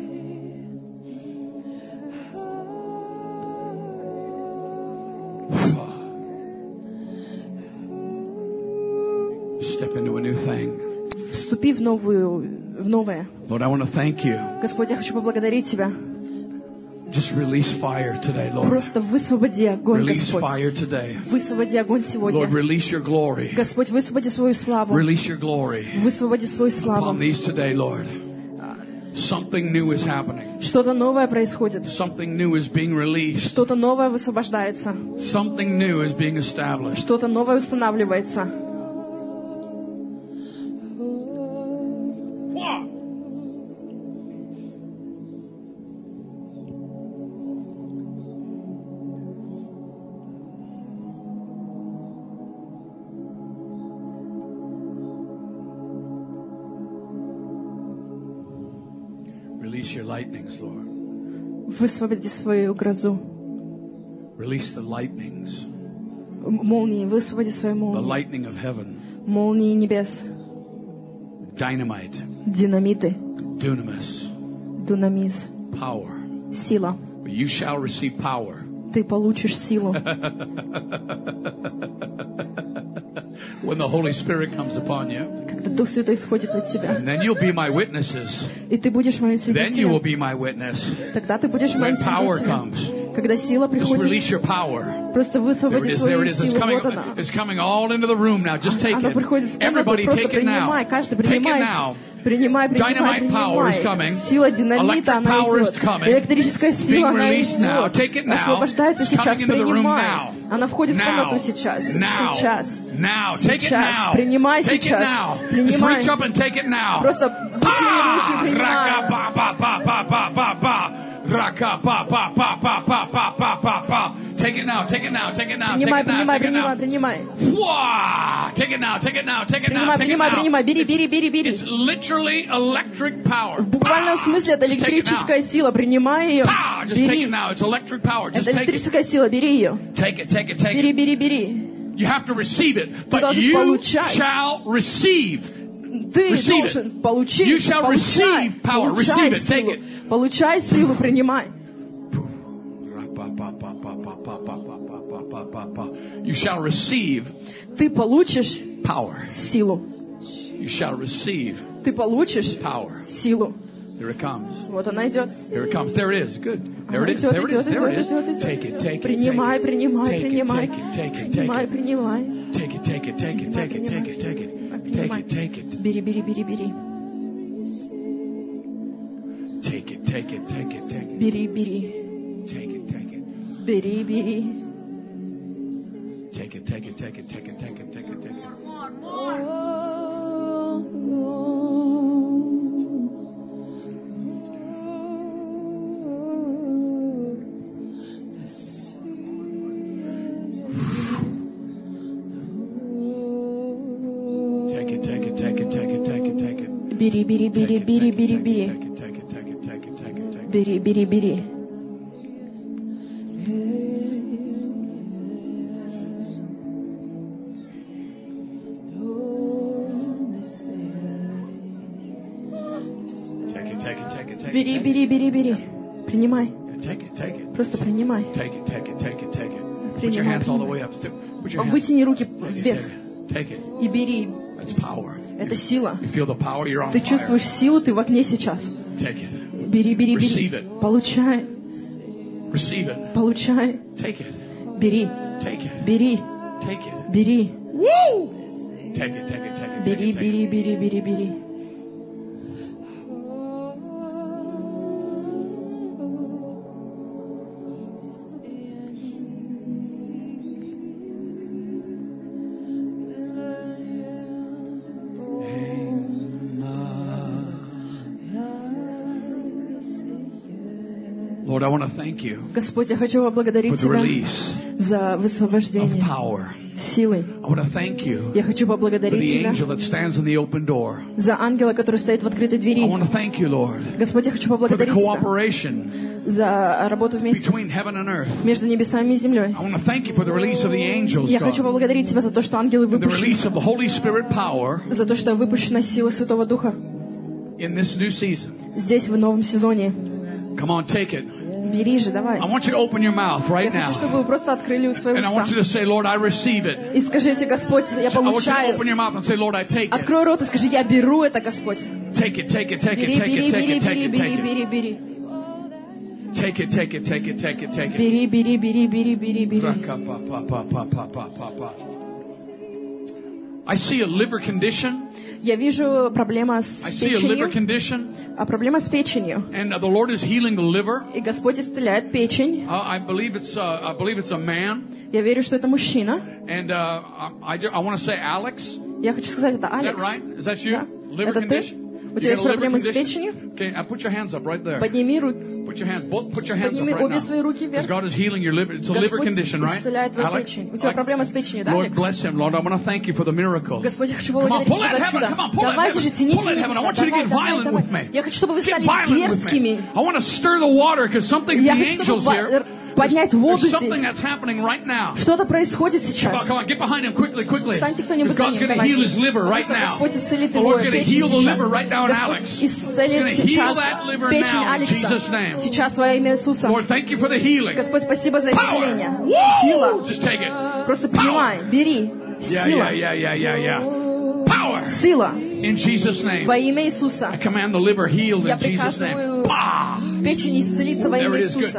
Step into a new thing. Вступи в новую, в новое. Lord, I want to thank you. Господь, я хочу поблагодарить Тебя. Just release fire today, Lord. Просто высвободи огонь, Release Господь. fire today. Высвободи огонь Lord, сегодня. release your glory. Господь, высвободи свою славу. Release your glory Высвободи свою славу. upon these today, Lord. Something new is happening. Что-то новое происходит. Something new is being released. Что-то новое высвобождается. Something new is being established. Что-то новое устанавливается. Release your lightnings, Lord. Высвободи свою грозу. Release the lightnings. М- Молнии. Высвободи свои The молнии. lightning of heaven. Молнии небес. Dynamite. Динамиты. Dunamis. Дунамиз. Power. Сила. You shall receive power. Ты получишь силу. When the Holy Spirit comes upon you. Когда Дух Святой сходит на тебя. And then you'll be my witnesses. И ты будешь моим Then you will свидетелем. be my witness. Тогда ты будешь моим When power свидетелем. comes. Когда сила Just приходит, release your power. просто There it высвободи is. There свою it is. It's силу. coming, Вот она. it's coming all into the room now. Just take Она it. приходит в комнату, Everybody просто take it now. принимай. Каждый Take it принимает. now. Принимай, принимай, Dynamite power is coming. принимай. Сила динамита, Electric она power is идет. coming. Электрическая Being сила, она released now. Take it идет. now. Освобождается It's сейчас. coming into the room Принимай. now. Она входит в Now. комнату сейчас. Now. Сейчас. Now. Take it Сейчас. now. Принимай Take it сейчас. now. Just Принимай. reach up and take it now. Просто вытяни руки и принимай. Take it now, take it now, take it now, take Принимай, it now, принимай, take it now. принимай, принимай. Wow! Take it now, take it now, take it now, Принимай, take it принимай, now. принимай. Бери, бери, бери, бери. It's literally electric power. В буквальном смысле это Just take it now. электрическая сила. Принимай ее. Pow! Just take Бери. it now. It's electric power. Just Это take it. электрическая сила. Бери ее. Take it, take it, take Бери, it. бери, бери. You have to receive it. But должен you получать. shall receive. Ты Receive должен it. получить. You shall Получай. receive power. Получай Receive it. Take силу. it. Получай силу. Принимай. You shall receive Ты получишь power. силу. You shall receive Ты получишь power. силу. Here it comes. Вот она идет. Here it comes. There it is. Good. There it is. Идет, There it идет, is. There it идет, is. идет, идет. Take it. Take it. Принимай, take it. принимай, Take it, принимай. take it, take it, take Принимай, it. принимай. Take it, take it, take it, take it, take it, take it. Take it, take it. Бери, бери, бери, бери. Take it, take it, take it, take it. Бери, бери. Take it, take it. Бери, бери. Take it, take it, take it, take it, take it, take it, take it. Take it, take it, take it, take it, take it, take it. Бери, бери, бери, бери, бери, бери. Take it, take it, take it, take it, take it, take it. Бери, бери, бери. Take it, take it, take it, take it. Бери, take it. бери, бери, бери. Принимай. Yeah, Take it, take it. Просто принимай. Take it, take it, take it, take it. Put Принимай, your hands all the принимай. way up. Put your hands. Вытяни руки Take it, вверх take it. и бери. That's power. Это сила. You feel the power, you're on Ты fire. чувствуешь силу, ты в огне сейчас. Take it. Бери, бери, Receive бери. it. Получай, Receive it. получай. Take it. Бери, Take it. бери, Take it. бери. Woo! Take it, take it, take it. Бери, take it, take it. бери, бери, бери, бери. Lord, I want to thank you Господь, я хочу for поблагодарить the Тебя release за of высвобождение power. силы. I want to thank you Я хочу for поблагодарить the Тебя angel that stands in the open door. за ангела, который стоит в открытой I двери. want to thank you, Lord, Господь, я хочу for the поблагодарить Тебя cooperation за работу вместе between heaven and earth. между небесами и землей. I want to thank you for the release of the angels, Я хочу God, поблагодарить Тебя за то, что ангелы and the выпущены, release of the Holy Spirit power за то, что выпущена сила Святого Духа in this new season. здесь, в новом сезоне. Come on, take it. Бери же, давай. I want you to open your mouth Я right хочу, now. чтобы вы просто открыли свои And I want you уста. to say, Lord, I receive it. И скажите, Господь, я I want you to получаю. open your mouth and say, Lord, I take it. Открой рот и скажи, я беру это, Господь. Take it, take it, take it, Бери, take бери, it, take бери, it, take бери, it, бери, take it. бери, бери. Take it, take it, take it, take it, take it. Бери, бери, бери, бери, бери, бери. I see a liver condition. Я вижу проблема с I see a liver печенью. condition. А проблема с печенью. And uh, the Lord is healing the liver. И Господь исцеляет печень. Uh, I believe it's uh, I believe it's a man. Я верю, что это мужчина. And uh, I, I, ju- I want to say Alex. Я хочу сказать, это Is that Алекс. right? Is that you? Да. Liver Это ты? condition? У You тебя got есть a liver проблемы с condition? печенью? Okay, uh, put your hands up right there. Подними руки. Put your hands, both, put your hands up Подними right обе свои руки now. Because вверх. God is healing your liver. It's a liver Господь condition, right? исцеляет твою Alex? печень. У тебя Alex? проблема с печенью, да, Lord, Алекс? bless him, Lord. I want to thank you for the miracle. Господь, я хочу Come on, поблагодарить pull Тебя that за heaven. чудо. Come on, pull that Давайте же heaven. тяните Pull that heaven. I небеса. want you to Давай, get давай, violent давай. with me. Я хочу, чтобы вы Get стали violent with me. дерзкими. I want to stir the water because something Я the хочу, чтобы angels ва- here. поднять воду There's something здесь. that's happening right now. Что-то происходит Come on, сейчас. come on, get behind him quickly, quickly. Встаньте Because кто-нибудь за God's ним. going to heal his Давайте. liver right Потому что now. Господь исцелит The его Lord's going to печень heal the сейчас. liver right now in Господь Alex. He's исцелит going to heal сейчас that liver печень now in Алекса. Jesus' name. Сейчас во имя Иисуса. Lord, thank you for the healing. Господь, спасибо за исцеление. Power. Woo! Сила. Just take it. Просто принимай, бери. Yeah, Сила. yeah, yeah, yeah, yeah, yeah. Power. Сила. In Jesus' name. Во имя Иисуса. I command the liver healed Я in Jesus' name. приказываю Bah! печень исцелиться во There имя it is. Good. Иисуса. Pow!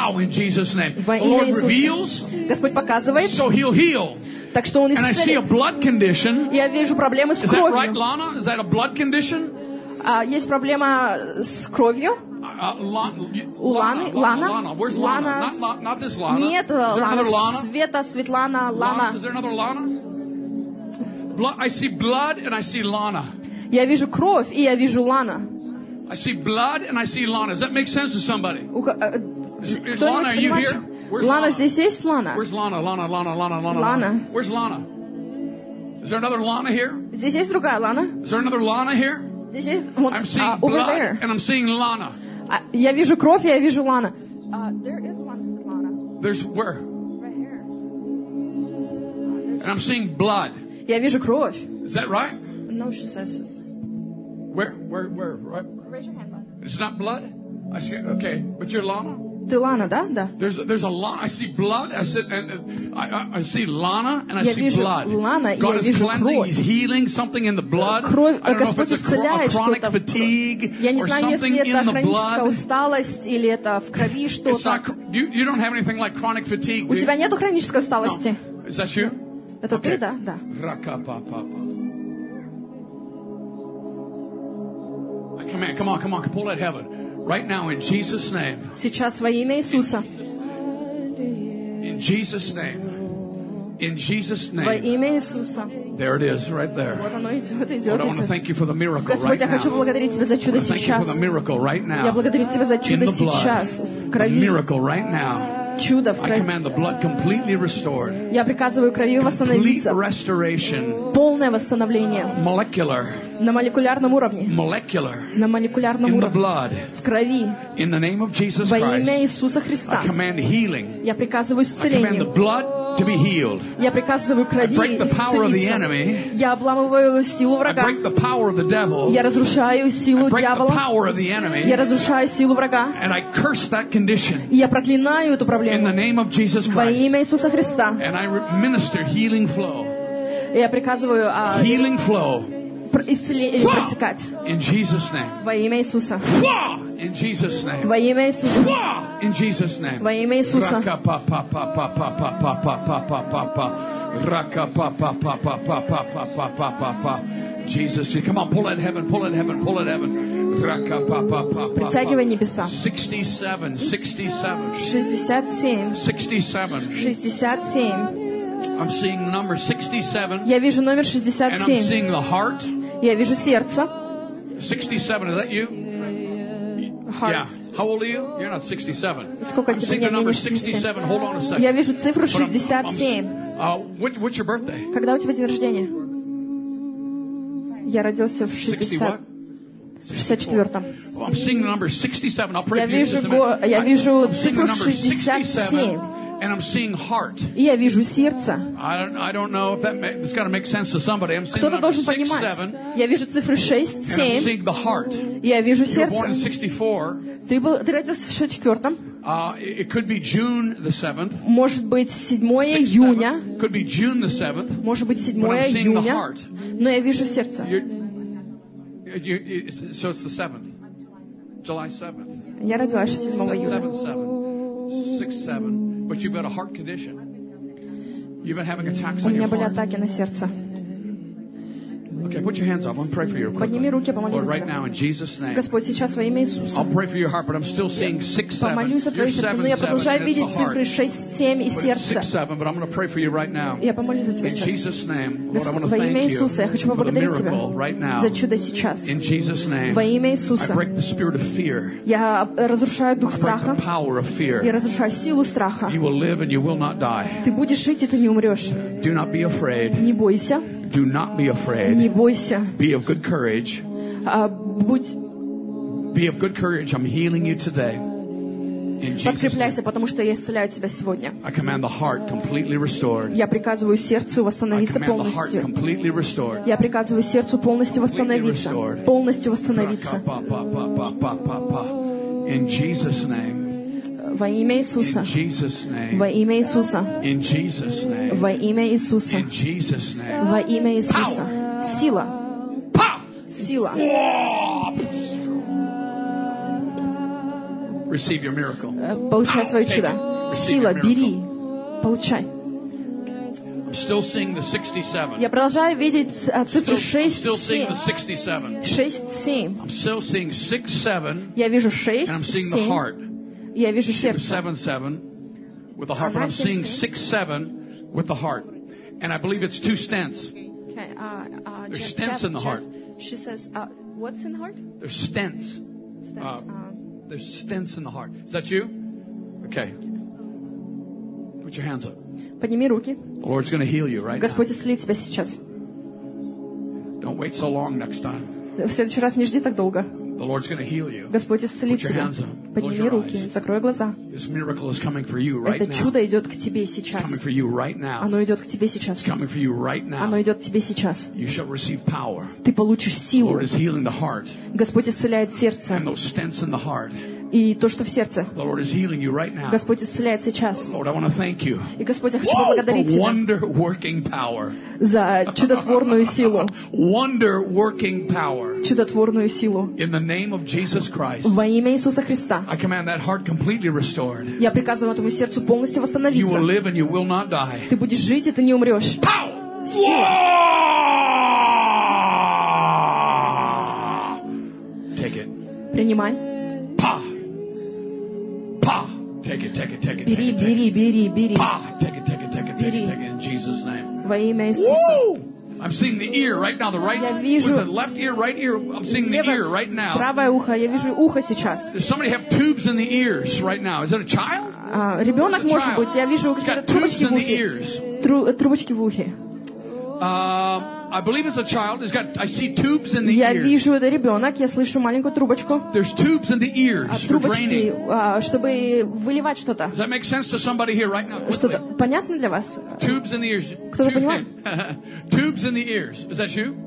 Pow! In Jesus' name. Во The имя Lord Иисуса. reveals, Господь показывает, so He'll heal. так что Он And I see a исцелит. blood condition. Я вижу проблемы с Is that right, кровью. Lana? Is that a blood condition? А, есть проблема с кровью. Uh, Lana, У Ланы, Лана, Lana. Where's Lana? Not, not, not this Lana. Нет, Is there Лана, another Lana? Света, Светлана, Lana? Лана. Is there another Lana? Blood, I see blood and I see Lana. Я вижу кровь, и я вижу Лана. I see blood and I see Lana. Does that make sense to somebody? У ко- э, Is- Кто-нибудь Lana, are you понимает, here? что- Where's Лана, Lana? здесь есть Лана? Where's Lana? Lana, Lana, Lana, Lana, Lana. Where's Lana? Is there another Lana here? Здесь есть другая Лана. Is there another Lana here? Здесь есть вот, I'm seeing а, over blood there. and I'm seeing Lana. А, я вижу кровь, и я вижу Лана. А, there is one Светлана. There's where? Right here. And I'm seeing blood. Я вижу кровь. Is that right? No, she says it's... Where? Where? Where? Right? Raise your hand, bud. It's not blood. I see. Okay, but you're Lana. Ты Лана, да? Да. There's there's a lot. I see blood. I see and uh, I, I I see Lana and I Я see вижу blood. Лана, и God я is вижу cleansing. кровь. He's healing something in the blood. Кровь, I don't know if Господь it's a, chro- a исцеляет chronic что-то. в fatigue Я не or знаю, something если in это the хроническая blood. усталость или это в крови It's что-то. not. You you don't have anything like chronic fatigue. У do you? тебя нету хронической усталости? No. Is that you? Это Okay. ты, да? Да. Rakapapapa. I command. Come on, come on, pull that heaven right now in Jesus' name. Сейчас во имя Иисуса. In Jesus' name. In Jesus' Во name. имя Иисуса. There it is, right there. Вот оно идет, идет, Lord, I want to идет. thank you for the miracle Господь, right я хочу now. благодарить Тебя за чудо Thank you for the сейчас. miracle right Я now. благодарю Тебя за In чудо the blood. сейчас, в A крови. miracle right now. Чудо в I command the крови. blood completely restored. Я приказываю крови Complete восстановиться. restoration. Полное восстановление. Molecular. На молекулярном уровне. Molecular. На молекулярном In the уровне. blood. В крови. In the name of Jesus Во имя Christ. Иисуса I Христа. command healing. Я приказываю I command the исцеление. blood to be healed. Я приказываю I крови break the power of the исцелиться. enemy. Я обламываю силу I врага. break the power of the devil. Я разрушаю I силу break the дьявола. power of the Я enemy. разрушаю силу врага. And I curse that condition И я проклинаю эту in the проблему. name of Jesus Во Christ. имя Иисуса Христа. And I re- minister healing flow. Я приказываю а, Healing flow. пр- исцеление протекать. In Jesus' name. Во имя Иисуса. In Jesus' name. Во имя Иисуса. In Jesus' name. Во имя Иисуса. Jesus, come on, pull that heaven, pull that heaven, pull that heaven. Притягивай небеса. sixty-seven, sixty-seven, шестьдесят семь. sixty-seven. шестьдесят семь. I'm seeing number sixty-seven, Я вижу номер шестьдесят and I'm семь. seeing the heart. Я вижу сердце. sixty-seven, is that you? Heart. Yeah. How old are you? You're not sixty-seven. Сколько I'm тебе? seeing the Нет, мне number не шестьдесят семь. sixty-seven. Hold on a second. Я вижу цифру But I'm- шестьдесят I'm- семь. Uh, what, what's your birthday? Когда у тебя день рождения? Я родился в sixty what? шестьдесят шестьдесят четвёртом. Well, I'm seeing the number sixty-seven. I'll pray Я for you in вижу, just a го- minute. я I- вижу I'm seeing the цифру number шестьдесят семь. sixty-seven, and I'm seeing heart. И я вижу сердце. I don't, I don't know if that ma- it's got to make sense to somebody. I'm seeing the Кто-то number должен six, понимать. seven, Я вижу цифры шесть, and I'm семь. seeing the heart. Я вижу You were born in сердце. sixty-four. Ты, был, ты родился в шестьдесят четвёртом. Uh, it it could be June the seventh. Может быть, седьмое Six, июня. seven. Could be June the seventh. Может быть, But седьмое I'm seeing the июня. heart. Но я вижу сердце. You're, you, it's, so it's the seventh. July seventh. Я родилась седьмого июля. Seven, seven. Six, seven. But you've got a heart condition. You've been having attacks У on меня your были heart. атаки на сердце. Okay, put your hands up. I'm going to pray for you. Подними руки, помолись Lord, за right тебя. now in Jesus' name. Господь, сейчас во имя Иисуса. I'll pray for your heart, but I'm still seeing six, seven. Помолюсь за You're твое сердце, но seven, я seven, продолжаю and it's видеть the heart. цифры шесть, семь и But it's сердце. six, seven, but I'm going to pray for you right now. Я помолюсь за тебя In сейчас. Jesus' name, Lord, I Господь, want to во имя thank you Иисуса, я хочу for the поблагодарить Тебя miracle right now. за чудо сейчас. In Jesus' name, Во имя I Иисуса. break the spirit of fear. Я разрушаю дух I break страха. the power of Я fear. разрушаю силу страха. You will live and you will not die. Ты будешь жить, и ты не умрешь. Do not be afraid. Не бойся. Do not be Не afraid. бойся. Be of good courage. А, будь, Be of good courage. I'm healing you today. In Jesus' name. подкрепляйся, потому что я исцеляю тебя сегодня. I command the heart completely restored. Я приказываю сердцу I восстановиться command the heart полностью. completely restored. Я приказываю сердцу полностью восстановиться. Полностью восстановиться. In Jesus' name. Во имя Иисуса. In Jesus' Во name. имя Иисуса. In Jesus' name. Во имя Иисуса. In Jesus' name. Во имя Иисуса. Сила. Pow! Сила. Receive your miracle. Получай свое чудо. Сила, бери. Получай. I'm still seeing the sixty-seven. Я продолжаю видеть а, цифру Still, I'm шесть, still seeing семь. the sixty-seven. шесть, семь. I'm still seeing six, seven. Я вижу And шесть, I'm seeing the heart. семь. Я вижу сердце. Seven, seven with the heart. But I'm seeing six, seven with the heart. And I believe it's two stents. Okay, uh, uh, There's Jeff, stents Jeff, in the Jeff, heart. She says, uh, what's in the heart? There's stents. Stents, Uh, um, there's stents in the heart. Is that you? Okay. Put your hands up. Подними руки. The Lord's going to heal you right now. Господь исцелит тебя сейчас. Don't wait so long next time. В следующий раз не жди так долго. The Lord's going to heal you. Господь исцелит Put your тебя. hands up. Close Подними your руки, eyes. закрой глаза. This miracle is coming for you right Это now. чудо идет к тебе It's сейчас. coming for you right now. Оно идет к тебе сейчас. It's coming for you right Оно now. идет к тебе сейчас. You shall receive power. Ты получишь The силу. Lord is healing the heart Господь исцеляет сердце. and those stents in the heart. И то, что в сердце. The Lord is healing you right now. Господь исцеляет сейчас. Lord, I want to thank you И, Господь, я хочу for поблагодарить Тебя wonder-working power. за чудотворную силу. Wonder-working power. Чудотворную силу. In the name of Jesus Christ, Во имя Иисуса Христа. I command that heart completely restored. Я приказываю этому сердцу полностью You восстановиться. will live and you will not die. Ты будешь жить, и ты не умрешь. Power! Сила. Take it. Принимай. Pa. Pa. Take it, take it, take it, take Бери, it, take бери, it. бери, бери. Pa. Take it, take it, take it, take Бери. it, take it in Jesus' name. Во имя Иисуса. Woo! I'm seeing the ear right now. The right, Я was вижу- it left ear, right ear? I'm seeing the ear right now. Правое ухо. Я вижу ухо сейчас. Does somebody have tubes in the ears right now? Is it a child? А, ребенок, It's a может child. быть. Я вижу It's какие-то got tubes трубочки in в the ухе. ears. Тру- трубочки в ухе. Um, I believe it's a child. It's got. I see tubes in the Я ears. вижу, это ребенок. Я слышу маленькую трубочку. There's tubes in the А, ears for трубочки, draining. а, чтобы выливать что-то. Does that make sense to somebody here right now? Что-то. Quickly. Понятно для вас? Tubes in the ears. Кто-то Tube- понимает? Tubes in the ears. Is that you?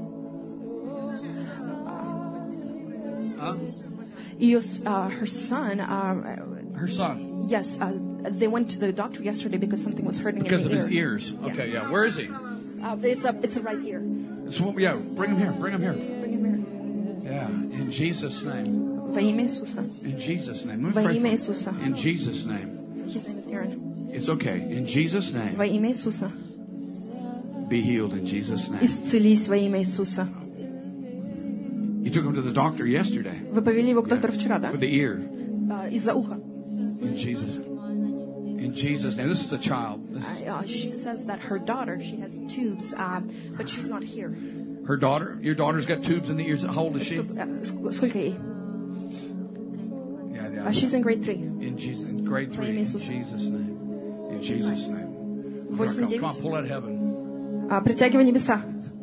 Huh? Ее, с- uh, her son, uh, Her son. yes, uh, they went to the doctor yesterday because something was hurting Because in of the his ear. ears. Okay, yeah. Where is he? Uh, it's a, it's a right ear. So, yeah, bring him here. Bring him here. Bring him here. Yeah, in Jesus' name. Во имя Иисуса. In Jesus' name. Let Во me pray имя for Иисуса. him. In Jesus' name. His name is Aaron. It's okay. In Jesus' name. Во имя Иисуса. Be healed in Jesus' name. Исцелись во имя Иисуса. You took him to the doctor yesterday Вы повели его к доктору вчера, да? for the ear. Uh, из-за уха. In Jesus. In Jesus' name. This is a child. This, Uh, she says that her daughter, she has tubes, uh, but she's not here. her daughter. Your daughter's got tubes in the ears. How old is she? Что- uh, ск- Сколько ей? Yeah, Uh, yeah. she's in grade three. In Jesus, in grade three. In имя Иисуса. Jesus' name. In Jesus' name. Come Восемь, on, девять. come on, pull that heaven. Uh, притягивай небеса.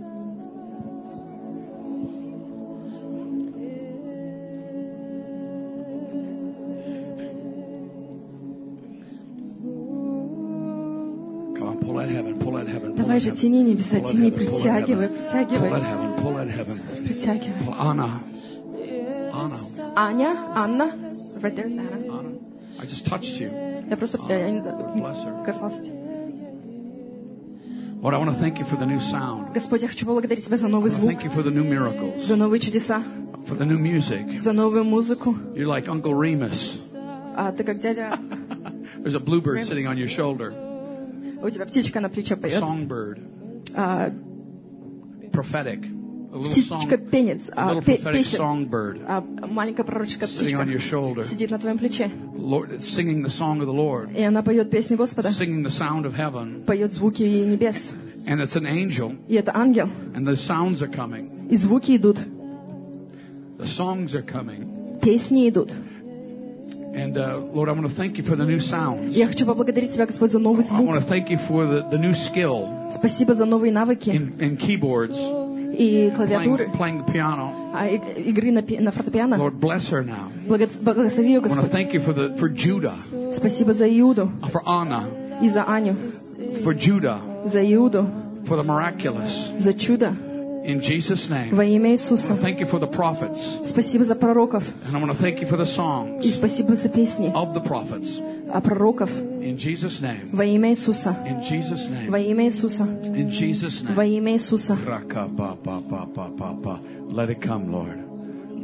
Come on, pull that heaven. Pull that heaven. Pull Давай that же heaven. тяни небеса, Pull that тяни, heaven, pull that притягивай, heaven. Pull притягивай, that heaven. Pull that heaven. притягивай. Pull- Anna. Anna. Аня, Анна, right there is Anna. Anna. I just touched you. Я просто я не- Bless her. касался тебя. Lord, I want to thank you for the new sound. Господь, я хочу поблагодарить Тебя за I новый want to звук, thank you for the new miracles, за новые чудеса, for the new music. за новую музыку. You're like Uncle Remus. А ты как дядя, There's a bluebird Remus. sitting on your shoulder. у тебя птичка на плече A поет. songbird. А, Prophetic. A little song. птичка-пенец, A а, little пе- prophetic песен. songbird А, маленькая пророческая sitting on птичка your shoulder. сидит на твоем плече. Lord, it's singing the song of the Lord. И она поет песни Господа, Singing the sound of heaven. поет звуки небес. And it's an angel. И это ангел. And the sounds are coming. И звуки идут, The songs are coming. песни идут. And uh, Lord, I want to thank you for the new sounds. Я хочу поблагодарить Тебя, Господь, за новый I звук. want to thank you for the, the new skill Спасибо за новые навыки in, in keyboards, и клавиатуры, playing, playing the piano. а, и- игры на, пи- на фортепиано. Lord, bless her now. Благо- Благослови ее, I want to Господь. thank you for the for Judah, Спасибо за Иуду for Anna, и за Аню, for Judah, за Иуду, for the miraculous. за чудо. In Jesus' name. Во имя Иисуса. Thank you for the prophets. Спасибо за пророков. And I want to thank you for the И songs спасибо за песни of the prophets. о пророков. In Jesus' name. Во имя Иисуса. In Jesus' Во name. имя Иисуса. In Jesus' Во name. имя Иисуса. Raka pa pa pa pa pa pa. Let it come, Lord.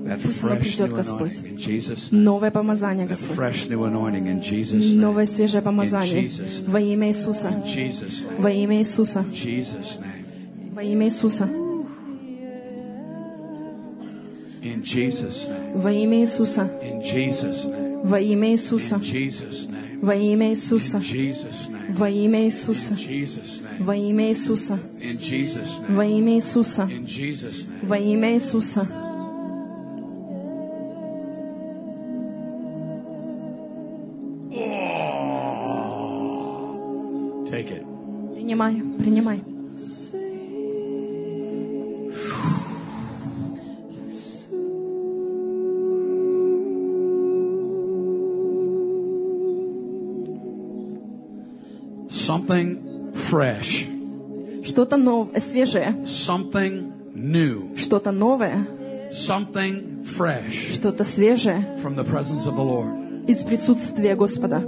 Пусть оно придет, Господь. Новое помазание, Господь. Новое свежее помазание. Во имя Иисуса. Во имя Иисуса. Во имя Иисуса. Во имя Иисуса. Во имя Иисуса. Во имя Иисуса. Во имя Иисуса. Во имя Иисуса. Во имя Иисуса. Во имя Иисуса. Take it. Принимай, принимай. Something fresh. Что-то новое, свежее. Something new. Что-то новое. Something fresh. Что-то свежее. From the presence of the Lord. Из присутствия Господа.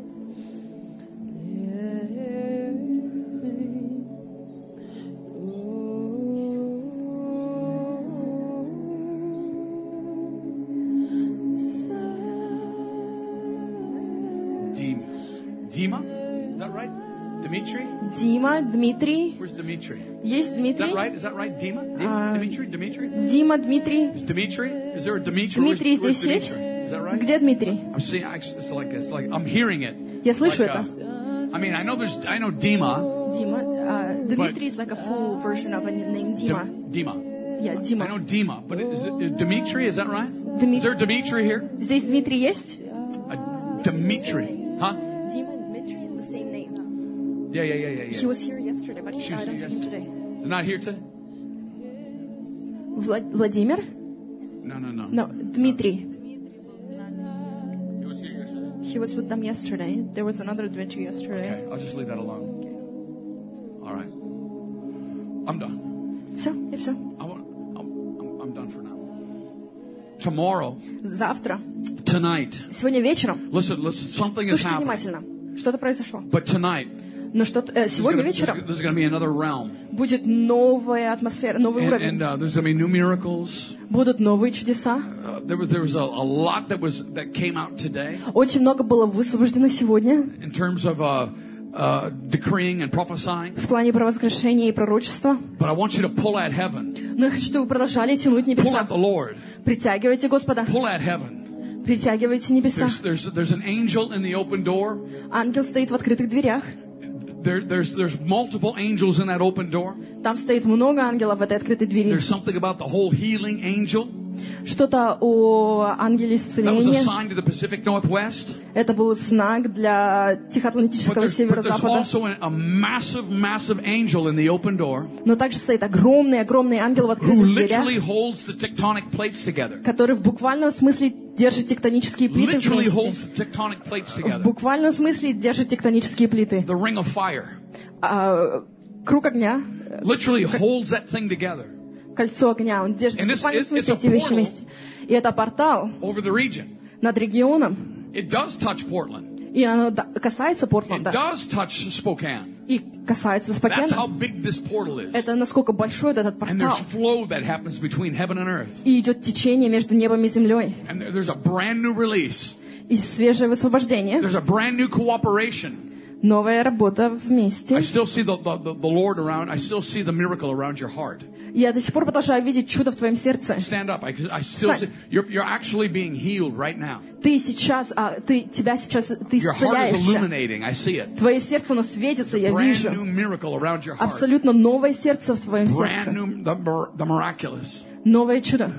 Dima? Is that right? Dimitri? Дима, Дмитрий. Where's Dimitri? Есть Is Дмитрий? that right? Is that right? Dima? Dim- Uh, Dimitri? Dimitri? Дима, Дмитрий. Is Dimitri? Is there a Dimitri? Дмитрий Where's- where's здесь есть? Dimitri? Is that right? Где Дмитрий? I'm seeing. It's like it's like I'm hearing it. Я слышу Like, это. uh, I mean, I know there's. I know Dima. Дима. а, Дмитрий is like a full version of a name Дима. Dim- Dima. Я I know Дима. Dima, but is, it, is Dimitri? Is that right? Dimi- Is there a Dimitri here? Здесь Дмитрий есть? A Dimitri, huh? Дима, Дмитрий is the same name. Yeah, yeah, yeah, yeah, He yeah. was here yesterday, but he, She was I don't here see him today. They're not here today. Влад- Владимир? No, no, no. No, Дмитрий. He was here yesterday. He was with them yesterday. There was another Dmitry yesterday. Okay, I'll just leave that alone. All right. I'm done. Все, и все. I want, I'm, I'm, I'm done for now. Tomorrow, Завтра, tonight, сегодня вечером, listen, listen, something is слушайте happening. внимательно, что-то произошло. But tonight, Но что-то э, there's сегодня gonna, вечером there's, there's going to be another realm. будет новая атмосфера, новый And, уровень. and uh, there's going to be new miracles. Будут новые чудеса. Uh, there was there was a, a lot that was that came out today Очень много было высвобождено сегодня in terms of uh, uh, decreeing and prophesying. в плане провозглашения и пророчества. But I want you to pull at heaven, Но я хочу, чтобы вы продолжали тянуть pull небеса. at the Lord, Притягивайте Господа. pull at heaven. Притягивайте небеса. There's there's there's an angel in the open door. Ангел стоит в открытых дверях. There, there's there's multiple angels in that open door. Там стоит много ангелов в этой открытой двери. There's something about the whole healing angel. Что-то о ангеле That was исцеления. assigned to the Pacific Northwest. Это был знак для But Тихоатлантического there's, but there's северо-запада. also a, a massive, massive angel in the open door Но также стоит огромный, огромный ангел в who открытых дверях, literally holds the tectonic plates together. который в буквальном смысле держит тектонические плиты Literally holds вместе. the tectonic plates В together. буквальном смысле держит тектонические плиты. The ring of fire А, круг огня, literally holds that thing together кольцо огня, он держит And в it's- буквальном it's- смысле it's a эти вещи portal. вместе. И это портал over the region. над регионом. It does touch Portland. И оно да- касается It Портленда. does touch Spokane. И касается That's Спокена. how big this portal is. Это насколько большой этот And there's портал. flow that happens between heaven and earth. И идет течение между небом и землей. And there- there's a brand new release. И свежее высвобождение. There's a brand new cooperation. Новая работа вместе. I still see the, the, the, the Lord around. I still see the miracle around your heart. Я до сих пор продолжаю видеть чудо в твоем сердце. Stand up. I, I still see, you're, you're actually being healed right now. Ты сейчас, а, ты, тебя сейчас, ты Your heart is исцеляешься. illuminating. I see it. Твое сердце, оно светится, я Brand вижу. new miracle around your heart. Abсолютно новое сердце в твоем Brand сердце. new, the, mir- the miraculous. Новое чудо.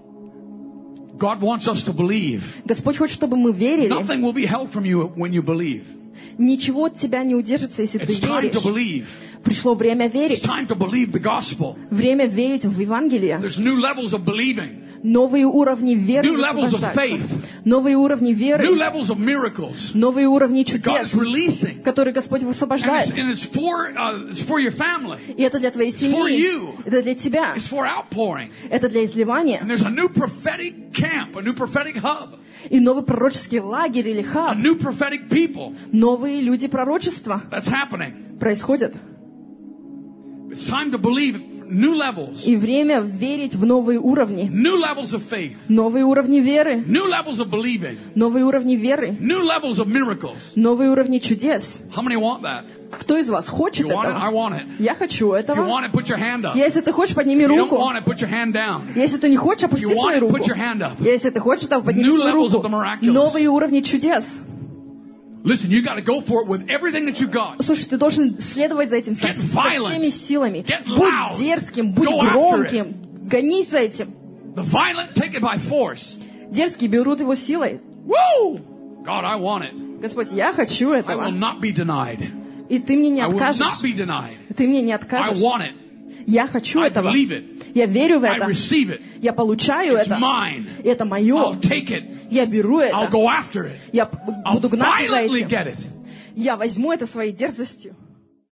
God wants us to believe. Господь хочет, чтобы мы верили. Nothing will be held from you when you believe. Ничего от тебя не удержится, если ты It's time to веришь. believe. Пришло время It's верить. time to believe the gospel. Время верить в Евангелие. There's new levels of believing. Новые уровни веры New levels of высвобождаются. faith. Новые уровни веры. New levels of miracles. Новые уровни God чудес, is releasing. которые Господь And высвобождает. it's, and it's for uh, it's for your family. И это для твоей for семьи. you. Это для тебя. It's for outpouring. Это для изливания. And there's a new prophetic camp, a new prophetic hub, И новый пророческий лагерь или a хаб. new prophetic people Новые люди пророчества that's happening. происходят. It's time to believe new levels. И время верить в новые уровни. New levels of faith. Новые уровни веры. New levels of believing. Новые уровни веры. New levels of miracles. Новые уровни чудес. How many want that? Кто из вас хочет You want it? этого? I want it. Я хочу If you этого. want it, put your hand up. Если ты хочешь, подними If you don't руку. want it, put your hand down. Если ты не хочешь, опусти If you want свою it, руку. put your hand up. Если ты хочешь, то подними New свою levels руку. of the miraculous. Новые уровни чудес. Listen, you got to go for it with everything that you got. Слушай, ты должен следовать за этим со, Get со violent. всеми силами. Get Будь loud. дерзким, будь Go after громким. Гонись за этим. The violent take it by force. Дерзкие берут его силой. Woo! God, I want it. Господь, я хочу I этого. will not be denied. И ты мне не I will откажешь. not be denied. Ты мне не I откажешь. want it. Я хочу I этого. believe it. Я верю в I это. receive it. Я получаю It's это. mine. Это I'll мое. take it. Я беру I'll это. go after it. Я I'll буду гнаться за violently этим. get it. Я возьму это своей дерзостью.